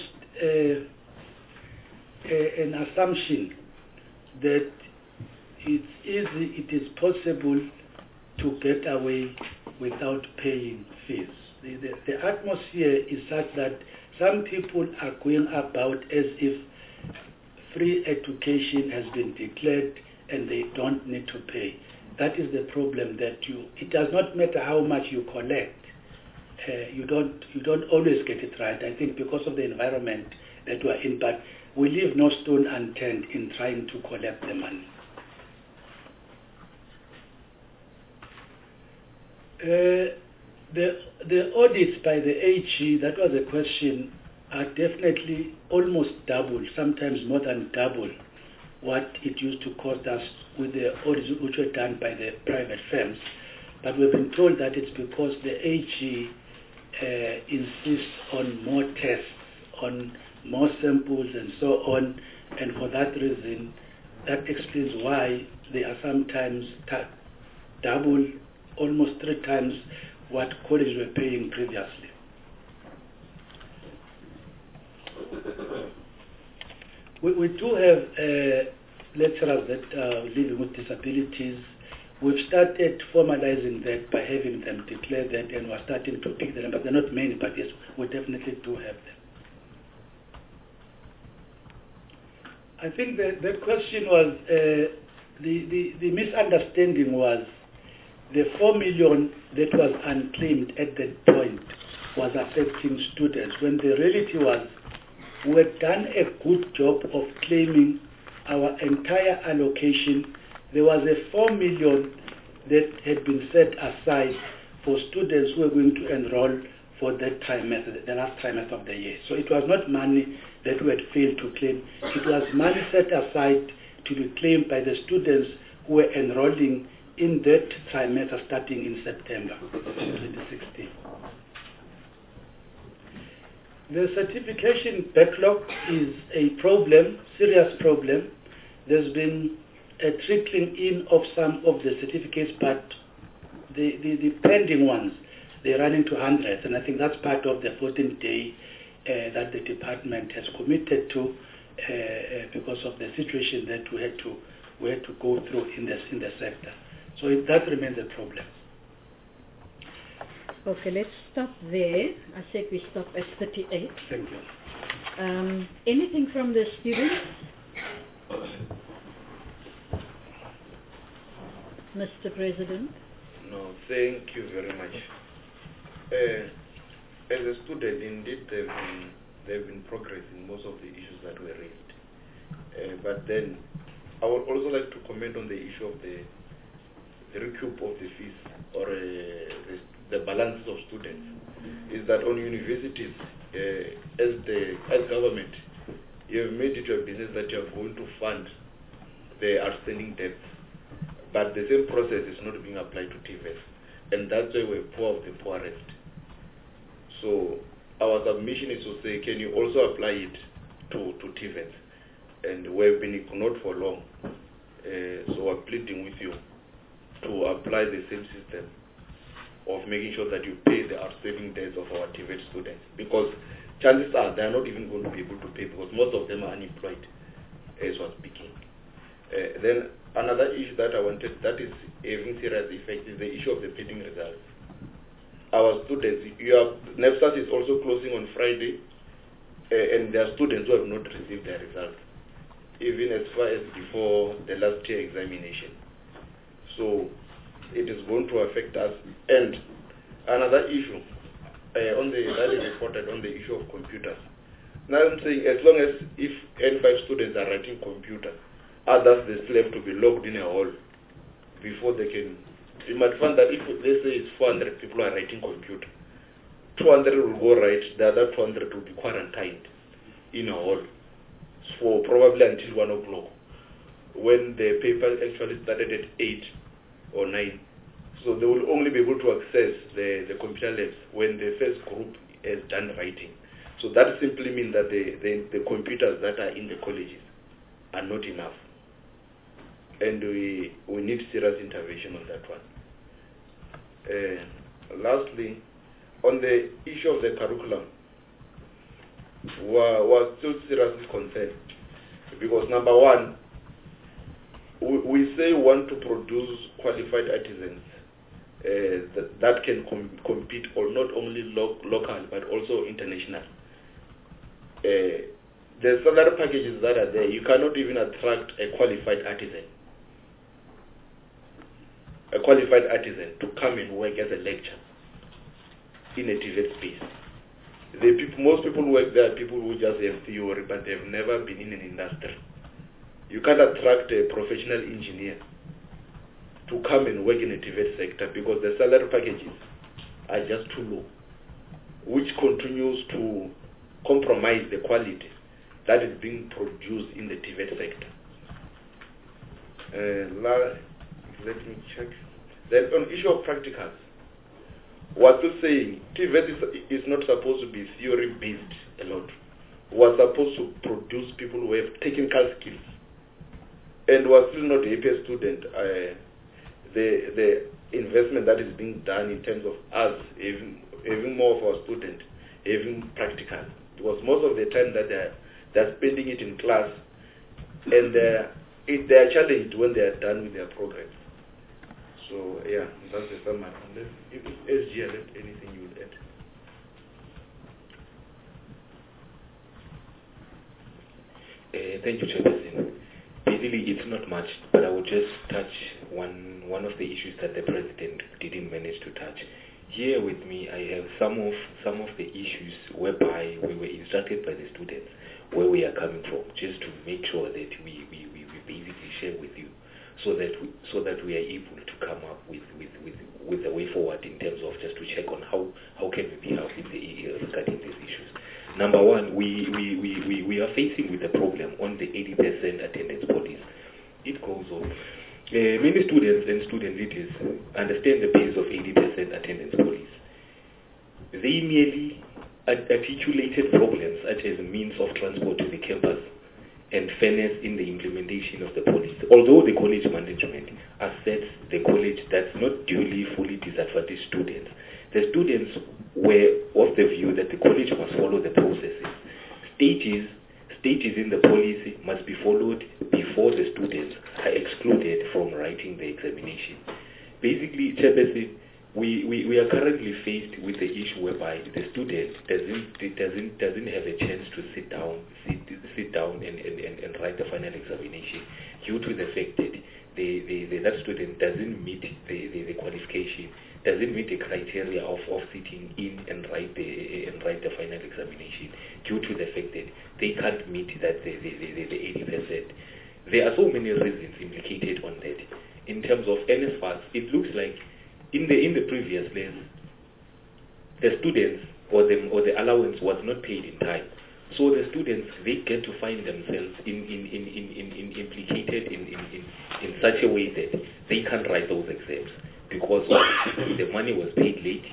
an assumption that it is possible to get away without paying fees. The atmosphere is such that some people are going about as if free education has been declared and they don't need to pay. That is the problem that it does not matter how much you collect. You don't always get it right. I think because of the environment that we are in, but we leave no stone unturned in trying to collect the money. The audits by the AG, that was a question, are definitely almost double, sometimes more than double what it used to cost us with the audits which were done by the private firms. But we've been told that it's because the AG insists on more tests, on more samples and so on, and for that reason, that explains why they are sometimes double, almost 3 times what colleges were paying previously. We do have lecturers that are living with disabilities. We've started formalizing that by having them declare that, and we're starting to pick them, but they're not many, but yes, we definitely do have them. I think the question was, the misunderstanding was the 4 million that was unclaimed at that point was affecting students, when the reality was we had done a good job of claiming our entire allocation. There was a 4 million that had been set aside for students who were going to enroll for that trimester, the last trimester of the year. So it was not money that we had failed to claim. It was money set aside to be claimed by the students who were enrolling in that trimester starting in September 2016. The certification backlog is a problem, serious problem. There's been a trickling in of some of the certificates, but the pending ones, they run into hundreds, and I think that's part of the 14-day that the department has committed to because of the situation that we had to go through in the sector. So that remains a problem. Okay, let's stop there. I said we stop at 38. Thank you. Anything from the students? Mr. President? No, thank you very much. As a student, indeed, they've been progressing most of the issues that were raised. But then, I would also like to comment on the issue of the recoup of the fees or the balances of students. Is that on universities, as government, you have made it your business that you are going to fund the outstanding debts, but the same process is not being applied to TVET, and that's why we're poor of the poorest. So our submission is to say, can you also apply it to TVET? And we've been ignored for long, so we're pleading with you to apply the same system of making sure that you pay the outstanding debts of our TVET students, because chances are they are not even going to be able to pay, because most of them are unemployed as we're speaking. Then another issue that I wanted, that is having serious effect, is the issue of the pending results. Our students, NEPSAS is also closing on Friday, and there are students who have not received their results, even as far as before the last year examination. So it is going to affect us. And another issue that is reported on the issue of computers. Now I'm saying, as long as if N5 students are writing computers, others they still have to be logged in a hall before they can. You might find that if let's say it's 400 people are writing computer, 200 will go right, the other 200 will be quarantined in a hall for probably until 1 o'clock, when the paper actually started at 8 or 9. So they will only be able to access the computer labs when the first group has done writing. So that simply means that the computers that are in the colleges are not enough. And we need serious intervention on that one. Lastly, on the issue of the curriculum, we're still seriously concerned, because number one, we say we want to produce qualified artisans that can compete, or not only local but also international. The salary packages that are there, you cannot even attract a qualified artisan a qualified artisan to come and work as a lecturer in a TVET space. Most people who work there are people who just have theory, but they've never been in an industry. You can't attract a professional engineer to come and work in a TVET sector because the salary packages are just too low, which continues to compromise the quality that is being produced in the TVET sector. Let me check. Then on issue of practicals, what you're saying, TVET is not supposed to be theory-based a lot. We're supposed to produce people who have technical skills. And we're still not a APS student. The investment that is being done in terms of us having more of our students having practical. Because most of the time that they're spending it in class, and they are challenged when they are done with their programs. So yeah, that's the summary. Unless if SG has anything you would add. Thank you, Chairperson. Basically, it's not much, but I will just touch one of the issues that the President didn't manage to touch. Here with me, I have some of the issues whereby we were instructed by the students where we are coming from, just to make sure that we basically share with you, so that we are able to come up with a way forward in terms of just to check on how can we be helping regarding these issues. Number one, we are facing with a problem on the 80% attendance policy. It goes on. Many students and student leaders understand the base of 80% attendance policy. They merely articulated problems such as means of transport to the campus and fairness in the implementation of the policy. Although the college management assets the college does not duly fully disadvantage students, the students were of the view that the college must follow the processes. Stages in the policy must be followed before the students are excluded from writing the examination. Basically, Chairperson, we are currently faced with the issue whereby the student doesn't have a chance to sit down and write the final examination due to the fact that that student doesn't meet the qualification, doesn't meet the criteria of sitting in and write the final examination due to the fact that they can't meet that the 80%. There are so many reasons implicated on that. In terms of NSFAS, it looks like in the previous years, the students or the allowance was not paid in time. So the students, they get to find themselves implicated in such a way that they can't write those exams because the money was paid late.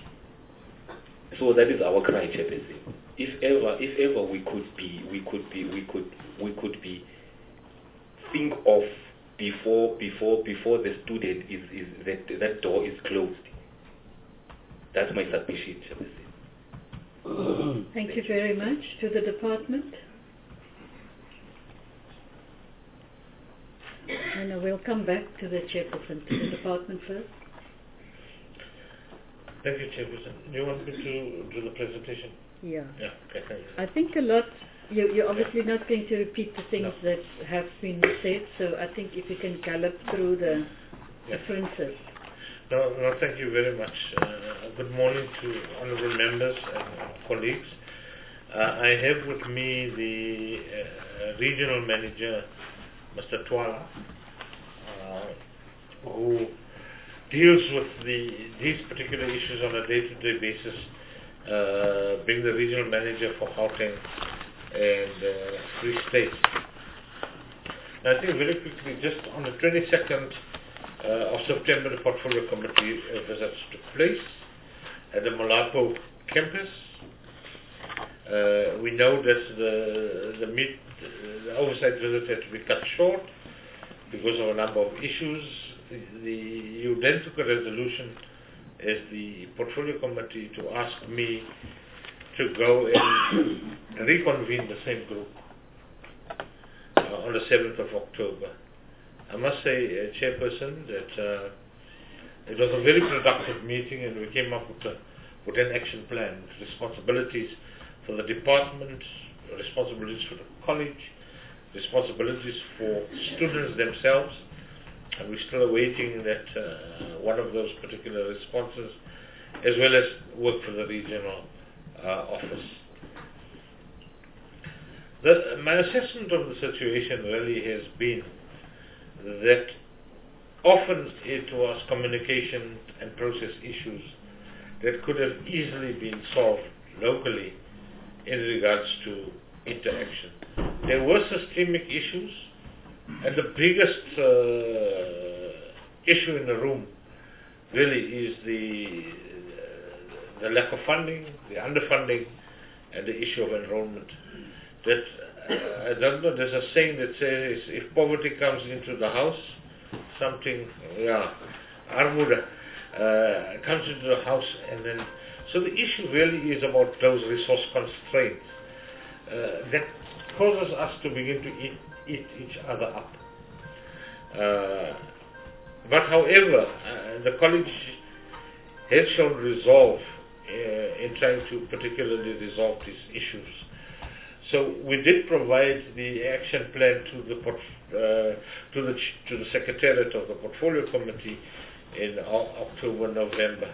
So that is our cry, Chairperson. If ever we could be think of before the student is that door is closed. That's my submission, Chairperson. Thank you very much. To the department. And we'll come back to the chairperson, to the department first. Thank you, Chairperson. Do you want me to do the presentation? Yeah. Yeah, okay, thank you. I think a lot, you're obviously not going to repeat the things that have been said, so I think if you can gallop through the differences. No, thank you very much. Good morning to honorable members and colleagues. I have with me the regional manager, Mr. Twala, who deals with these particular issues on a day-to-day basis, being the regional manager for Gauteng and Free State. I think very quickly, just on the 22nd of September, the Portfolio Committee visits took place at the Molapo campus. We know that the oversight visit had to be cut short because of a number of issues. You then took a resolution as the Portfolio Committee to ask me to go and reconvene the same group on the 7th of October. I must say, Chairperson, that it was a very productive meeting, and we came up with an action plan, with responsibilities for the department, responsibilities for the college, responsibilities for students themselves, and we're still awaiting that one of those particular responses, as well as work for the regional office. My assessment of the situation really has been that often it was communication and process issues that could have easily been solved locally in regards to interaction. There were systemic issues, and the biggest issue in the room really is the lack of funding, the underfunding, and the issue of enrollment. That I don't know, there's a saying that says if poverty comes into the house, armoede comes into the house, and then so the issue really is about those resource constraints that causes us to begin to eat each other up. But however, the college has shown resolve in trying to particularly resolve these issues. So we did provide the action plan to the Secretariat of the Portfolio Committee in October, November.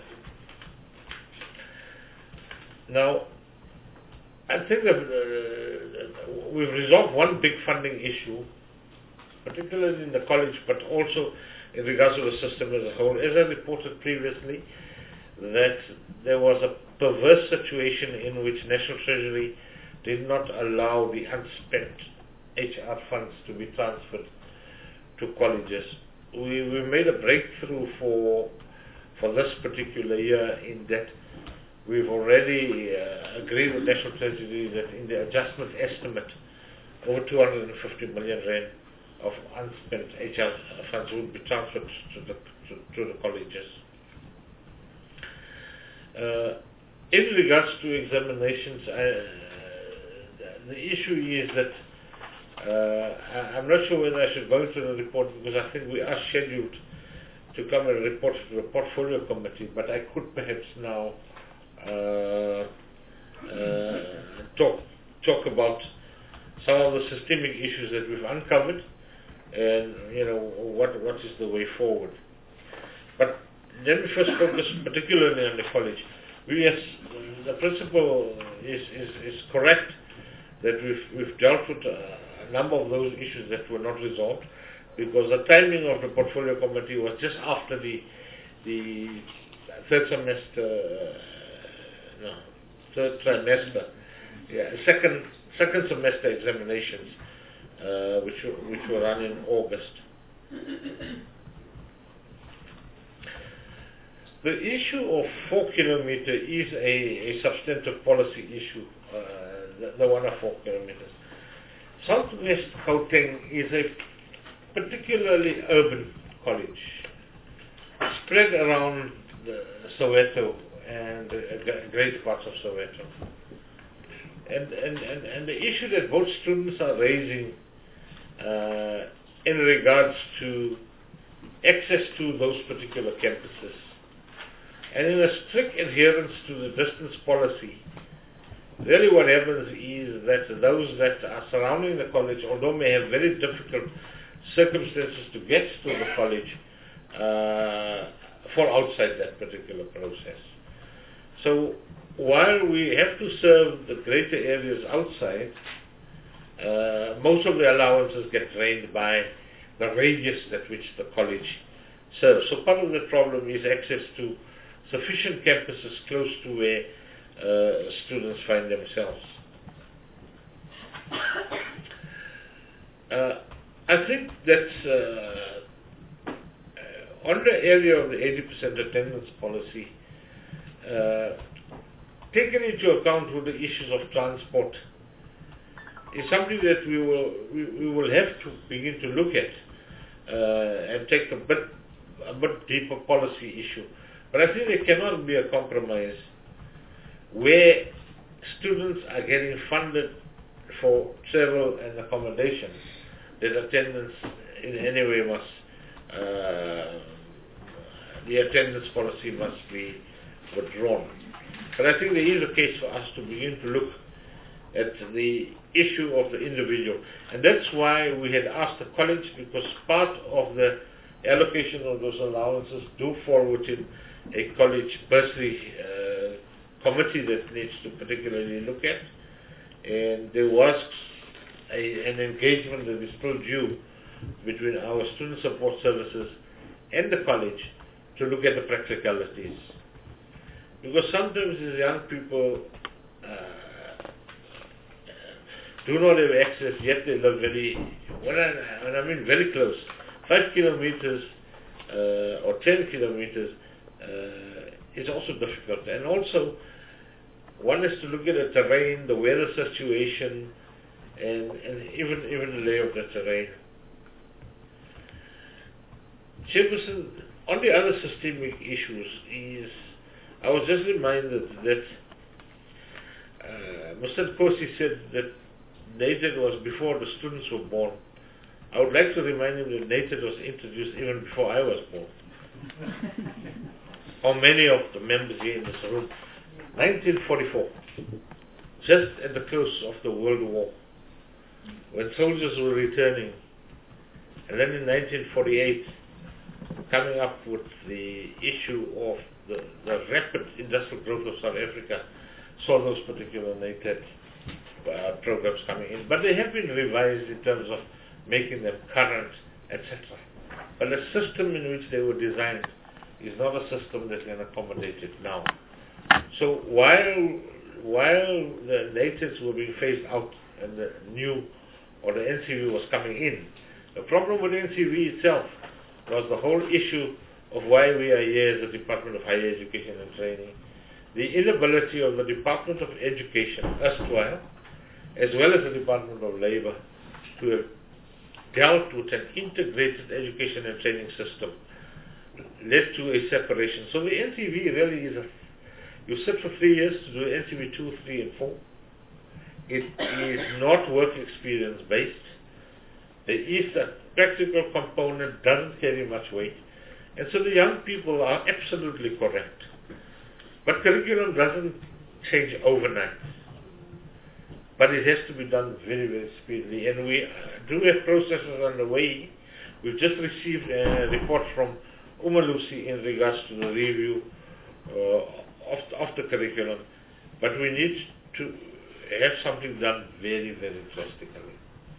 Now, I think that we've resolved one big funding issue, particularly in the college, but also in regards to the system as a whole. As I reported previously, that there was a perverse situation in which National Treasury did not allow the unspent HR funds to be transferred to colleges. We made a breakthrough for this particular year in that we've already agreed with National Treasury that in the adjustment estimate, over 250 million rand of unspent HR funds would be transferred to the colleges. In regards to examinations, the issue is that I'm not sure whether I should go into the report, because I think we are scheduled to come and report to the Portfolio Committee, but I could perhaps now talk about some of the systemic issues that we've uncovered, and what is the way forward. But let me first focus particularly on the college. The principal is correct that we've dealt with a number of those issues that were not resolved, because the timing of the Portfolio Committee was just after the third trimester, second semester examinations, which were run in August. The issue of 4 kilometer is a substantive policy issue, the one of 4 kilometers. Southwest Gauteng is a particularly urban college, spread around Soweto and great parts of Soweto. And the issue that both students are raising in regards to access to those particular campuses, and in a strict adherence to the distance policy, really what happens is that those that are surrounding the college, although may have very difficult circumstances to get to the college, fall outside that particular process. So while we have to serve the greater areas outside, most of the allowances get drained by the radius at which the college serves. So part of the problem is access to sufficient campuses close to where students find themselves. I think that on the area of the 80% attendance policy, taking into account with the issues of transport, is something that we will have to begin to look at and take a bit deeper policy issue. But I think there cannot be a compromise where students are getting funded for travel and accommodation, that attendance in any way the attendance policy must be withdrawn. But I think there is a case for us to begin to look at the issue of the individual. And that's why we had asked the college, because part of the allocation of those allowances do fall within a college bursary committee that needs to particularly look at. And there was an engagement that is still due between our student support services and the college to look at the practicalities. Because sometimes these young people do not have access, yet they live very, when I mean very close, 5 kilometers or 10 kilometers is also difficult. And also, one has to look at the terrain, the weather situation, and even the lay of the terrain. Chairperson, on the other systemic issues is, I was just reminded that Mr. Nkosi said that NATED was before the students were born. I would like to remind him that NATED was introduced even before I was born. Or many of the members here in this room. 1944, just at the close of the World War, when soldiers were returning, and then in 1948, coming up with the issue of the rapid industrial growth of South Africa, saw those particular NATED programs coming in. But they have been revised in terms of making them current, etc. But the system in which they were designed is not a system that can accommodate it now. So while the NATEDs were being phased out and the new or the NCV was coming in, the problem with the NCV itself was the whole issue of why we are here as the Department of Higher Education and Training. The inability of the Department of Education, erstwhile, as well as the Department of Labor, to have dealt with an integrated education and training system led to a separation. So the NCV really is you sit for 3 years to do NCV 2, 3, and 4. It is not work experience based. There is a practical component, doesn't carry much weight. And so the young people are absolutely correct. But curriculum doesn't change overnight. But it has to be done very, very speedily. And we do have processes underway. We've just received a report from Umalusi in regards to the review of the curriculum. But we need to have something done very, very drastically.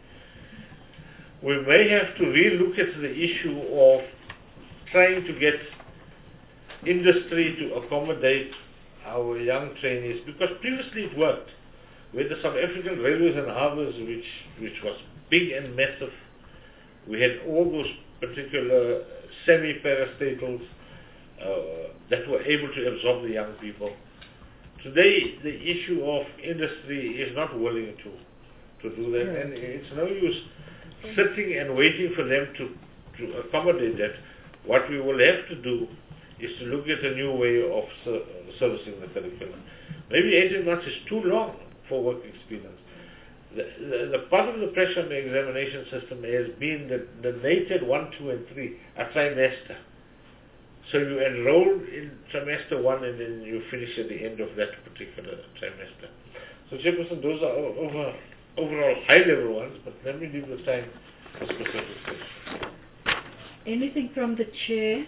We may have to re-look at the issue of trying to get industry to accommodate our young trainees, because previously it worked. We had the South African Railways and Harbours, which was big and massive. We had all those particular semi-parastatals that were able to absorb the young people. Today, the issue of industry is not willing to do that, and it's no use sitting and waiting for them to accommodate that. What we will have to do is to look at a new way of servicing the curriculum. Maybe 18 months is too long for work experience. The part of the pressure on the examination system has been that the NATED 1, 2, and 3 are trimester. So you enroll in trimester 1 and then you finish at the end of that particular trimester. So Chairperson, those are overall high-level ones, but let me leave the time for specific questions. Anything from the Chair?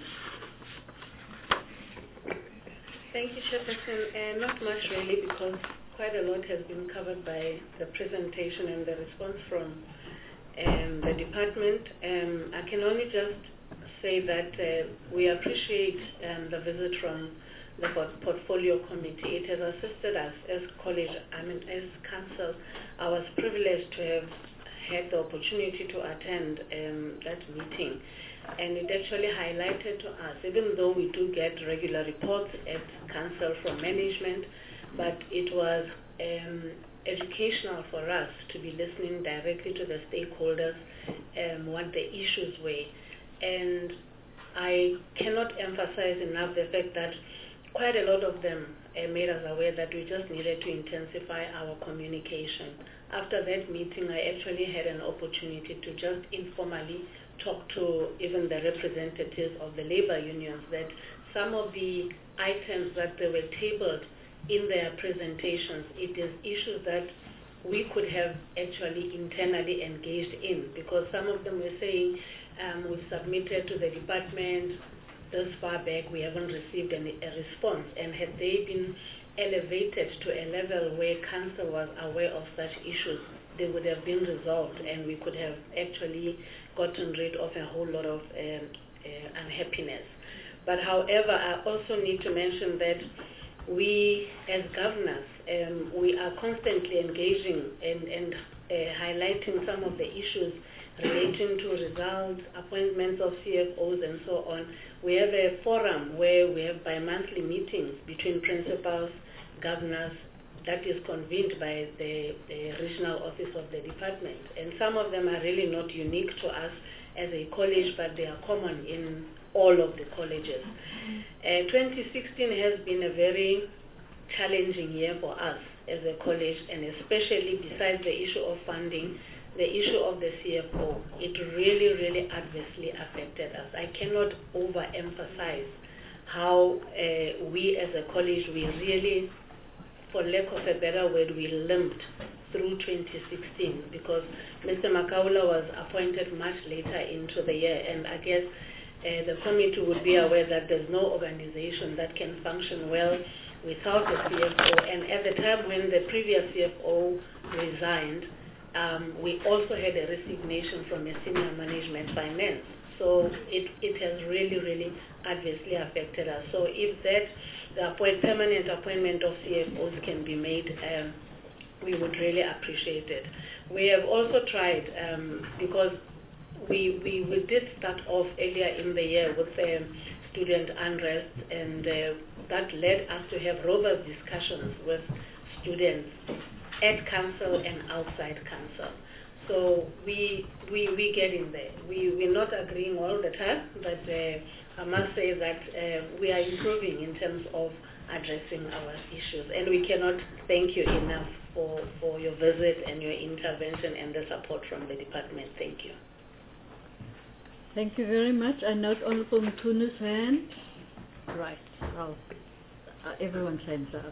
Thank you, Chairperson. Not much really, because quite a lot has been covered by the presentation and the response from the department. I can only just say that we appreciate the visit from the portfolio committee. It has assisted us as college, as council. I was privileged to have had the opportunity to attend that meeting. And it actually highlighted to us, even though we do get regular reports at council from management, but it was educational for us to be listening directly to the stakeholders, what the issues were. And I cannot emphasize enough the fact that quite a lot of them made us aware that we just needed to intensify our communication. After that meeting, I actually had an opportunity to just informally talk to even the representatives of the labor unions, that some of the items that they were tabled in their presentations, it is issues that we could have actually internally engaged in, because some of them were saying we've submitted to the department this far back, we haven't received a response. And had they been elevated to a level where council was aware of such issues, they would have been resolved, and we could have actually gotten rid of a whole lot of unhappiness. But however, I also need to mention that we as governors, we are constantly engaging and highlighting some of the issues relating to results, appointments of CFOs and so on. We have a forum where we have bi-monthly meetings between principals, governors, that is convened by the regional office of the department. And some of them are really not unique to us as a college, but they are common in all of the colleges. 2016 has been a very challenging year for us as a college, and especially besides the issue of funding, the issue of the CFO, it really, really adversely affected us. I cannot overemphasize how we as a college, we really, for lack of a better word, we limped through 2016, because Mr. Makaula was appointed much later into the year, and I guess the committee would be aware that there's no organization that can function well without a CFO. And at the time when the previous CFO resigned, we also had a resignation from a senior management finance. So it has really, really adversely affected us. So if the permanent appointment of CFOs can be made, we would really appreciate it. We have also tried, because we did start off earlier in the year with student unrest, and that led us to have robust discussions with students at council and outside council. So we get in there. We're not agreeing all the time, but I must say that we are improving in terms of addressing our issues, and we cannot thank you enough for your visit and your intervention and the support from the department. Thank you. Thank you very much. I note Honorable Mtunu's hand. Right. Well, everyone's hands up.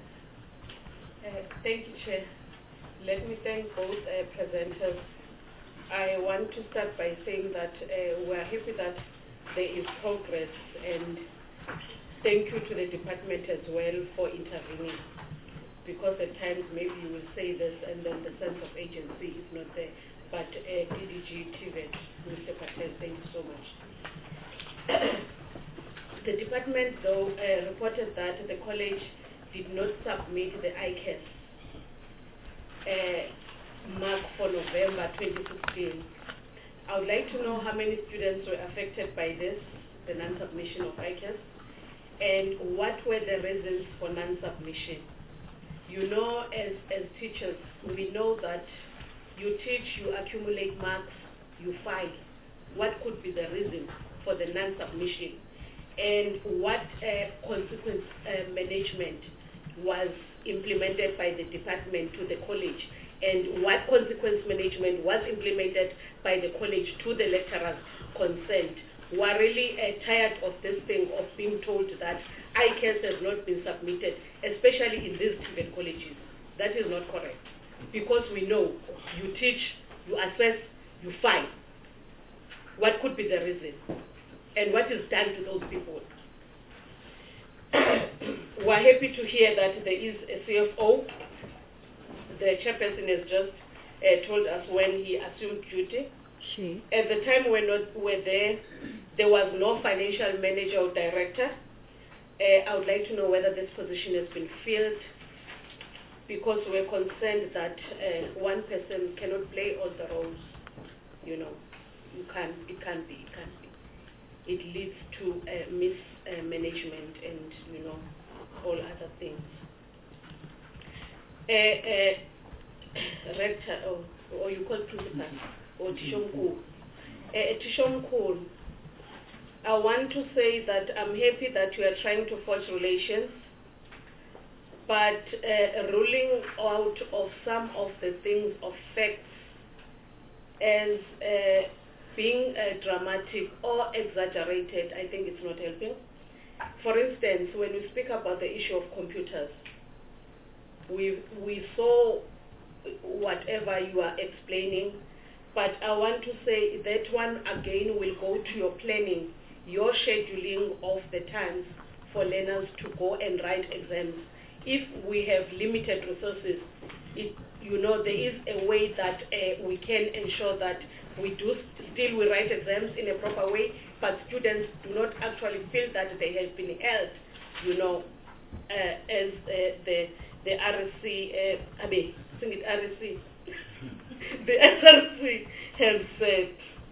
Thank you, Chair. Let me thank both presenters. I want to start by saying that we're happy that there is progress, and thank you to the department as well for intervening, because at times maybe you will say this and then the sense of agency is not there. But DDG, TVET, Mr. Patel, thank you so much. The department, though, reported that the college did not submit the ICAS mark for November 2016. I would like to know how many students were affected by this, the non-submission of ICAS, and what were the reasons for non-submission. You know, as teachers, we know that you teach, you accumulate marks, you file. What could be the reason for the non-submission? And what consequence management was implemented by the department to the college? And what consequence management was implemented by the college to the lecturers concerned? We're really tired of this thing of being told that ICAS has not been submitted, especially in these TVET colleges. That is not correct. Because we know you teach, you assess, you file. What could be the reason? And what is done to those people? We're happy to hear that there is a CFO. The chairperson has just told us when he assumed duty. At the time when we were there was no financial manager or director. I would like to know whether this position has been filled, because we're concerned that one person cannot play all the roles. You know, it can't be. It leads to mismanagement and, you know, all other things. Rector, or you call principal, or Tishomkul. Tishomkul, I want to say that I'm happy that you are trying to forge relations, but ruling out of some of the things of facts as being dramatic or exaggerated, I think it's not helping. For instance, when we speak about the issue of computers, we saw whatever you are explaining. But I want to say that one again will go to your planning, your scheduling of the times for learners to go and write exams. If we have limited resources, there is a way that we can ensure that we write exams in a proper way, but students do not actually feel that they have been held, as the RSC, RSC, the SRC has said.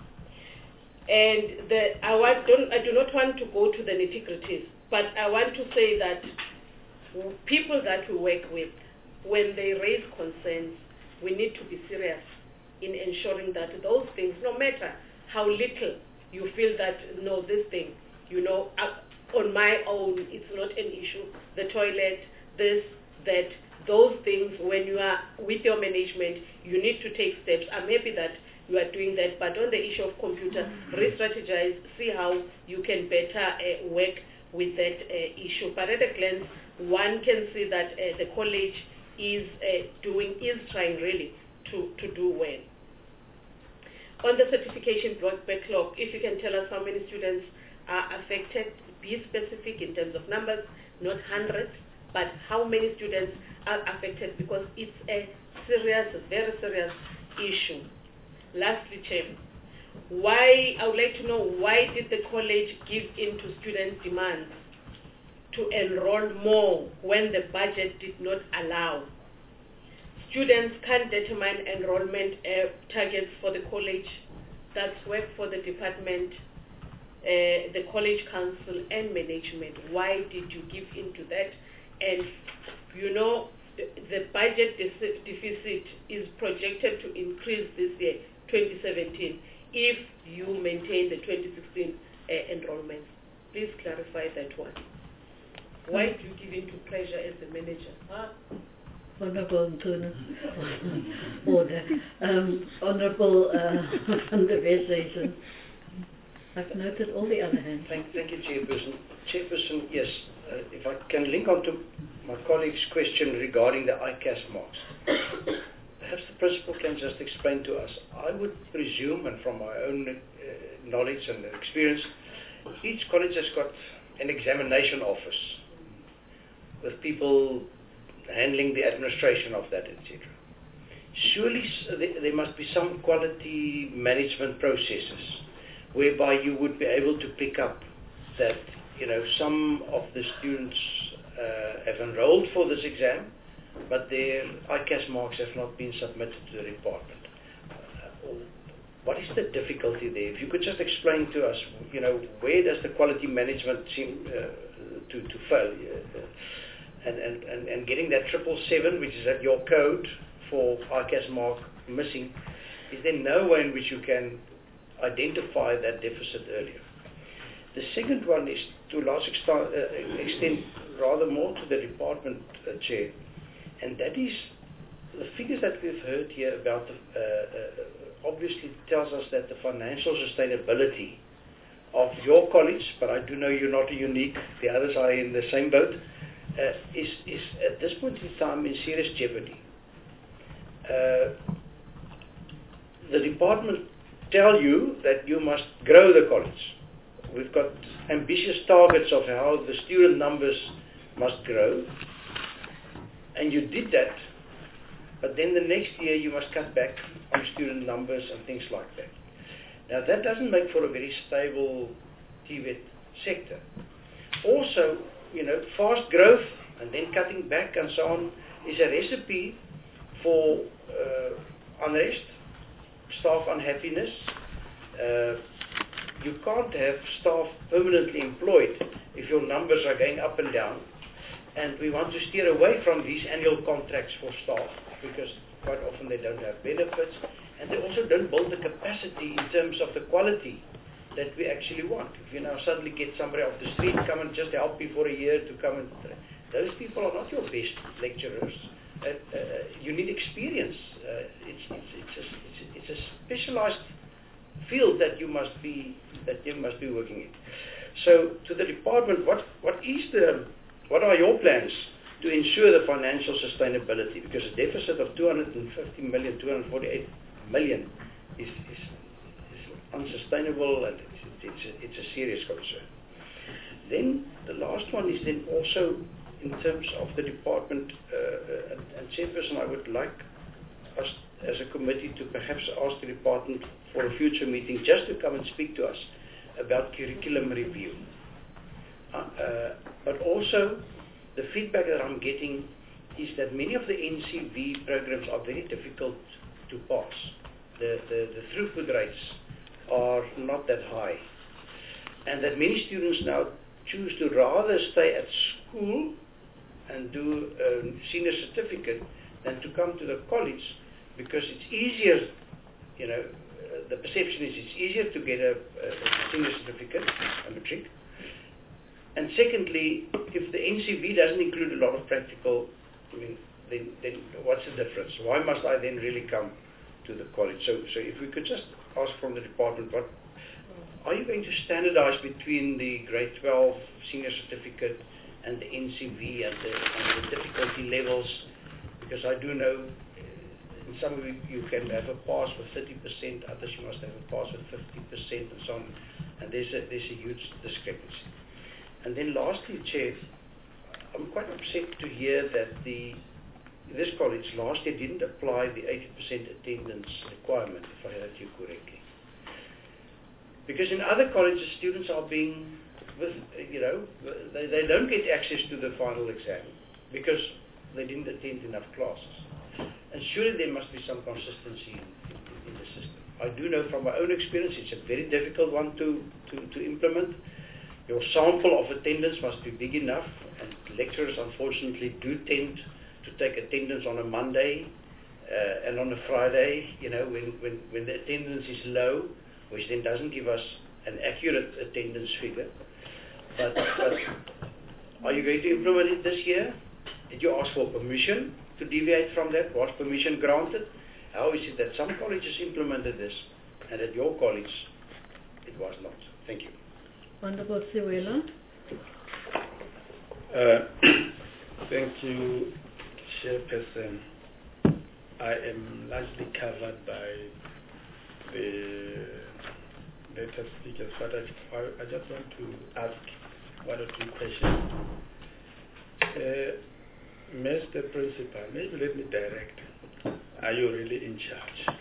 And I do not want to go to the nitty-gritties, but I want to say that people that we work with, when they raise concerns, we need to be serious in ensuring that those things, no matter how little you feel that, no, this thing, on my own, it's not an issue. The toilet, this, that, those things, when you are with your management, you need to take steps. I'm happy that you are doing that, but on the issue of computer, re-strategize, see how you can better work with that issue. But at a glance, one can see that the college is trying really to do well. On the certification backlog, if you can tell us how many students are affected, be specific in terms of numbers, not hundreds, but how many students are affected, because it's a serious, very serious issue. Lastly, Chair, I would like to know why did the college give in to student demands to enroll more when the budget did not allow? Students can determine enrollment targets for the college. That's work for the department, the college council and management. Why did you give into that? And the budget deficit is projected to increase this year, 2017, if you maintain the 2016 enrollments. Please clarify that one. Why do you give into pressure as the manager? Honourable Order. Honourable Van der Westhuizen. I've noted all the other hands. Thank you, Chairperson. Chairperson, yes, if I can link on to my colleague's question regarding the ICAS marks. Perhaps the principal can just explain to us. I would presume, and from my own knowledge and experience, each college has got an examination office with people handling the administration of that, etc. Surely there must be some quality management processes whereby you would be able to pick up that, some of the students have enrolled for this exam, but their ICAS marks have not been submitted to the department. What is the difficulty there? If you could just explain to us, where does the quality management seem to fail? And getting that 777, which is at your code for ICAS mark missing, is there no way in which you can identify that deficit earlier? The second one is to a large extent rather more to the department chair, and that is the figures that we've heard here about obviously tells us that the financial sustainability of your college, but I do know you're not unique, the others are in the same boat, is at this point in time in serious jeopardy. The department tell you that you must grow the college. We've got ambitious targets of how the student numbers must grow, and you did that, but then the next year you must cut back on student numbers and things like that. Now that doesn't make for a very stable TVET sector. Also, fast growth and then cutting back and so on is a recipe for unrest, staff unhappiness. You can't have staff permanently employed if your numbers are going up and down. And we want to steer away from these annual contracts for staff because quite often they don't have benefits and they also don't build the capacity in terms of the quality that we actually want. If you now suddenly get somebody off the street, come and just help me for a year to come and... Those people are not your best lecturers. You need experience. It's a specialized field that you must be working in. So to the department, what are your plans to ensure the financial sustainability, because a deficit of 250 million, 248 million is unsustainable, and it's a serious concern. Then the last one is then also in terms of the department, and Chairperson, I would like us as a committee to perhaps ask the department for a future meeting just to come and speak to us about curriculum review. But also, the feedback that I'm getting is that many of the NCV programs are very difficult to pass. The throughput rates are not that high. And that many students now choose to rather stay at school and do a senior certificate than to come to the college, because it's easier, the perception is it's easier to get a senior certificate, a matric. And secondly, if the NCV doesn't include a lot of practical, then what's the difference? Why must I then really come to the college? So if we could just ask from the department, what are you going to standardize between the grade 12 senior certificate and the NCV and the difficulty levels? Because I do know in some of you can have a pass with 30%, others you must have a pass with 50% and so on. And there's a huge discrepancy. And then lastly, Chair, I'm quite upset to hear that this college last year didn't apply the 80% attendance requirement, if I heard you correctly. Because in other colleges, students are being, they don't get access to the final exam because they didn't attend enough classes. And surely there must be some consistency in the system. I do know from my own experience, it's a very difficult one to implement. Your sample of attendance must be big enough, and lecturers unfortunately do tend to take attendance on a Monday and on a Friday, when the attendance is low, which then doesn't give us an accurate attendance figure. But are you going to implement it this year? Did you ask for permission to deviate from that? Was permission granted? How is it that some colleges implemented this and at your college it was not? Thank you. Honorable Siwela. Thank you, Chairperson. I am largely covered by the later speakers, but I just want to ask one or two questions. Mr. Principal, maybe let me direct. Are you really in charge?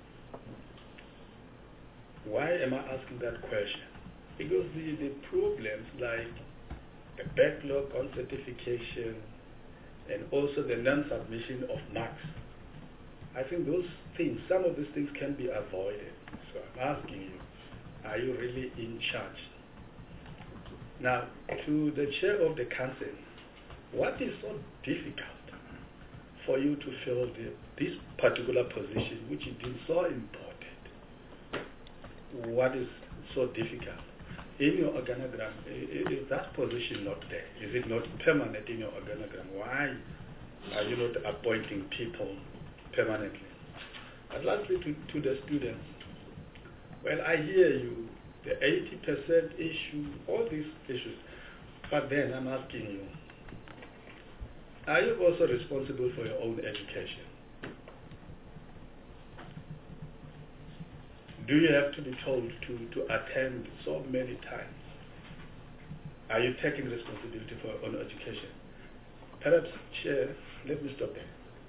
Why am I asking that question? Because the problems like the backlog on certification and also the non-submission of marks, I think those things, some of these things can be avoided. So I'm asking you, are you really in charge? Now, to the chair of the council, what is so difficult for you to fill this particular position, which you deem so important? What is so difficult? In your organogram, is that position not there? Is it not permanent in your organogram? Why are you not appointing people permanently? And lastly, to the students, well, I hear you, the 80% issue, all these issues, but then I'm asking you, are you also responsible for your own education? Do you have to be told to attend so many times? Are you taking responsibility for your own education? Perhaps, Chair, let me stop there.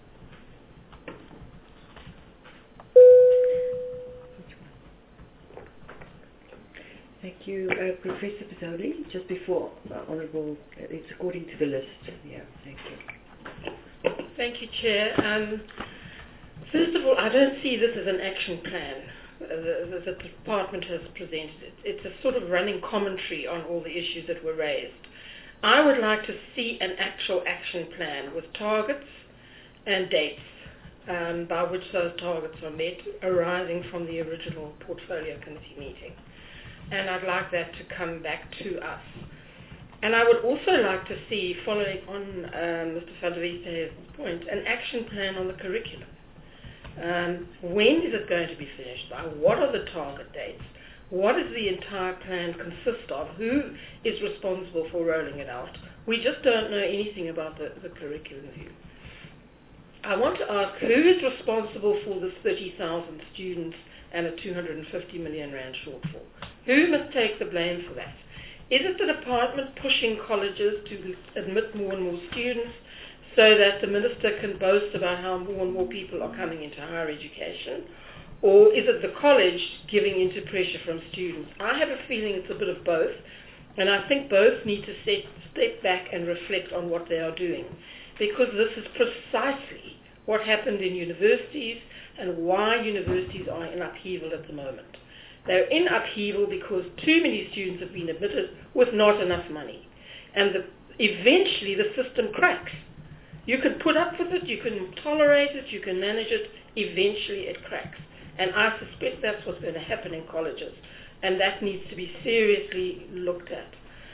Thank you, Professor Pizzoli. Just before, Honourable, it's according to the list. Yeah, thank you. Thank you, Chair. First of all, I don't see this as an action plan that the department has presented. It's a sort of running commentary on all the issues that were raised. I would like to see an actual action plan with targets and dates by which those targets are met, arising from the original portfolio committee meeting. And I'd like that to come back to us. And I would also like to see, following on Mr. van der Westhuizen's point, an action plan on the curriculum. When is it going to be finished by? What are the target dates? What does the entire plan consist of? Who is responsible for rolling it out? We just don't know anything about the curriculum review. I want to ask, who is responsible for this 30,000 students and a 250 million rand shortfall? Who must take the blame for that? Is it the department pushing colleges to admit more and more students so that the minister can boast about how more and more people are coming into higher education? Or is it the college giving into pressure from students? I have a feeling it's a bit of both, and I think both need to step back and reflect on what they are doing, because this is precisely what happened in universities and why universities are in upheaval at the moment. They're in upheaval because too many students have been admitted with not enough money, and eventually the system cracks. You can put up with it, you can tolerate it, you can manage it, eventually it cracks. And I suspect that's what's going to happen in colleges, and that needs to be seriously looked at.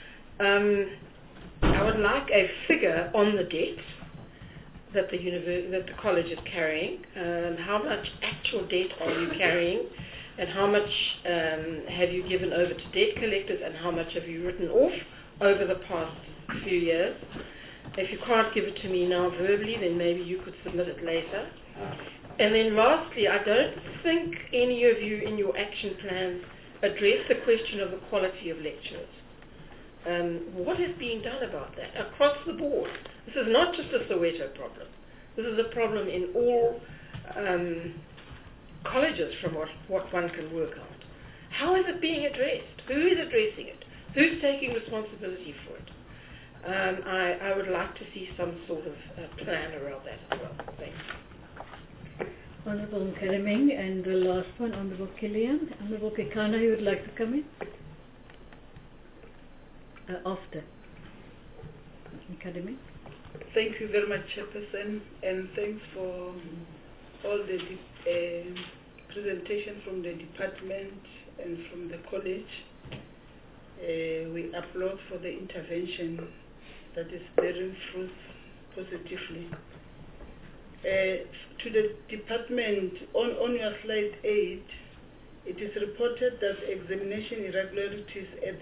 I would like a figure on the debt that the college is carrying. How much actual debt are you carrying, and how much have you given over to debt collectors, and how much have you written off over the past few years? If you can't give it to me now verbally, then maybe you could submit it later. And then lastly, I don't think any of you in your action plans address the question of the quality of lecturers. What is being done about that across the board? This is not just a Soweto problem. This is a problem in all colleges from what one can work out. How is it being addressed? Who is addressing it? Who's taking responsibility for it? I would like to see some sort of plan around that as well. Thanks. Honourable Kariming, and the last one, Honourable Killian. Honourable Kekana, you would like to come in? After. Kariming. Thank you very much, Chairperson, and thanks for all the presentation from the department and from the college. We applaud for the intervention that is bearing fruit positively. To the department, on your slide 8, it is reported that examination irregularities at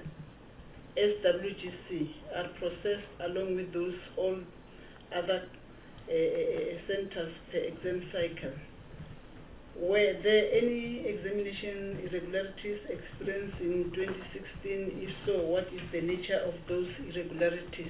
SWGC are processed along with those all other centers per exam cycle. Were there any examination irregularities experienced in 2016? If so, what is the nature of those irregularities?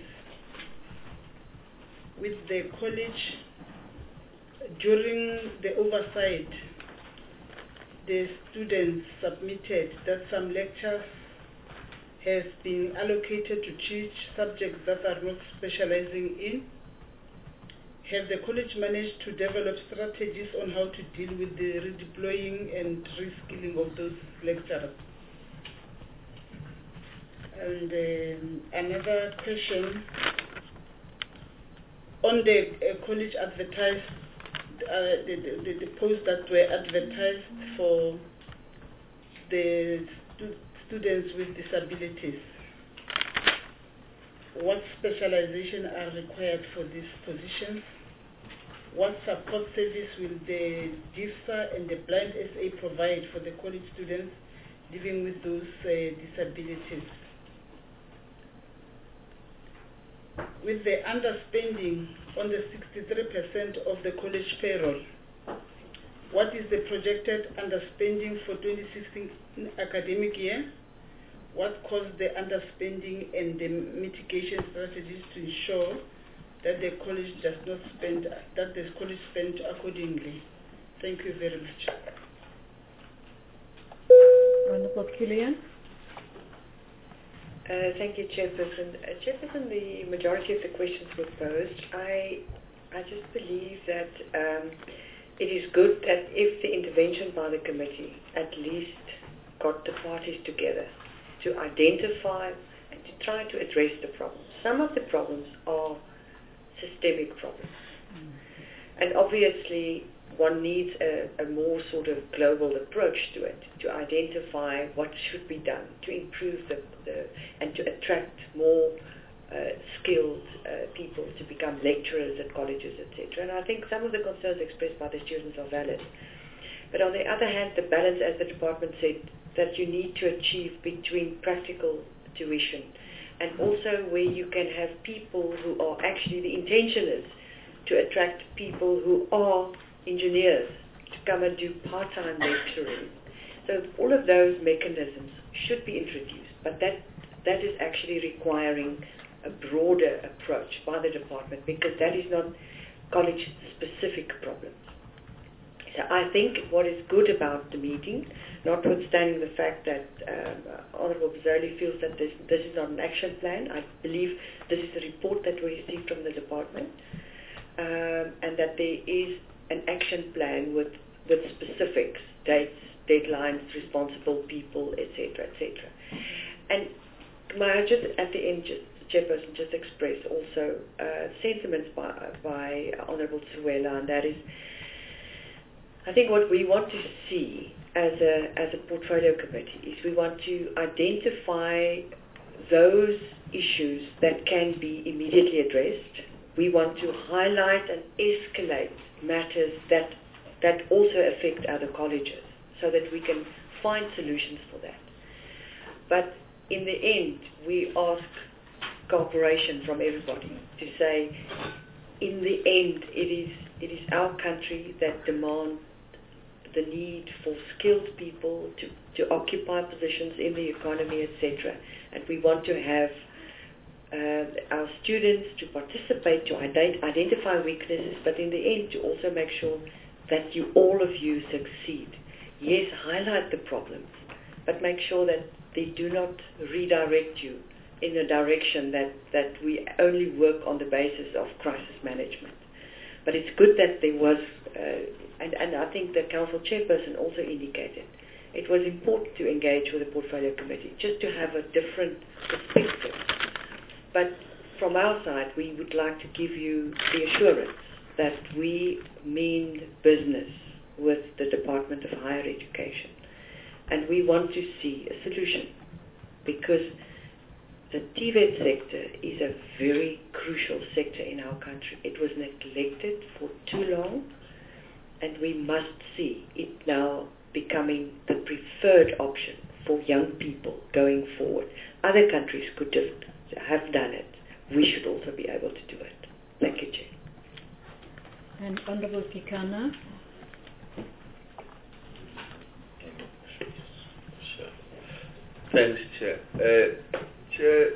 With the college, during the oversight, the students submitted that some lectures have been allocated to teach subjects that are not specializing in. Have the college managed to develop strategies on how to deal with the redeploying and reskilling of those lecturers? And another question, on the college advertised, the posts that were advertised for the students with disabilities, what specialization are required for these positions? What support service will the DIFSA and the Blind SA provide for the college students living with those disabilities? With the underspending on the 63% of the college payroll, what is the projected underspending for 2016 academic year? What caused the underspending and the mitigation strategies to ensure that the college does not spend, that the college spend accordingly? Thank you very much. Honourable Killian. Thank you, Chairperson. Chairperson, the majority of the questions were posed. I just believe that it is good that if the intervention by the committee at least got the parties together to identify and to try to address the problems. Some of the problems are systemic problems. And obviously one needs a more sort of global approach to it, to identify what should be done to improve and to attract more skilled people to become lecturers at colleges, etc. And I think some of the concerns expressed by the students are valid. But on the other hand, the balance, as the department said, that you need to achieve between practical tuition and also where you can have people who are actually, the intention is to attract people who are engineers to come and do part-time lecturing. So all of those mechanisms should be introduced, but that is actually requiring a broader approach by the department, because that is not college-specific problems. So I think what is good about the meeting, notwithstanding the fact that Honourable Bozzoli feels that this is not an action plan, I believe this is a report that we received from the department, and that there is an action plan with specifics, dates, deadlines, responsible people, etc., etc. And may I just, at the end, Chairperson, just express also sentiments by Honourable Sewela, and that is, I think what we want to see as a portfolio committee is we want to identify those issues that can be immediately addressed. We want to highlight and escalate matters that also affect other colleges, so that we can find solutions for that. But in the end, we ask cooperation from everybody to say, in the end, it is our country that demands the need for skilled people to occupy positions in the economy, etc. And we want to have our students to participate, to identify weaknesses, but in the end to also make sure that all of you succeed. Yes, highlight the problems, but make sure that they do not redirect you in a direction that we only work on the basis of crisis management. But it's good that there was, and I think the council chairperson also indicated, it was important to engage with the portfolio committee, just to have a different perspective. But from our side, we would like to give you the assurance that we mean business with the Department of Higher Education. And we want to see a solution, because the TVET sector is a very crucial sector in our country. It was neglected for too long, and we must see it now becoming the preferred option for young people going forward. Other countries could just have done it. We should also be able to do it. Thank you, Chair. And Honourable Kekana. Thanks, Chair. Chair,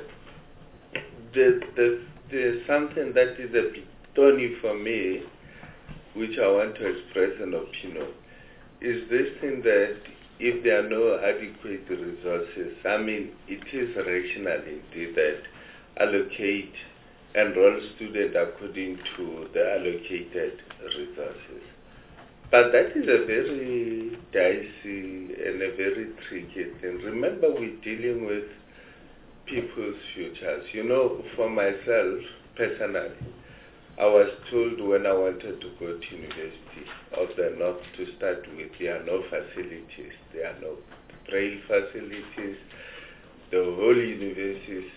there's something that is a bit thorny for me, which I want to express an opinion. Is this thing that if there are no adequate resources, I mean, it is rational indeed that allocate, enroll students according to the allocated resources. But that is a very dicey and a very tricky thing. Remember, we're dealing with people's futures. You know, for myself, personally, I was told when I wanted to go to University of the North to start with, there are no facilities. There are no braille facilities. The whole university,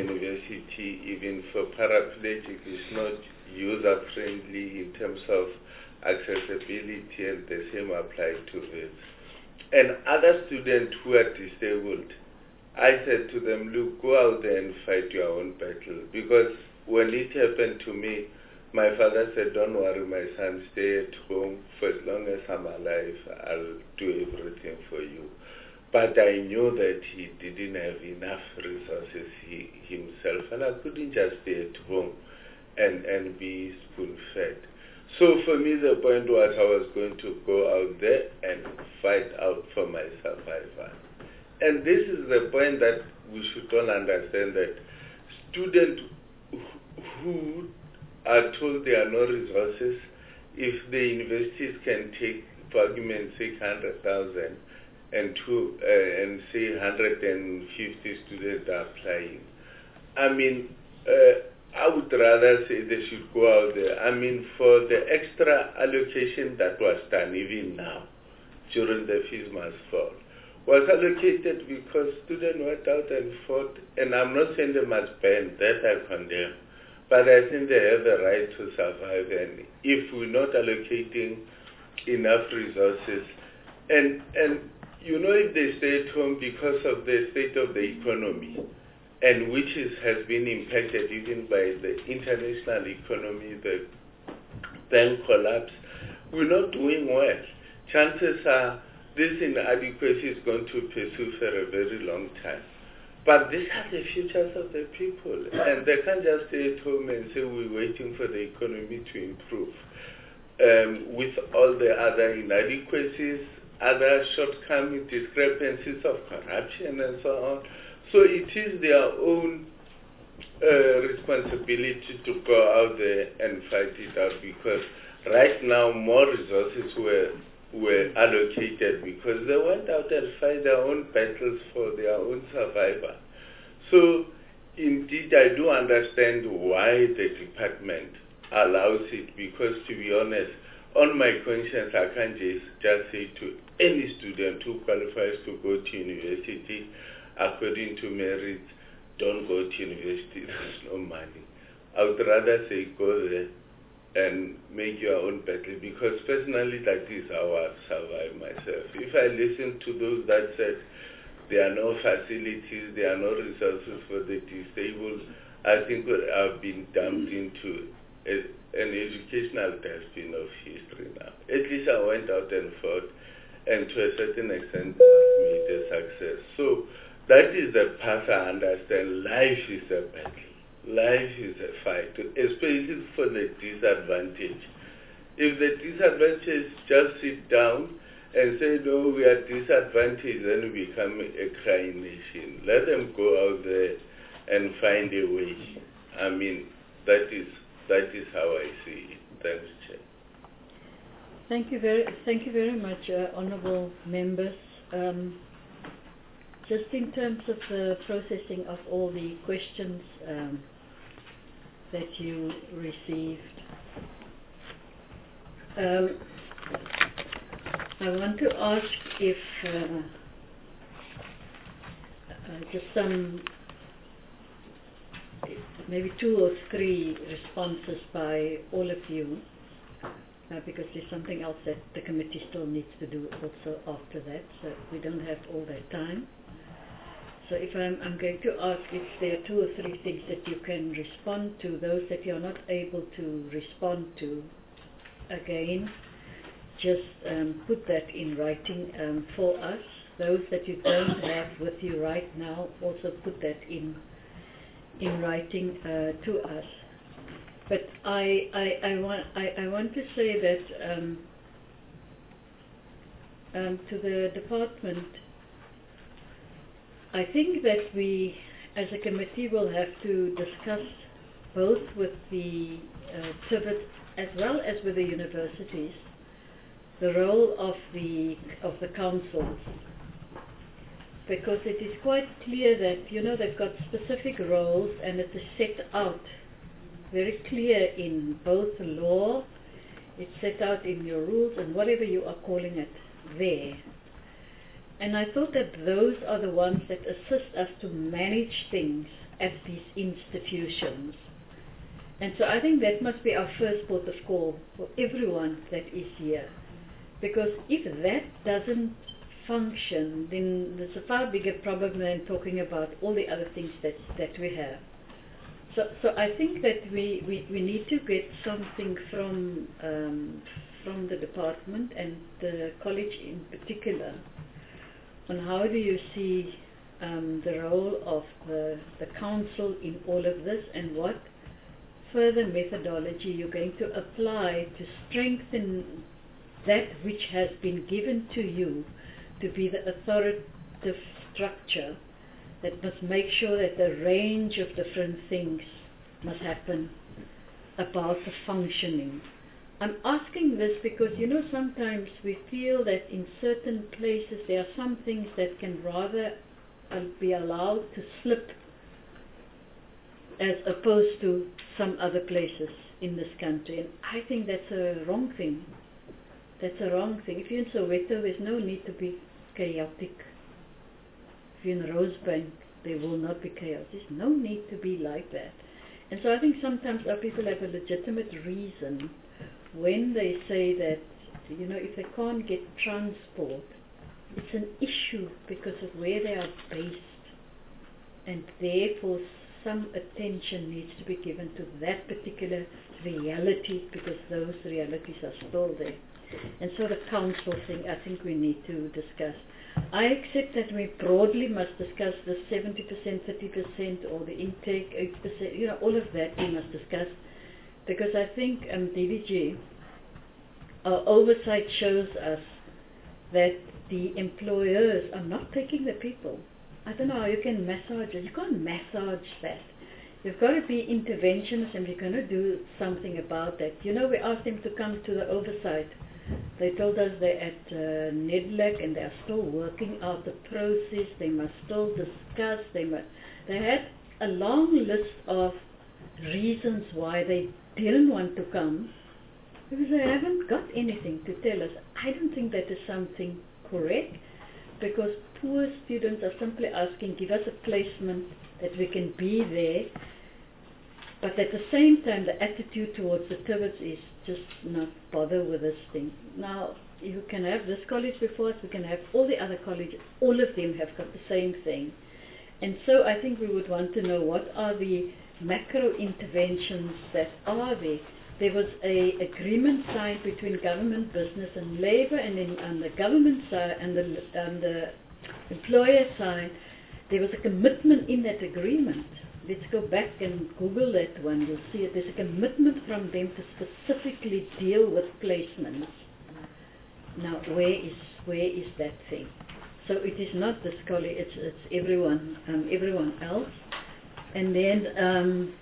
even for paraplegic, is not user-friendly in terms of accessibility, and the same applies to this. And other students who are disabled, I said to them, look, go out there and fight your own battle. Because when it happened to me, my father said, don't worry, my son, stay at home. For as long as I'm alive, I'll do everything for you. But I knew that he didn't have enough resources himself, and I couldn't just stay at home and be spoon-fed. So for me, the point was I was going to go out there and fight out for my survival. And this is the point that we should all understand, that students who are told there are no resources, if the universities can take, for argument's sake, 100,000 and say 150 students are applying, I mean, I would rather say they should go out there. I mean, for the extra allocation that was done even now, during the fees must fall, was allocated because students went out and fought, and I'm not saying they must ban, that I condemn, but I think they have the right to survive, and if we're not allocating enough resources, and you know, if they stay at home because of the state of the economy, and which has been impacted even by the international economy, the bank collapse, we're not doing well. Chances are this inadequacy is going to pursue for a very long time. But these are the futures of the people, and they can't just stay at home and say we're waiting for the economy to improve. With all the other inadequacies, other shortcomings, discrepancies of corruption and so on. So it is their own responsibility to go out there and fight it out, because right now more resources were allocated because they went out and fight their own battles for their own survival. So indeed I do understand why the department allows it, because to be honest, on my conscience I can't just say to any student who qualifies to go to university according to merit, don't go to university, there's no money. I would rather say go there and make your own battle, because personally that is how I've survived myself. If I listen to those that said there are no facilities, there are no resources for the disabled, I think I've been dumped into an educational dustbin of history now. At least I went out and fought, and to a certain extent made a success. So that is the path I understand. Life is a battle. Life is a fight, especially for the disadvantaged. If the disadvantaged just sit down and say, no, we are disadvantaged, then we become a crying nation. Let them go out there and find a way. I mean, that is how I see it. Thanks, Chair. Thank you very much, honourable members. Just in terms of the processing of all the questions that you received, I want to ask if just some, maybe 2 or 3 responses by all of you, because there's something else that the committee still needs to do also after that, so we don't have all that time. So if I'm going to ask if there are 2 or 3 things that you can respond to, those that you're not able to respond to, again, just put that in writing for us. Those that you don't have with you right now, also put that in writing to us. But I want to say that to the department, I think that we as a committee will have to discuss both with the TVET as well as with the universities the role of the councils, because it is quite clear that, you know, they've got specific roles and it is set out very clear in both the law, it's set out in your rules and whatever you are calling it there. And I thought that those are the ones that assist us to manage things at these institutions. And so I think that must be our first port of call for everyone that is here. Because if that doesn't function, then there's a far bigger problem than talking about all the other things that we have. So I think that we need to get something from the department and the college in particular on how do you see the role of the council in all of this, and what further methodology you're going to apply to strengthen that which has been given to you to be the authoritative structure that must make sure that the range of different things must happen about the functioning. I'm asking this because, you know, sometimes we feel that in certain places there are some things that can rather be allowed to slip as opposed to some other places in this country. And I think that's a wrong thing. That's a wrong thing. If you're in Soweto, there's no need to be chaotic. If you're in Rosebank, there will not be chaos. There's no need to be like that. And so I think sometimes our people have a legitimate reason when they say that, you know, if they can't get transport, it's an issue because of where they are based. and therefore some attention needs to be given to that particular reality, because those realities are still there. And so the council thing, I think we need to discuss. I accept that we broadly must discuss the 70%, 30%, or the intake, 8%, all of that we must discuss, because I think DVG, our oversight shows us that the employers are not taking the people. I don't know how you can massage it. You can't massage that. You've got to be interventionists, and we're going to do something about that. We asked them to come to the oversight. They told us they're at NEDLAC and they are still working out the process. They must still discuss. They had a long list of reasons why they didn't want to come, because they haven't got anything to tell us. I don't think that is something correct, because poor students are simply asking, give us a placement that we can be there. But at the same time, the attitude towards the TVETs is just not bother with this thing. Now, you can have this college before us, we can have all the other colleges, all of them have got the same thing. And so I think we would want to know what are the macro interventions that are there. There was an agreement signed between government, business and labour, and then on the government side and the employer side, there was a commitment in that agreement. Let's go back and Google that one, you'll see it. There's a commitment from them to specifically deal with placements. Now, where is that thing? So it is not this college, it's everyone else. And then,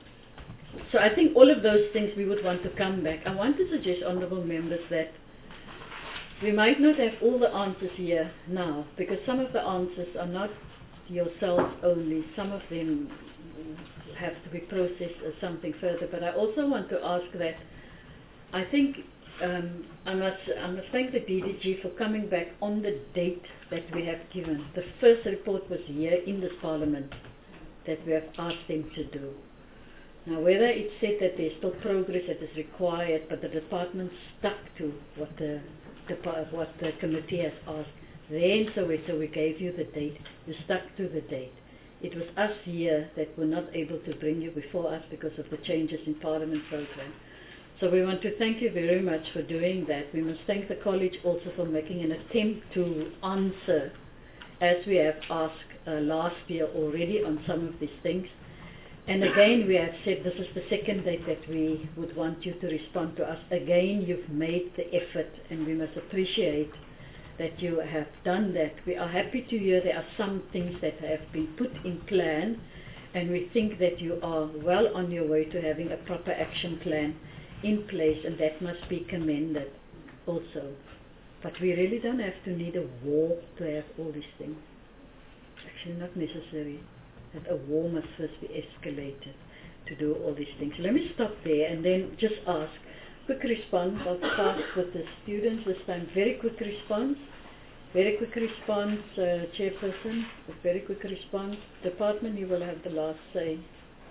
so I think all of those things we would want to come back. I want to suggest, honourable members, that we might not have all the answers here now, because some of the answers are not yourselves only. Some of them have to be processed as something further. But I also want to ask that, I think I must thank the DDG for coming back on the date that we have given. The first report was here in this Parliament that we have asked them to do. Now, whether it's said that there's still progress that is required, but the department stuck to what the committee has asked, then so we gave you the date. You stuck to the date. It was us here that were not able to bring you before us because of the changes in Parliament program. So we want to thank you very much for doing that. We must thank the college also for making an attempt to answer, as we have asked last year already on some of these things. And again, we have said this is the second date that we would want you to respond to us. Again, you've made the effort, and we must appreciate that you have done that. We are happy to hear there are some things that have been put in plan, and we think that you are well on your way to having a proper action plan in place, and that must be commended also. But we really don't have to need a war to have all these things. It's actually not necessary that a war must first be escalated to do all these things. Let me stop there and then just ask. Quick response. I'll start with the students this time. Very quick response. Very quick response, Chairperson. A very quick response. Department, you will have the last say.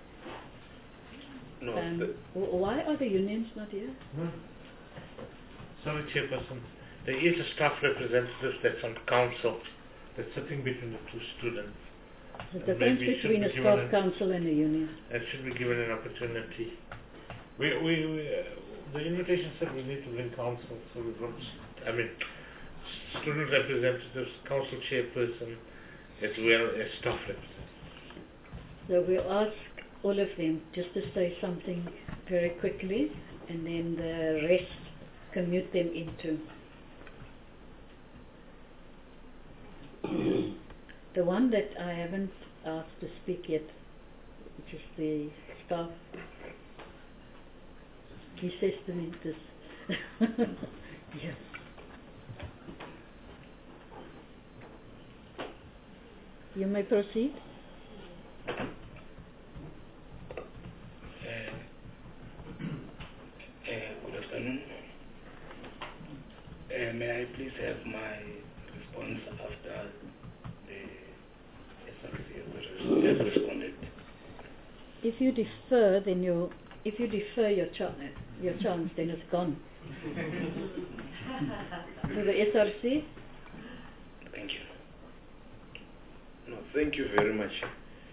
No. Why are the unions not here? Sorry, Chairperson. There is a staff representative that's on council that's sitting between the two students. The difference between a staff council and a union. That should be given an opportunity. The invitation said we need to bring council, so we've got, student representatives, council chairperson, as well as staff representatives. So we'll ask all of them just to say something very quickly, and then the rest commute them into. The one that I haven't asked to speak yet, which is the staff, he says to me this. Yes. You may proceed. Good afternoon. May I please have my response after the SRC has responded? If you defer, then your chance, then it's gone. To the SRC. Thank you. No, thank you very much.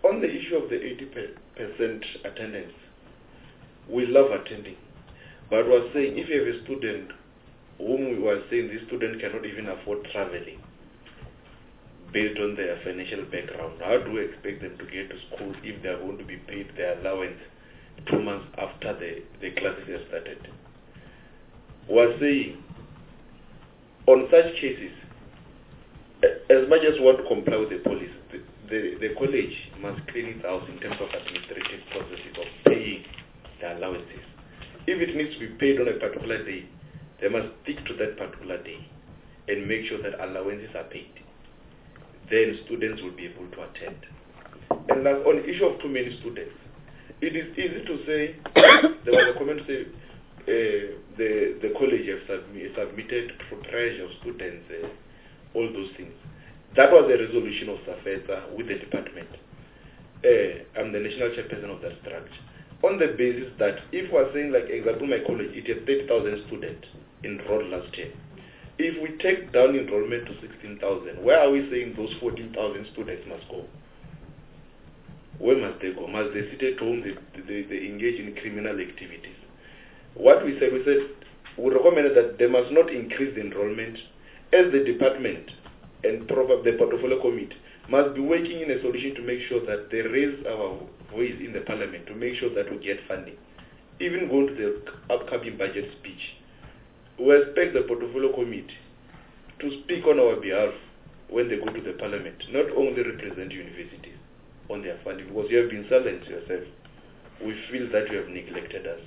on the issue of the 80% attendance, we love attending. But we're saying if you have a student whom we were saying this student cannot even afford traveling based on their financial background, how do we expect them to get to school if they are going to be paid their allowance 2 months after the classes have started? We're saying on such cases, as much as we want to comply with the policy, the college must clean its house in terms of administrative processes of paying the allowances. If it needs to be paid on a particular day, they must stick to that particular day and make sure that allowances are paid. Then students will be able to attend. And now on the issue of too many students, it is easy to say, there was a comment to say, the college have submitted for triage of students, all those things. That was the resolution of SAFETA with the department. I'm the national chairperson of that structure. On the basis that if we're saying, like example, my college, it has 30,000 students enrolled last year. If we take down enrollment to 16,000, where are we saying those 14,000 students must go? Where must they go? Must they sit at home? They engage in criminal activities? What we said, we recommended that they must not increase the enrollment, as the department and the portfolio committee must be working in a solution to make sure that they raise our voice in the parliament to make sure that we get funding. Even going to the upcoming budget speech, we expect the portfolio committee to speak on our behalf when they go to the parliament, not only represent universities on their funding, because you have been silent yourself. We feel that you have neglected us.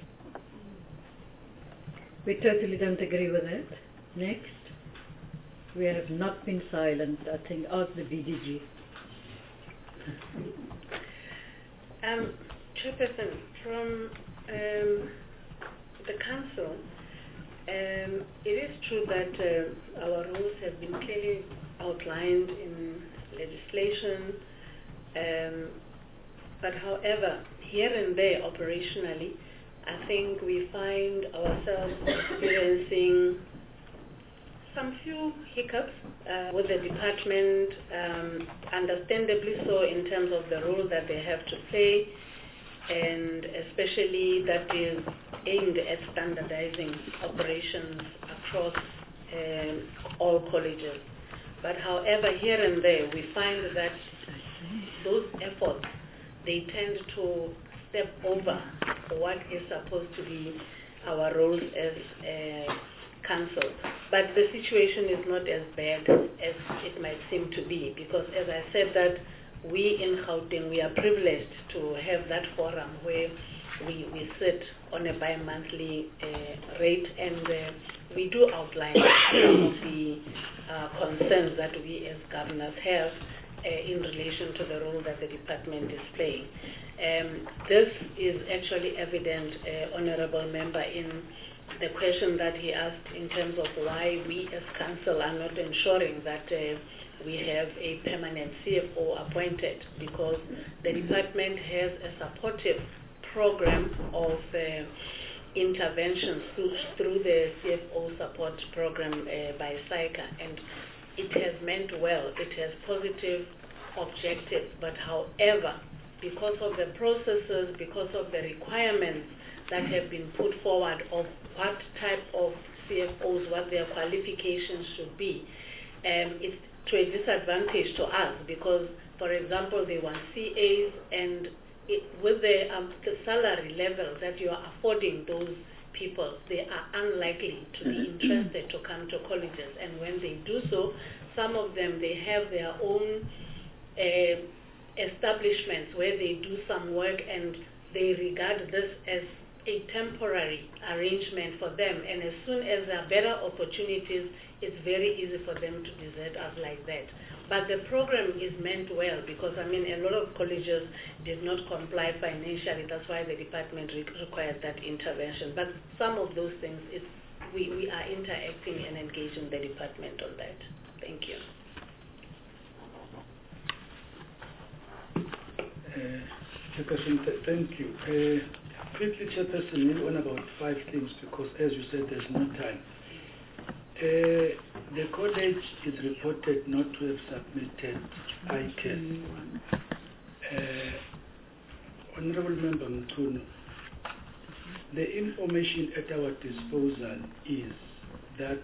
We totally don't agree with that. Next. We have not been silent. I think ask the VDG. Chairperson, from the council, it is true that our rules have been clearly outlined in legislation, but however, here and there operationally, I think we find ourselves experiencing some few hiccups with the department, understandably so in terms of the role that they have to play, and especially that is aimed at standardizing operations across all colleges. But however, here and there, we find that those efforts, they tend to step over what is supposed to be our roles as a council. But the situation is not as bad as it might seem to be, because as I said that we in Gauteng, we are privileged to have that forum where we sit on a bi-monthly rate, and we do outline some of the concerns that we as governors have in relation to the role that the department is playing. This is actually evident, Honorable Member, in the question that he asked in terms of why we as council are not ensuring that we have a permanent CFO appointed, because the department has a supportive program of interventions through the CFO support program by SAICA, and it has meant well. It has positive objectives, but however, because of the processes, because of the requirements that have been put forward of what type of CFOs, what their qualifications should be, it's to a disadvantage to us, because, for example, they want CAs, and with the salary level that you are affording those people, they are unlikely to be interested to come to colleges. And when they do so, some of them, they have their own establishments where they do some work, and they regard this as a temporary arrangement for them, and as soon as there are better opportunities, it's very easy for them to desert us like that. But the program is meant well, because a lot of colleges did not comply financially. That's why the department required that intervention. But some of those things, we are interacting and engaging the department on that. Thank you. Chairperson, thank you. Quickly, Chairperson, on about 5 things, because as you said, there's no time. The college is reported not to have submitted ICAS, Honorable Member Mtunu, the information at our disposal is that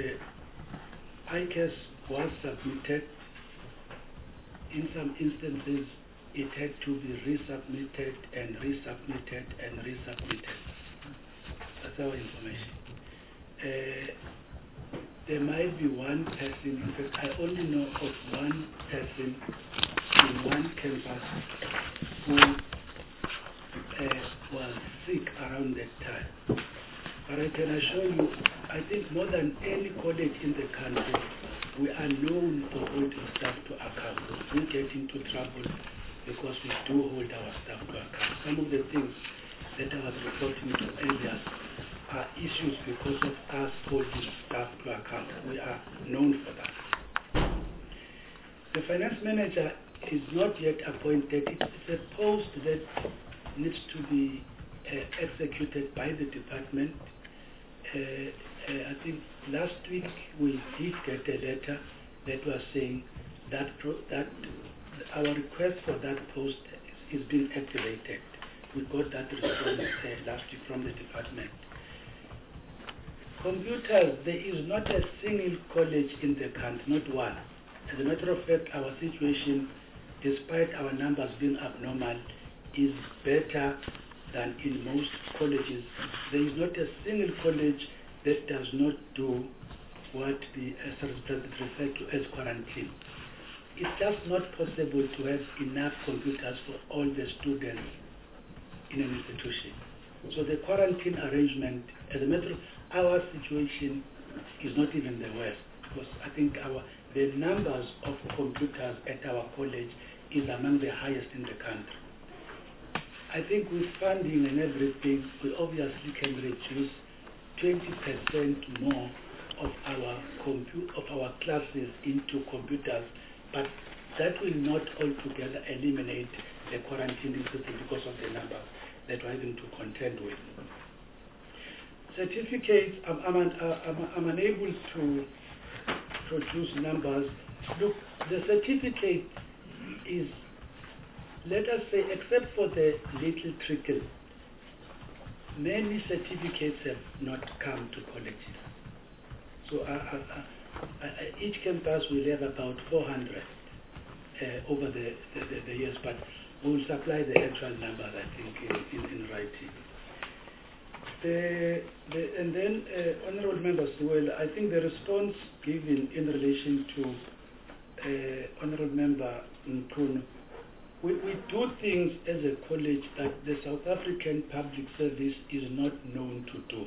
ICAS was submitted. In some instances, it had to be resubmitted and resubmitted and resubmitted. That's our information. There might be one person, in fact, I only know of one person in one campus who was sick around that time. But I can assure you, I think more than any college in the country, we are known for holding staff to account. We get into trouble because we do hold our staff to account. Some of the things that I was reporting to earlier are issues because of us holding staff to account. We are known for that. The finance manager is not yet appointed. It's a post that needs to be executed by the department. I think last week we did get a letter that was saying that our request for that post is being activated. We got that response last week from the department. Computers, there is not a single college in the country, not one. As a matter of fact, our situation, despite our numbers being abnormal, is better than in most colleges. There is not a single college that does not do what the President referred to as quarantine. It's just not possible to have enough computers for all the students in an institution. So the quarantine arrangement, as a matter of our situation, is not even the worst, because I think the numbers of computers at our college is among the highest in the country. I think with funding and everything, we obviously can reduce 20% more of our classes into computers, but that will not altogether eliminate the quarantine system because of the numbers that we're having to contend with. Certificates, I'm unable to produce numbers. Look, the certificate is, let us say, except for the little trickle, many certificates have not come to colleges. So each campus will have about 400 over the years, but we will supply the actual number, I think, in writing. And then, honorable members, well, I think the response given in relation to honorable member Mtunu, we do things as a college that the South African Public Service is not known to do.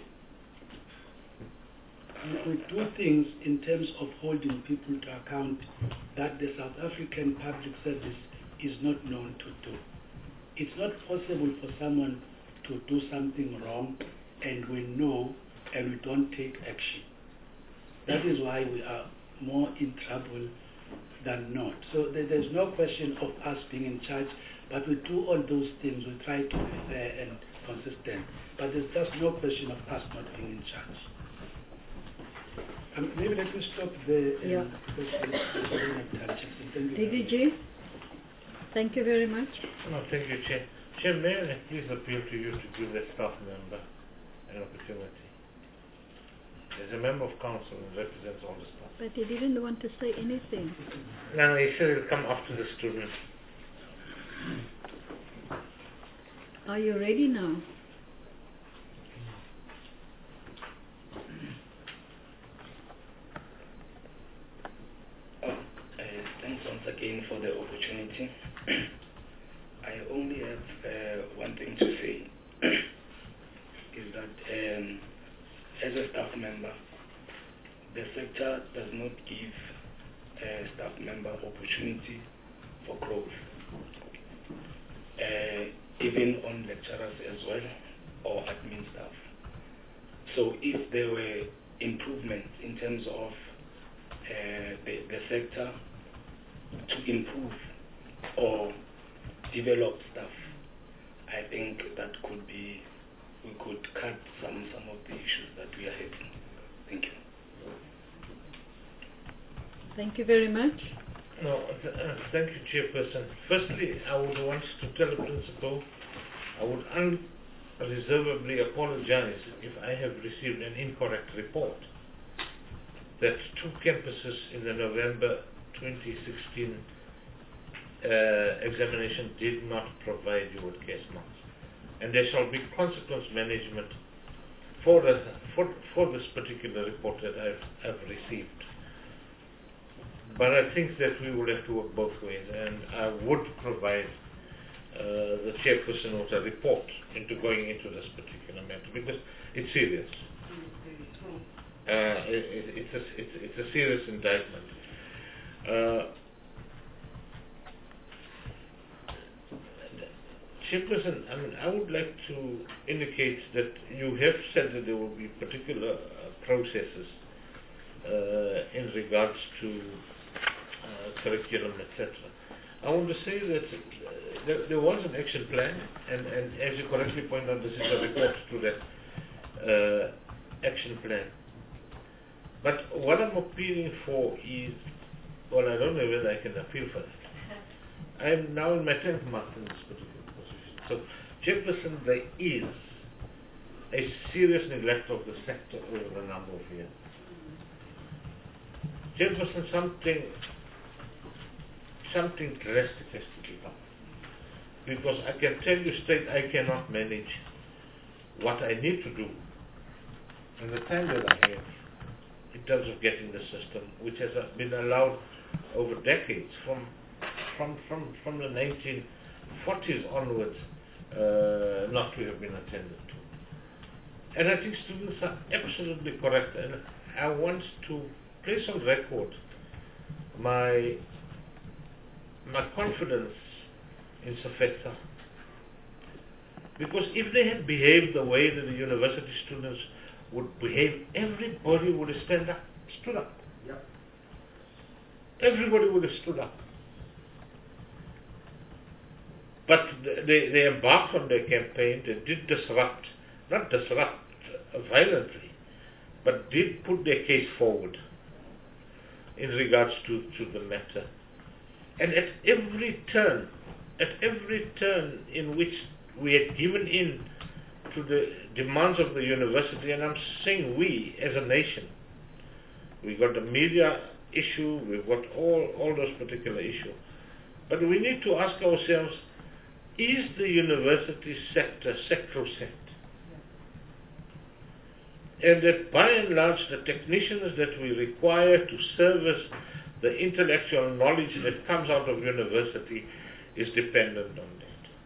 We do things in terms of holding people to account that the South African Public Service is not known to do. It's not possible for someone to do something wrong and we know and we don't take action. That is why we are more in trouble than not. So there's no question of us being in charge, but we do all those things. We try to be fair and consistent, but there's just no question of us not being in charge. Maybe let me stop there. Yeah. DDG, thank you very much. No, thank you, Chair. Chair, may I please appeal to you to give the staff member an opportunity? As a member of council and represents all the staff. But he didn't want to say anything. No, he said he'll come after the students. Are you ready now? Thanks once again for the opportunity. I only have one thing to say, is that as a staff member, the sector does not give a staff member opportunity for growth, even on lecturers as well, or admin staff. So if there were improvements in terms of the sector to improve or develop staff, I think that could be, we could cut some of the issues that we are having. Thank you. Thank you very much. No, thank you, Chairperson. Firstly, I would want to tell the Principal I would unreservedly apologize if I have received an incorrect report that 2 campuses in the November 2016 examination did not provide you with case marks. And there shall be consequence management for this particular report that I've received. But I think that we will have to work both ways, and I would provide the chairperson with a report going into this particular matter, because it's serious. It's a serious indictment. Chairperson, I would like to indicate that you have said that there will be particular processes in regards to curriculum, etc. I want to say that there was an action plan, and as you correctly point out, this is a report to that action plan. But what I'm appealing for is, well, I don't know whether I can appeal for that. I'm now in my 10th month in this particular position. So, Chairperson, there is a serious neglect of the sector over a number of years. Chairperson, something drastic has to be done. Because I can tell you straight, I cannot manage what I need to do in the time that I have in terms of getting the system, which has been allowed over decades, from the 1940s onwards, not to have been attended to. And I think students are absolutely correct, and I want to place on record my confidence in SAFETA, because if they had behaved the way that the university students would behave, everybody would have stood up. Yep. Everybody would have stood up. But they embarked on their campaign. They did not disrupt violently, but did put their case forward in regards to the matter. And at every turn in which we had given in to the demands of the university, and I'm saying we as a nation, we got the media issue, we've got all those particular issues. But we need to ask ourselves, is the university sector sacrosanct? And that by and large the technicians that we require to service the intellectual knowledge that comes out of university is dependent on that.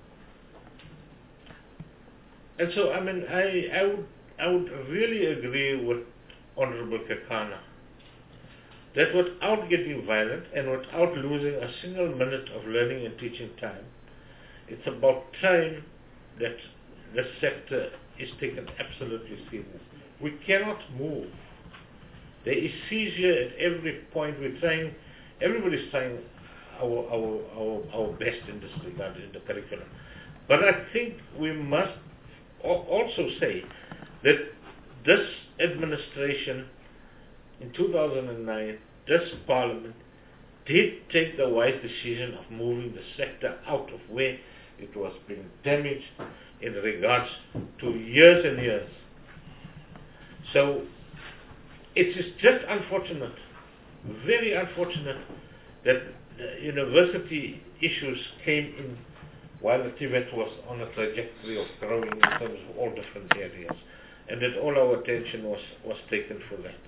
And so, I would really agree with Honorable Kekana that without getting violent and without losing a single minute of learning and teaching time, it's about time that the sector is taken absolutely serious. We cannot move. There is seizure at every point. Everybody's trying our best in this regard in the curriculum. But I think we must also say that this administration in 2009, this parliament, did take the wise decision of moving the sector out of where it was being damaged in regards to years and years. So it is just unfortunate, very unfortunate, that the university issues came in while the Tibet was on a trajectory of growing in terms of all different areas, and that all our attention was taken for that.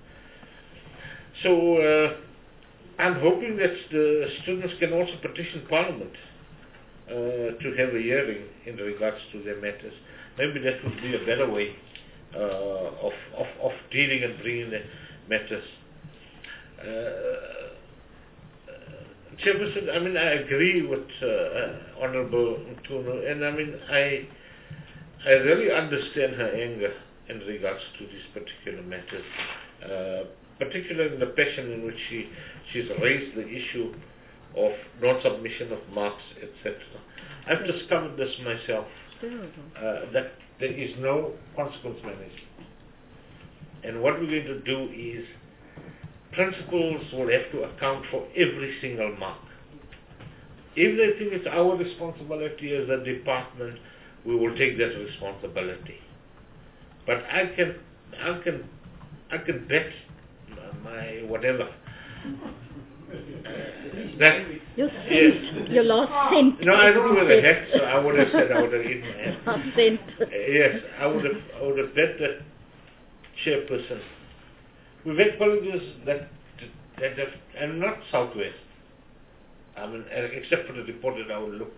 So I'm hoping that the students can also petition Parliament to have a hearing in regards to their matters. Maybe that would be a better way of dealing and bringing the matters. Chairperson, I agree with Honorable Mtuno, and I really understand her anger in regards to these particular matters, particularly in the passion in which she's raised the issue of non-submission of marks, etc. I've discovered this myself, that there is no consequence management. And what we're going to do is principals will have to account for every single mark. If they think it's our responsibility as a department, we will take that responsibility. But I can bet my whatever. That Your cent, yes. your last cent. No, I don't know where the heck, so I would have said I would have eaten my head. Last cent. Yes, I would have bet that chairperson. We've had colleges that have, and not Southwest, I mean, except for the report that I will look.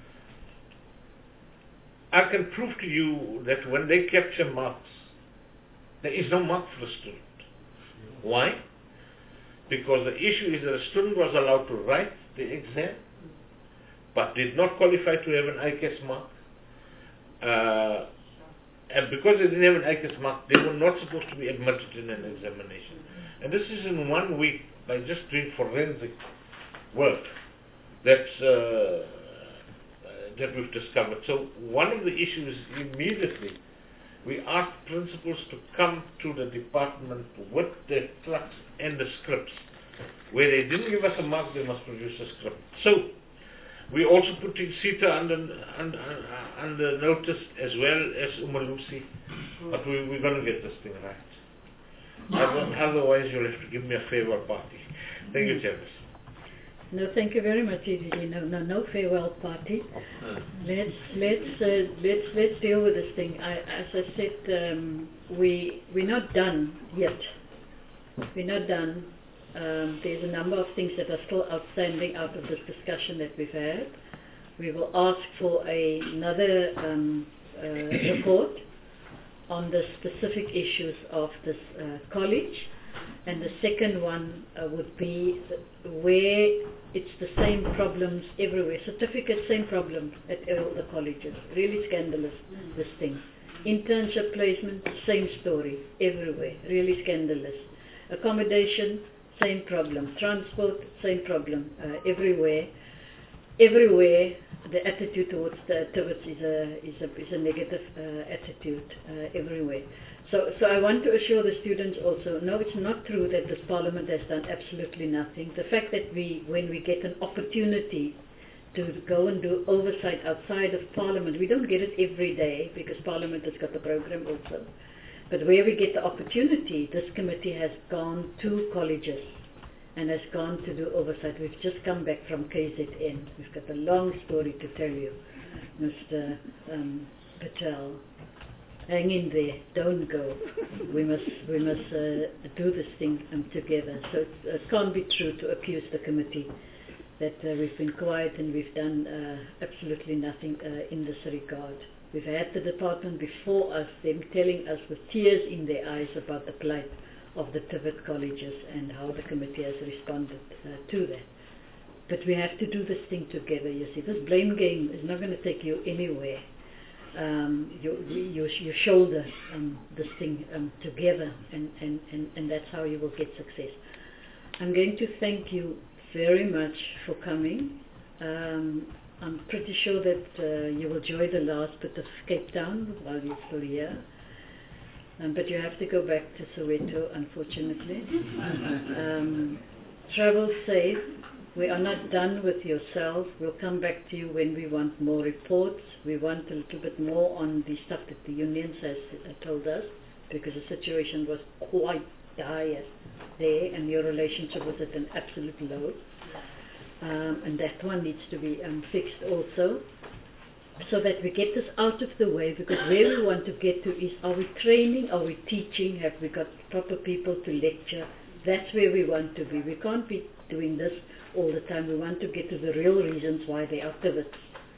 I can prove to you that when they capture marks, there is no mark for a student. Why? Because the issue is that a student was allowed to write the exam, but did not qualify to have an ICAS mark. And because they didn't have an ICAS mark, they were not supposed to be admitted in an examination. And this is in 1 week by just doing forensic work that we've discovered. So one of the issues immediately, we asked principals to come to the department with their trucks and the scripts. Where they didn't give us a mark, they must produce a script. So we also put CETA under notice as well as Umalusi, but we're going to get this thing right. Otherwise, you'll have to give me a farewell party. Thank you, Chairman. No, thank you very much, EDG. No farewell party. Let's deal with this thing. As I said, we're not done yet. We're not done. There's a number of things that are still outstanding out of this discussion that we've had. We will ask for another report on the specific issues of this college, and the second one would be where it's the same problems everywhere. Certificates, same problem at all the colleges. Really scandalous, this thing. Internship placement, same story everywhere. Really scandalous. Accommodation, same problem. Transport, same problem. Everywhere, the attitude towards the activities is a negative attitude everywhere. So I want to assure the students also, no, it's not true that this Parliament has done absolutely nothing. The fact that when we get an opportunity to go and do oversight outside of Parliament, we don't get it every day because Parliament has got the program also. But where we get the opportunity, this committee has gone to colleges and has gone to do oversight. We've just come back from KZN. We've got a long story to tell you, Mr. Patel. Hang in there, don't go. We must do this thing together. So it can't be true to accuse the committee that we've been quiet and we've done absolutely nothing in this regard. We've had the department before us, them telling us with tears in their eyes about the plight of the TVET colleges and how the committee has responded to that. But we have to do this thing together, you see. This blame game is not going to take you anywhere. You shoulder this thing together, and that's how you will get success. I'm going to thank you very much for coming. I'm pretty sure that you will enjoy the last bit of Cape Town while you're still here. But you have to go back to Soweto, unfortunately. Travel safe. We are not done with yourself. We'll come back to you when we want more reports. We want a little bit more on the stuff that the unions has told us, because the situation was quite dire there, and your relationship was at an absolute low. And that one needs to be fixed also, so that we get this out of the way, because where we want to get to is, are we training, are we teaching, have we got proper people to lecture? That's where we want to be. We can't be doing this all the time. We want to get to the real reasons why they are TVETs.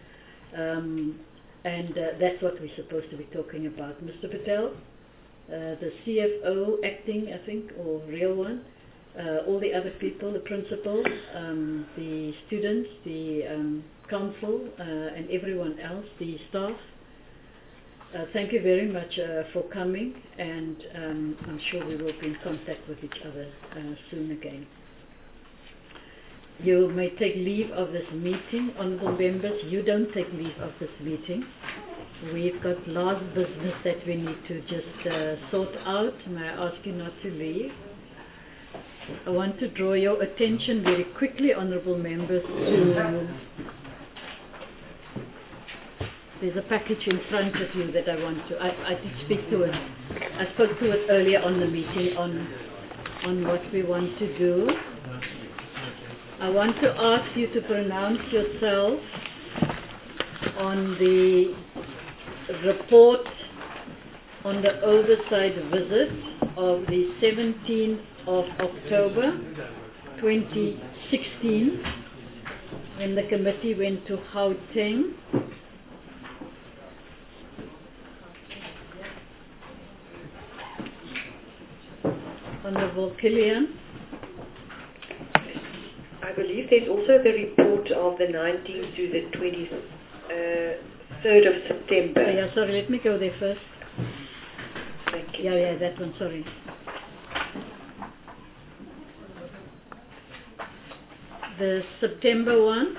And that's what we're supposed to be talking about. Mr. Patel, the CFO acting, I think, or real one, all the other people, the principal, the students, the council, and everyone else, the staff. Thank you very much for coming, and I'm sure we will be in contact with each other soon again. You may take leave of this meeting, honourable members. You don't take leave of this meeting. We've got last business that we need to just sort out. May I ask you not to leave? I want to draw your attention very quickly, honourable members, to... There's a package in front of you that I want to... I did speak to it. I spoke to it earlier on the meeting on what we want to do. I want to ask you to pronounce yourself on the report on the oversight visit of the 17th of October 2016 when the committee went to Gauteng. Honourable Killian. I believe there's also the report of the 19th to the 23rd of September. Oh, yeah, sorry, let me go there first. Thank you. Yeah, that one, sorry. The September one.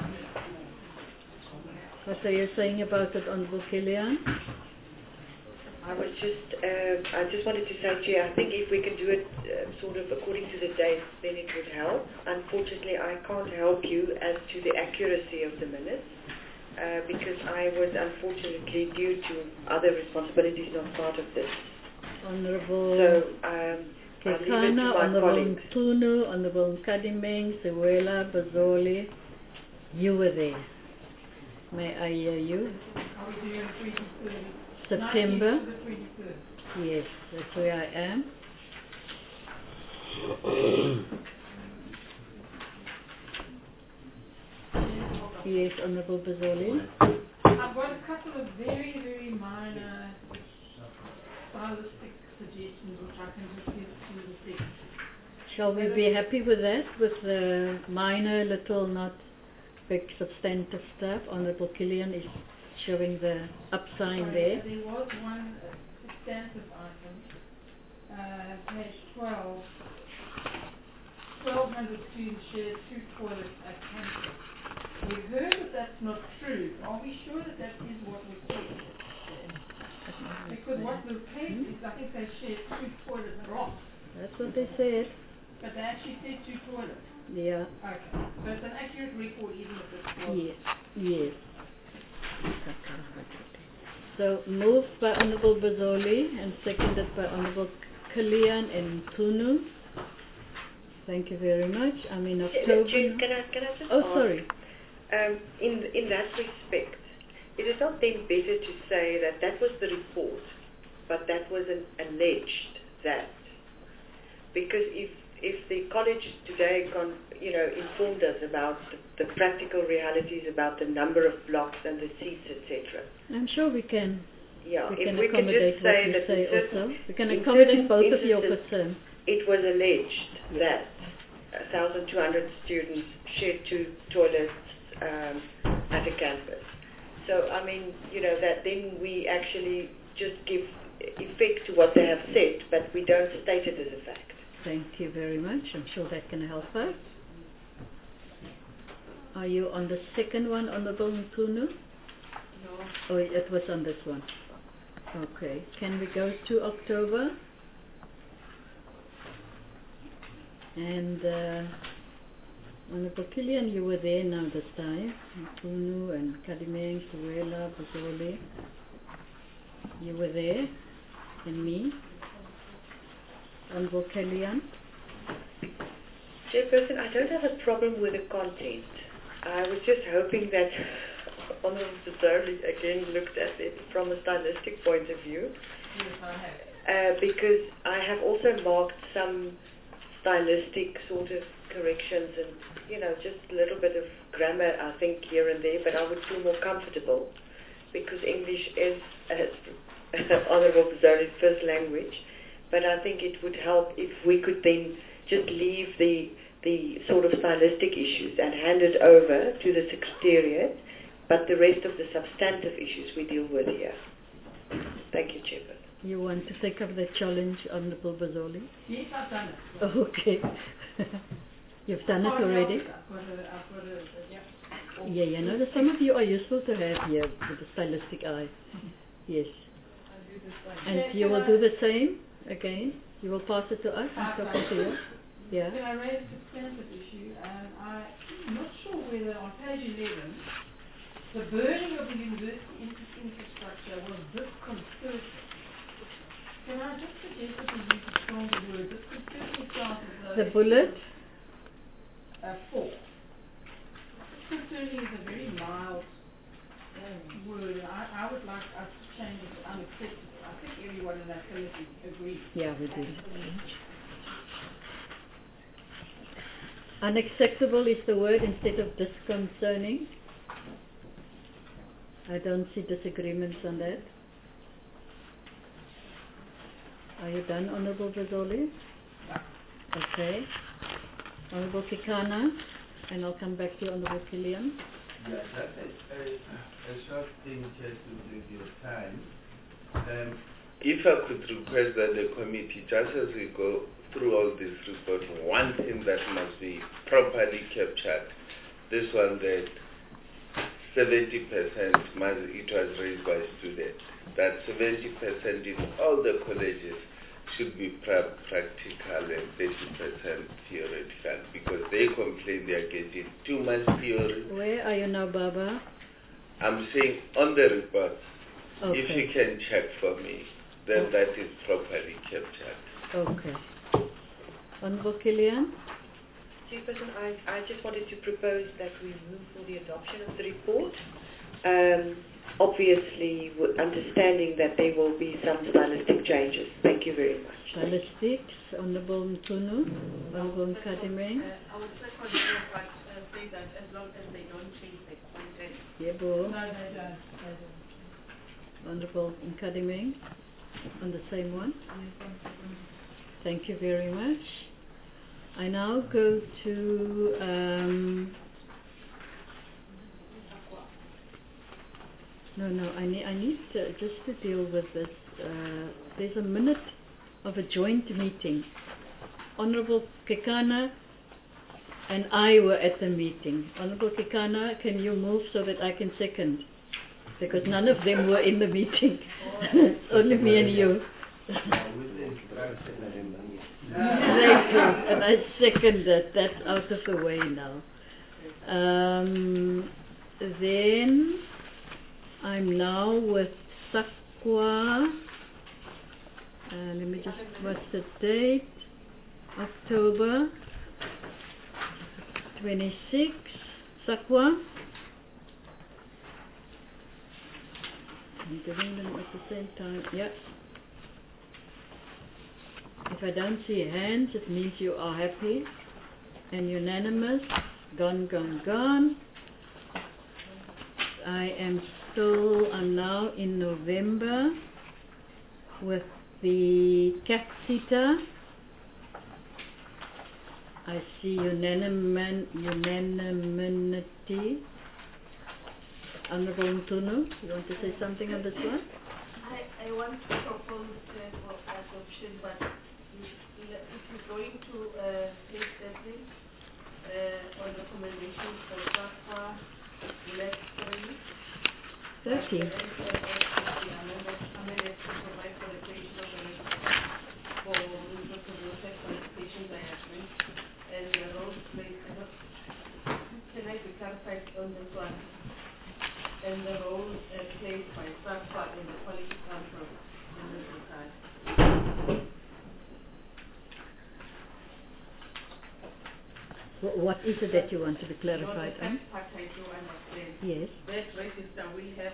What are you saying about it, Honourable Killian? I just wanted to say, Chair, I think if we can do it sort of according to the dates, then it would help. Unfortunately, I can't help you as to the accuracy of the minutes because I was unfortunately due to other responsibilities not part of this. Honourable Kekana, Honourable Tunu, Honourable Kadimeng, Sewela, Bazoli, you were there. May I hear you? September? Yes, that's where I am. Yes, Honourable Bazoli. I've got a couple of very, very minor stylistic suggestions which I can just give to the secretary. Shall we be happy with that, with the minor, little, not big substantive stuff? Honourable Killian is showing the up sign there. There was one substantive item, page 12. 1,200 students share 2 toilets at campus. We've heard that that's not true. Are we sure that that is what was said? Because what the case is, I think they shared 2 toilets wrong. That's what they said. But they actually said 2 toilets. Yeah. Okay. So it's an accurate record even if it's wrong. Yes. So moved by Honourable Bazoli and seconded by Honourable Killian and Tunu. Thank you very much. I'm in October. Can I just ask, sorry. In that respect, it is not then better to say that that was the report, but that was an alleged that, because if the college today informed us about the practical realities about the number of blocks and the seats, etc. I'm sure we can. Yeah, we if can we could just say that also. We can accommodate both of your concerns. It was alleged that 1,200 students shared 2 toilets at a campus. So, I mean, that then we actually just give effect to what they have said, but we don't state it as a fact. Thank you very much. I'm sure that can help us. Are you on the second one, Honourable Ntunu? No. Oh, it was on this one. Okay. Can we go to October? And Honourable Killian, you were there now this time. Ntunu and Kadimeng, Sewela, Bazoli. You were there. And me. Honourable Killian. Chairperson, I don't have a problem with the content. I was just hoping that Honourable Bazoli again looked at it from a stylistic point of view. Yes, I have. Because I have also marked some stylistic sort of corrections and, just a little bit of grammar, I think, here and there, but I would feel more comfortable because English is, as Honourable Bazoli's first language. But I think it would help if we could then just leave the sort of stylistic issues and hand it over to the Secretariat, but the rest of the substantive issues we deal with here. Thank you, Chairman. You want to take up the challenge, Honourable Bazoli? Yes, I've done it. Oh, okay. You've done it already? Yeah. Some of you are useful to have here with a stylistic eye. Yes. And you will do the same again? You will pass it to us? I'm talking to you. Yeah. Can I raise a substantive issue? I'm not sure whether on page 11, the burning of the university infrastructure was disconcerting. Can I just suggest that we use a stronger word? Disconcerting sounds as though... The bullet? 4. Disconcerting is a very mild word. I would like us to change it to unacceptable. I think everyone in that committee agrees. Yeah, we do. Unacceptable is the word instead of disconcerting. I don't see disagreements on that. Are you done, Honourable Brazoli? Okay. Honourable Kekana, and I'll come back to Honourable Killian. Yeah, that's a short thing just to save your time. If I could request that the committee, just as we go through all this report, one thing that must be properly captured, this one that 70% it was raised by students, that 70% in all the colleges should be practical and 30% theoretical, because they complain they are getting too much theory. Where are you now, Baba? I'm saying on the report, okay. If you can check for me, then that is properly captured. Okay. Honourable Killian? Chairperson, I just wanted to propose that we move for the adoption of the report. Obviously, understanding that there will be some stylistic changes. Thank you very much. Stylistics, Honourable Mtunu, Honourable Nkadimeng. I would second you, but say that as long as they don't change the content. Yeah, Bo. No, they don't. Honourable Nkadimeng, on the same one. Thank you very much. I now go to I need to, just to deal with this. There's a minute of a joint meeting. Honourable Kekana and I were at the meeting. Honourable Kekana, can you move so that I can second? Because none of them were in the meeting. Only me and you. And I second that. That's out of the way now. Then I'm now with Sakwa. Let me just, what's the date? October 26. Sakwa. I'm doing them at the same time. Yep. If I don't see hands, it means you are happy and unanimous. Gone, gone, gone. I'm now in November with the CAPSITA. I see unanimity. Honourable Mtunu, you want to say something on this one? I want to propose for adoption, but if you're going to page 13 on recommendations for SAFA, left 30. The amendment to provide for the creation of a register for reproductive qualifications I agree, and the roles played. Can I be clarified on this one? And the role played by SAFA in the quality control in this regard. What is it that you want to be clarified the on? first part I do understand. Yes. That register will have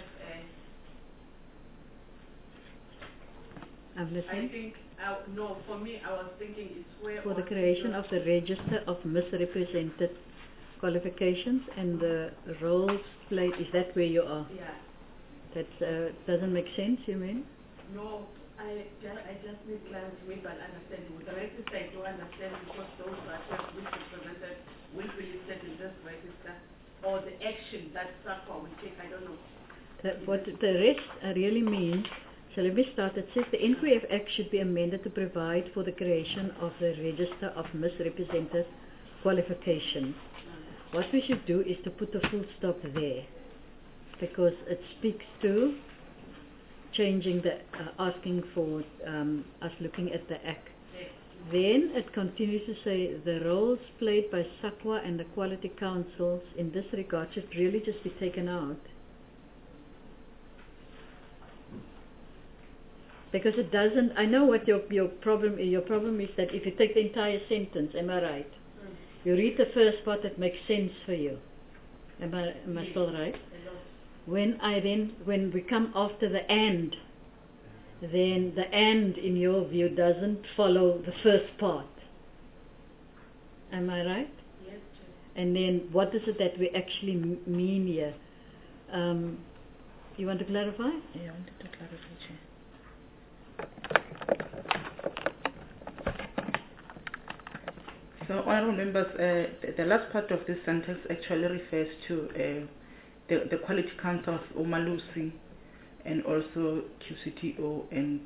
I'm listening. I think, no, for me, I was thinking it's where... For the creation of the register of misrepresented qualifications and the roles played, is that where you are? Yeah. That doesn't make sense, you mean? No, I just need clarity, maybe I'll understand. With the register, I do understand because those are which represented will be listed in this register, or the action that SAFA will take, I don't know. What the rest really means, so let me start. It says the NQF Act should be amended to provide for the creation of the register of misrepresented qualifications. What we should do is to put a full stop there, because it speaks to changing the, asking for us looking at the Act Then it continues to say the roles played by SAQA and the quality councils in this regard should really just be taken out. Because it doesn't, I know what your problem is. Your problem is that if you take the entire sentence, am I right? You read the first part, it makes sense for you. Am I still right? When we come after the and, then the and in your view doesn't follow the first part. Am I right? Yes. And then what is it that we actually mean here? You want to clarify? Yeah, I wanted to clarify, Chair. So, honourable members, the last part of this sentence actually refers to the Quality Council of Umalusi and also QCTO and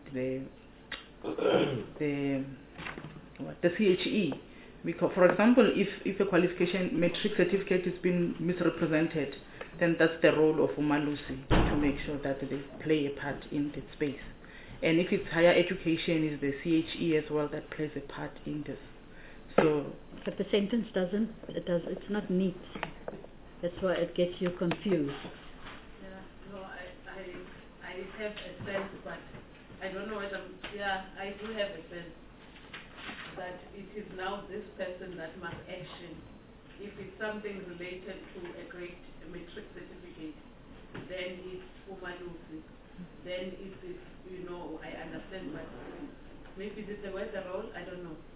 the CHE. Because, for example, if a qualification matric certificate is being misrepresented, then that's the role of Umalusi to make sure that they play a part in that space. And if it's higher education, is the CHE as well that plays a part in this. So, but the sentence doesn't. It's not neat. That's why it gets you confused. Yeah, no, I have a sense, but I don't know whether. Yeah, I do have a sense that it is now this person that must action. If it's something related to a great matric certificate, then it's Umalusi. Then it is, I understand, but maybe this is the word the role. I don't know.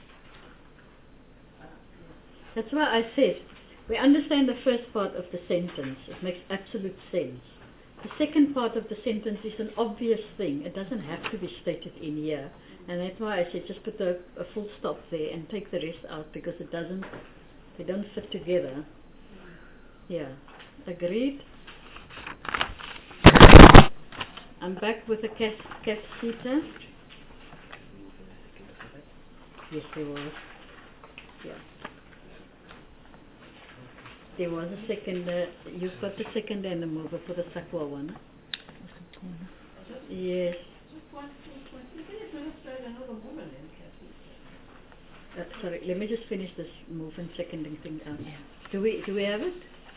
That's why I said, we understand the first part of the sentence. It makes absolute sense. The second part of the sentence is an obvious thing. It doesn't have to be stated in here. And that's why I said just put a full stop there and take the rest out because they don't fit together. Yeah. Agreed? I'm back with the CAPSETA. Yes, there was. Yeah. There was a second, you've got the second and the mover for the SAQA one. Yes. Just one point. You can administrate another woman in CAPSETA. Sorry, let me just finish this move and seconding thing out. Yeah. Do we have it?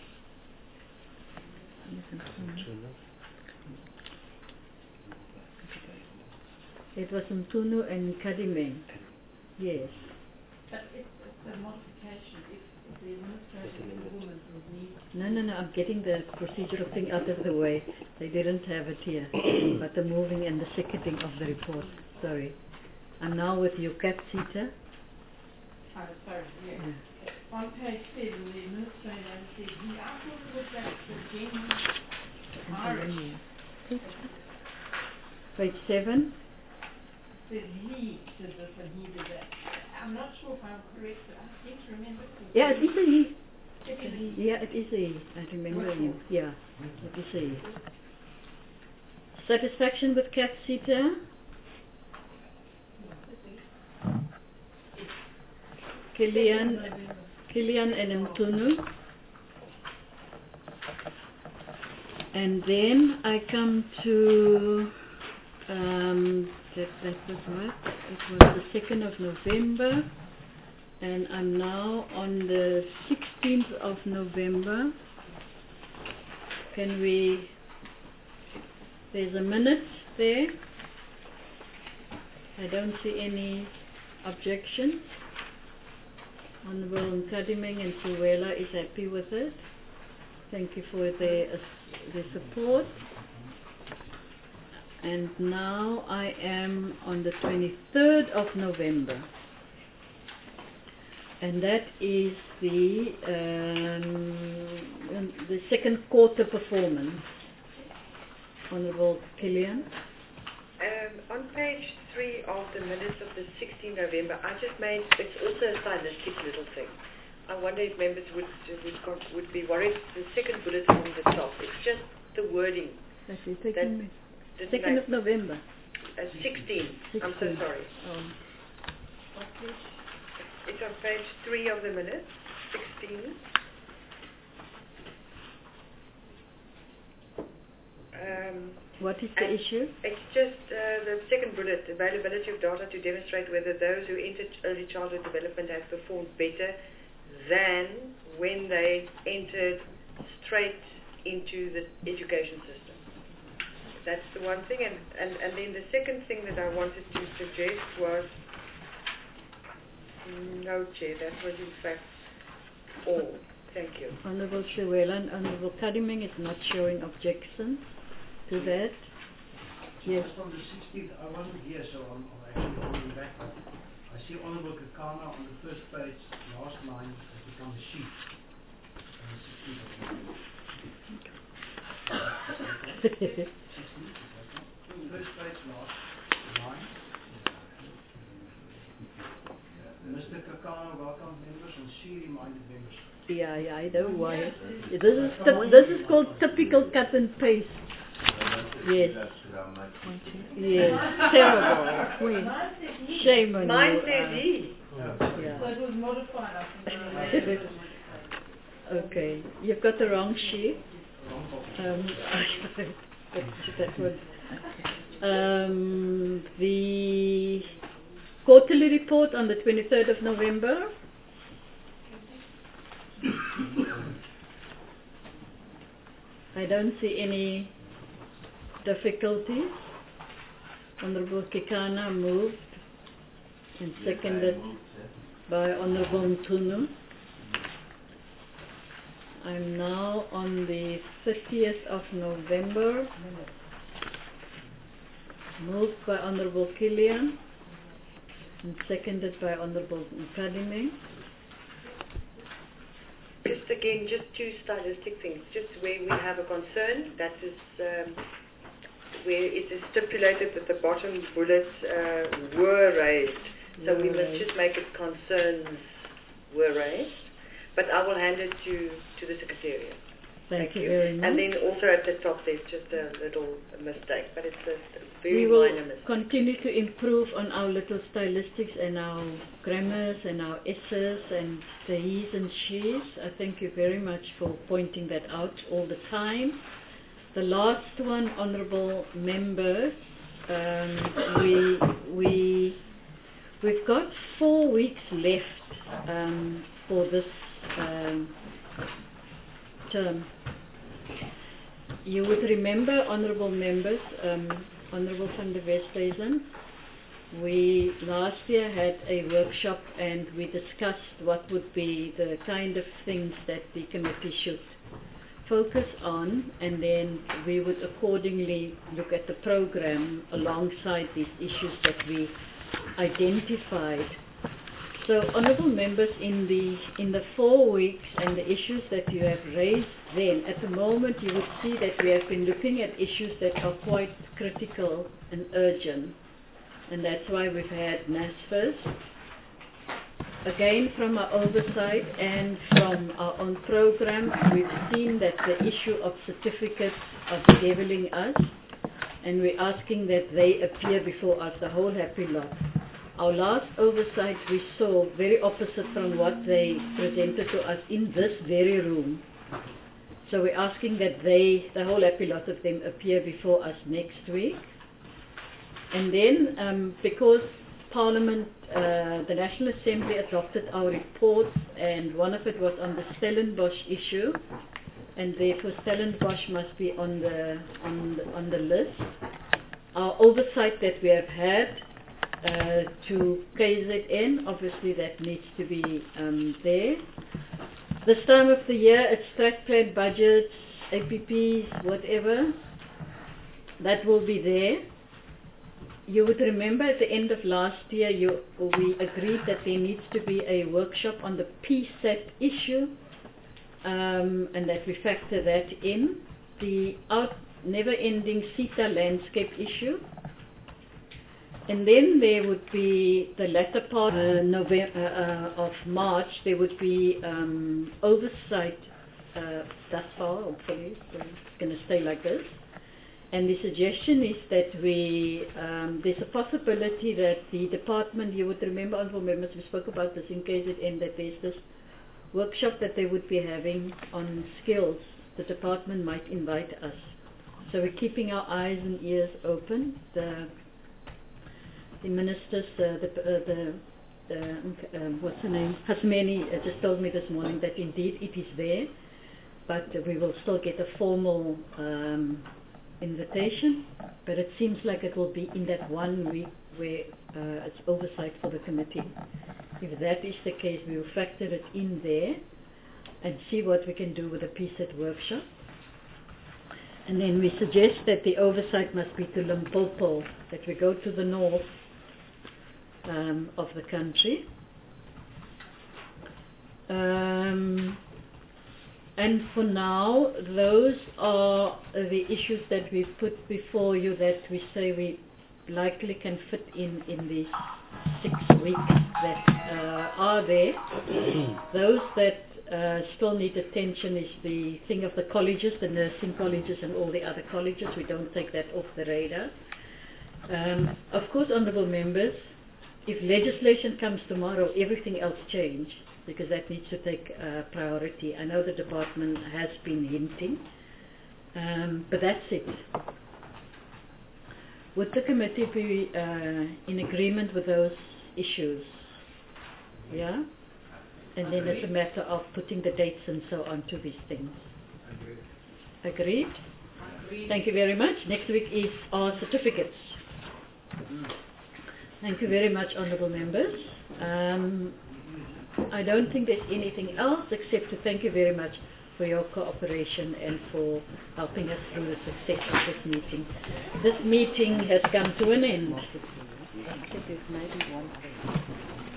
It was Mtunu and Kadimeng. Yes. But it's a modification. If the administration of the woman would need... No, I'm getting the procedural thing out of the way. They didn't have it here. But the moving and the seconding of the report. Sorry. I'm now with you, CAPSETA. Oh, sorry, yeah. On page 7, the administrator said he outlined that the Gen Irish. Page 7. Said he did this and he did that. I'm not sure if I'm correct, but I seem to remember. Yeah, it is a he. It is a he. Yeah, it is a he. I remember him. Yeah, it is a he. Satisfaction with CAPSETA? Kilian and Mtunu. And then I come to that was right. It was the 2nd of November, and I'm now on the 16th of November. There's a minute there. I don't see any objections. Honorable Nkadimeng and Suwela is happy with it. Thank you for their support. And now I am on the 23rd of November. And that is the second quarter performance. Honorable Kilian. On page 3 of the minutes of the 16th November, I just made, it's also a stylistic little thing. I wonder if members would be worried. The second bullet on the top, it's just the wording. Actually, 2nd of November. 16. I'm so sorry. It's on page 3 of the minutes, 16. What is the issue? It's just the second bullet, availability of data to demonstrate whether those who entered early childhood development have performed better than when they entered straight into the education system. That's the one thing. And then the second thing that I wanted to suggest was, no, Chair, that was in fact all. Thank you. Honourable Shuela and Honourable Kadiming is not showing objections to that. Yes. From the 16th, I wasn't here, so I'm actually holding back. I see Honourable Kakana on the first page, last line, has become a sheet. On the 16th of November. 16th, first page, last line. Mr. Kakana, welcome members and see-minded members. Yeah, I know why. This is called typical cut and paste. Yes. Yes. Terrible. Shame on you. Mine says he. Yeah. So it was modified, I think. Okay. You've got the wrong sheet. That one. The quarterly report on the 23rd of November. I don't see any difficulties. Honourable Kekana moved and seconded by Honourable Mtunu. I'm now on the 30th of November. Moved by Honourable Killian and seconded by Honourable Nkadime. Just again, just two stylistic things. Just where we have a concern, that is where it is stipulated that the bottom bullets were raised. So we must just make it concerns were raised. But I will hand it to the Secretariat. Thank you very much. And then also at the top there's just a little mistake, but it's a very we will minor mistake. continue to improve on our little stylistics and our grammars and our S's and the he's and she's. I thank you very much for pointing that out all the time. The last one, honourable members, we've got 4 weeks left for this term. You would remember, honourable members, Honourable van der Westhuizen, we last year had a workshop and we discussed what would be the kind of things that the committee should focus on, and then we would accordingly look at the program alongside these issues that we identified. So, honourable members, in the 4 weeks and the issues that you have raised then, at the moment you would see that we have been looking at issues that are quite critical and urgent, and that's why we've had NSFAS. Again, from our oversight and from our own program, we've seen that the issue of certificates are bedeviling us, and we're asking that they appear before us, the whole happy lot. Our last oversight we saw very opposite from what they presented to us in this very room. So we're asking that the whole happy lot of them appear before us next week. And then because Parliament, the National Assembly adopted our reports, and one of it was on the Stellenbosch issue, and therefore Stellenbosch must be on the list. Our oversight that we have had to KZN, obviously that needs to be there. This time of the year, it's strat plan budgets, APPs, whatever, that will be there. You would remember at the end of last year, we agreed that there needs to be a workshop on the PSAT issue, and that we factor that in. The never-ending CETA landscape issue. And then there would be the latter part of March, there would be oversight thus far, hopefully, so it's going to stay like this. And the suggestion is that there's a possibility that the department, you would remember, honourable members, we spoke about this in KZN, that there's this workshop that they would be having on skills. The department might invite us So we're keeping our eyes and ears open. The ministers, what's her name? Hasmeni just told me this morning that indeed it is there, but we will still get a formal invitation. But it seems like it will be in that 1 week where it's oversight for the committee. If that is the case, we will factor it in there and see what we can do with the PSET workshop. And then we suggest that the oversight must be to Limpopo, that we go to the north of the country. And for now, those are the issues that we've put before you that we say we likely can fit in these 6 weeks that are there. Those that still need attention is the thing of the colleges, the nursing colleges and all the other colleges. We don't take that off the radar. Of course, honourable members, if legislation comes tomorrow, everything else changes, because that needs to take priority. I know the department has been hinting, but that's it. Would the committee be in agreement with those issues? Yeah? And then it's a matter of putting the dates and so on to these things. Agreed? Agreed. Thank you very much. Next week is our certificates. Thank you very much, honourable members. I don't think there's anything else except to thank you very much for your cooperation and for helping us through the success of this meeting. This meeting has come to an end.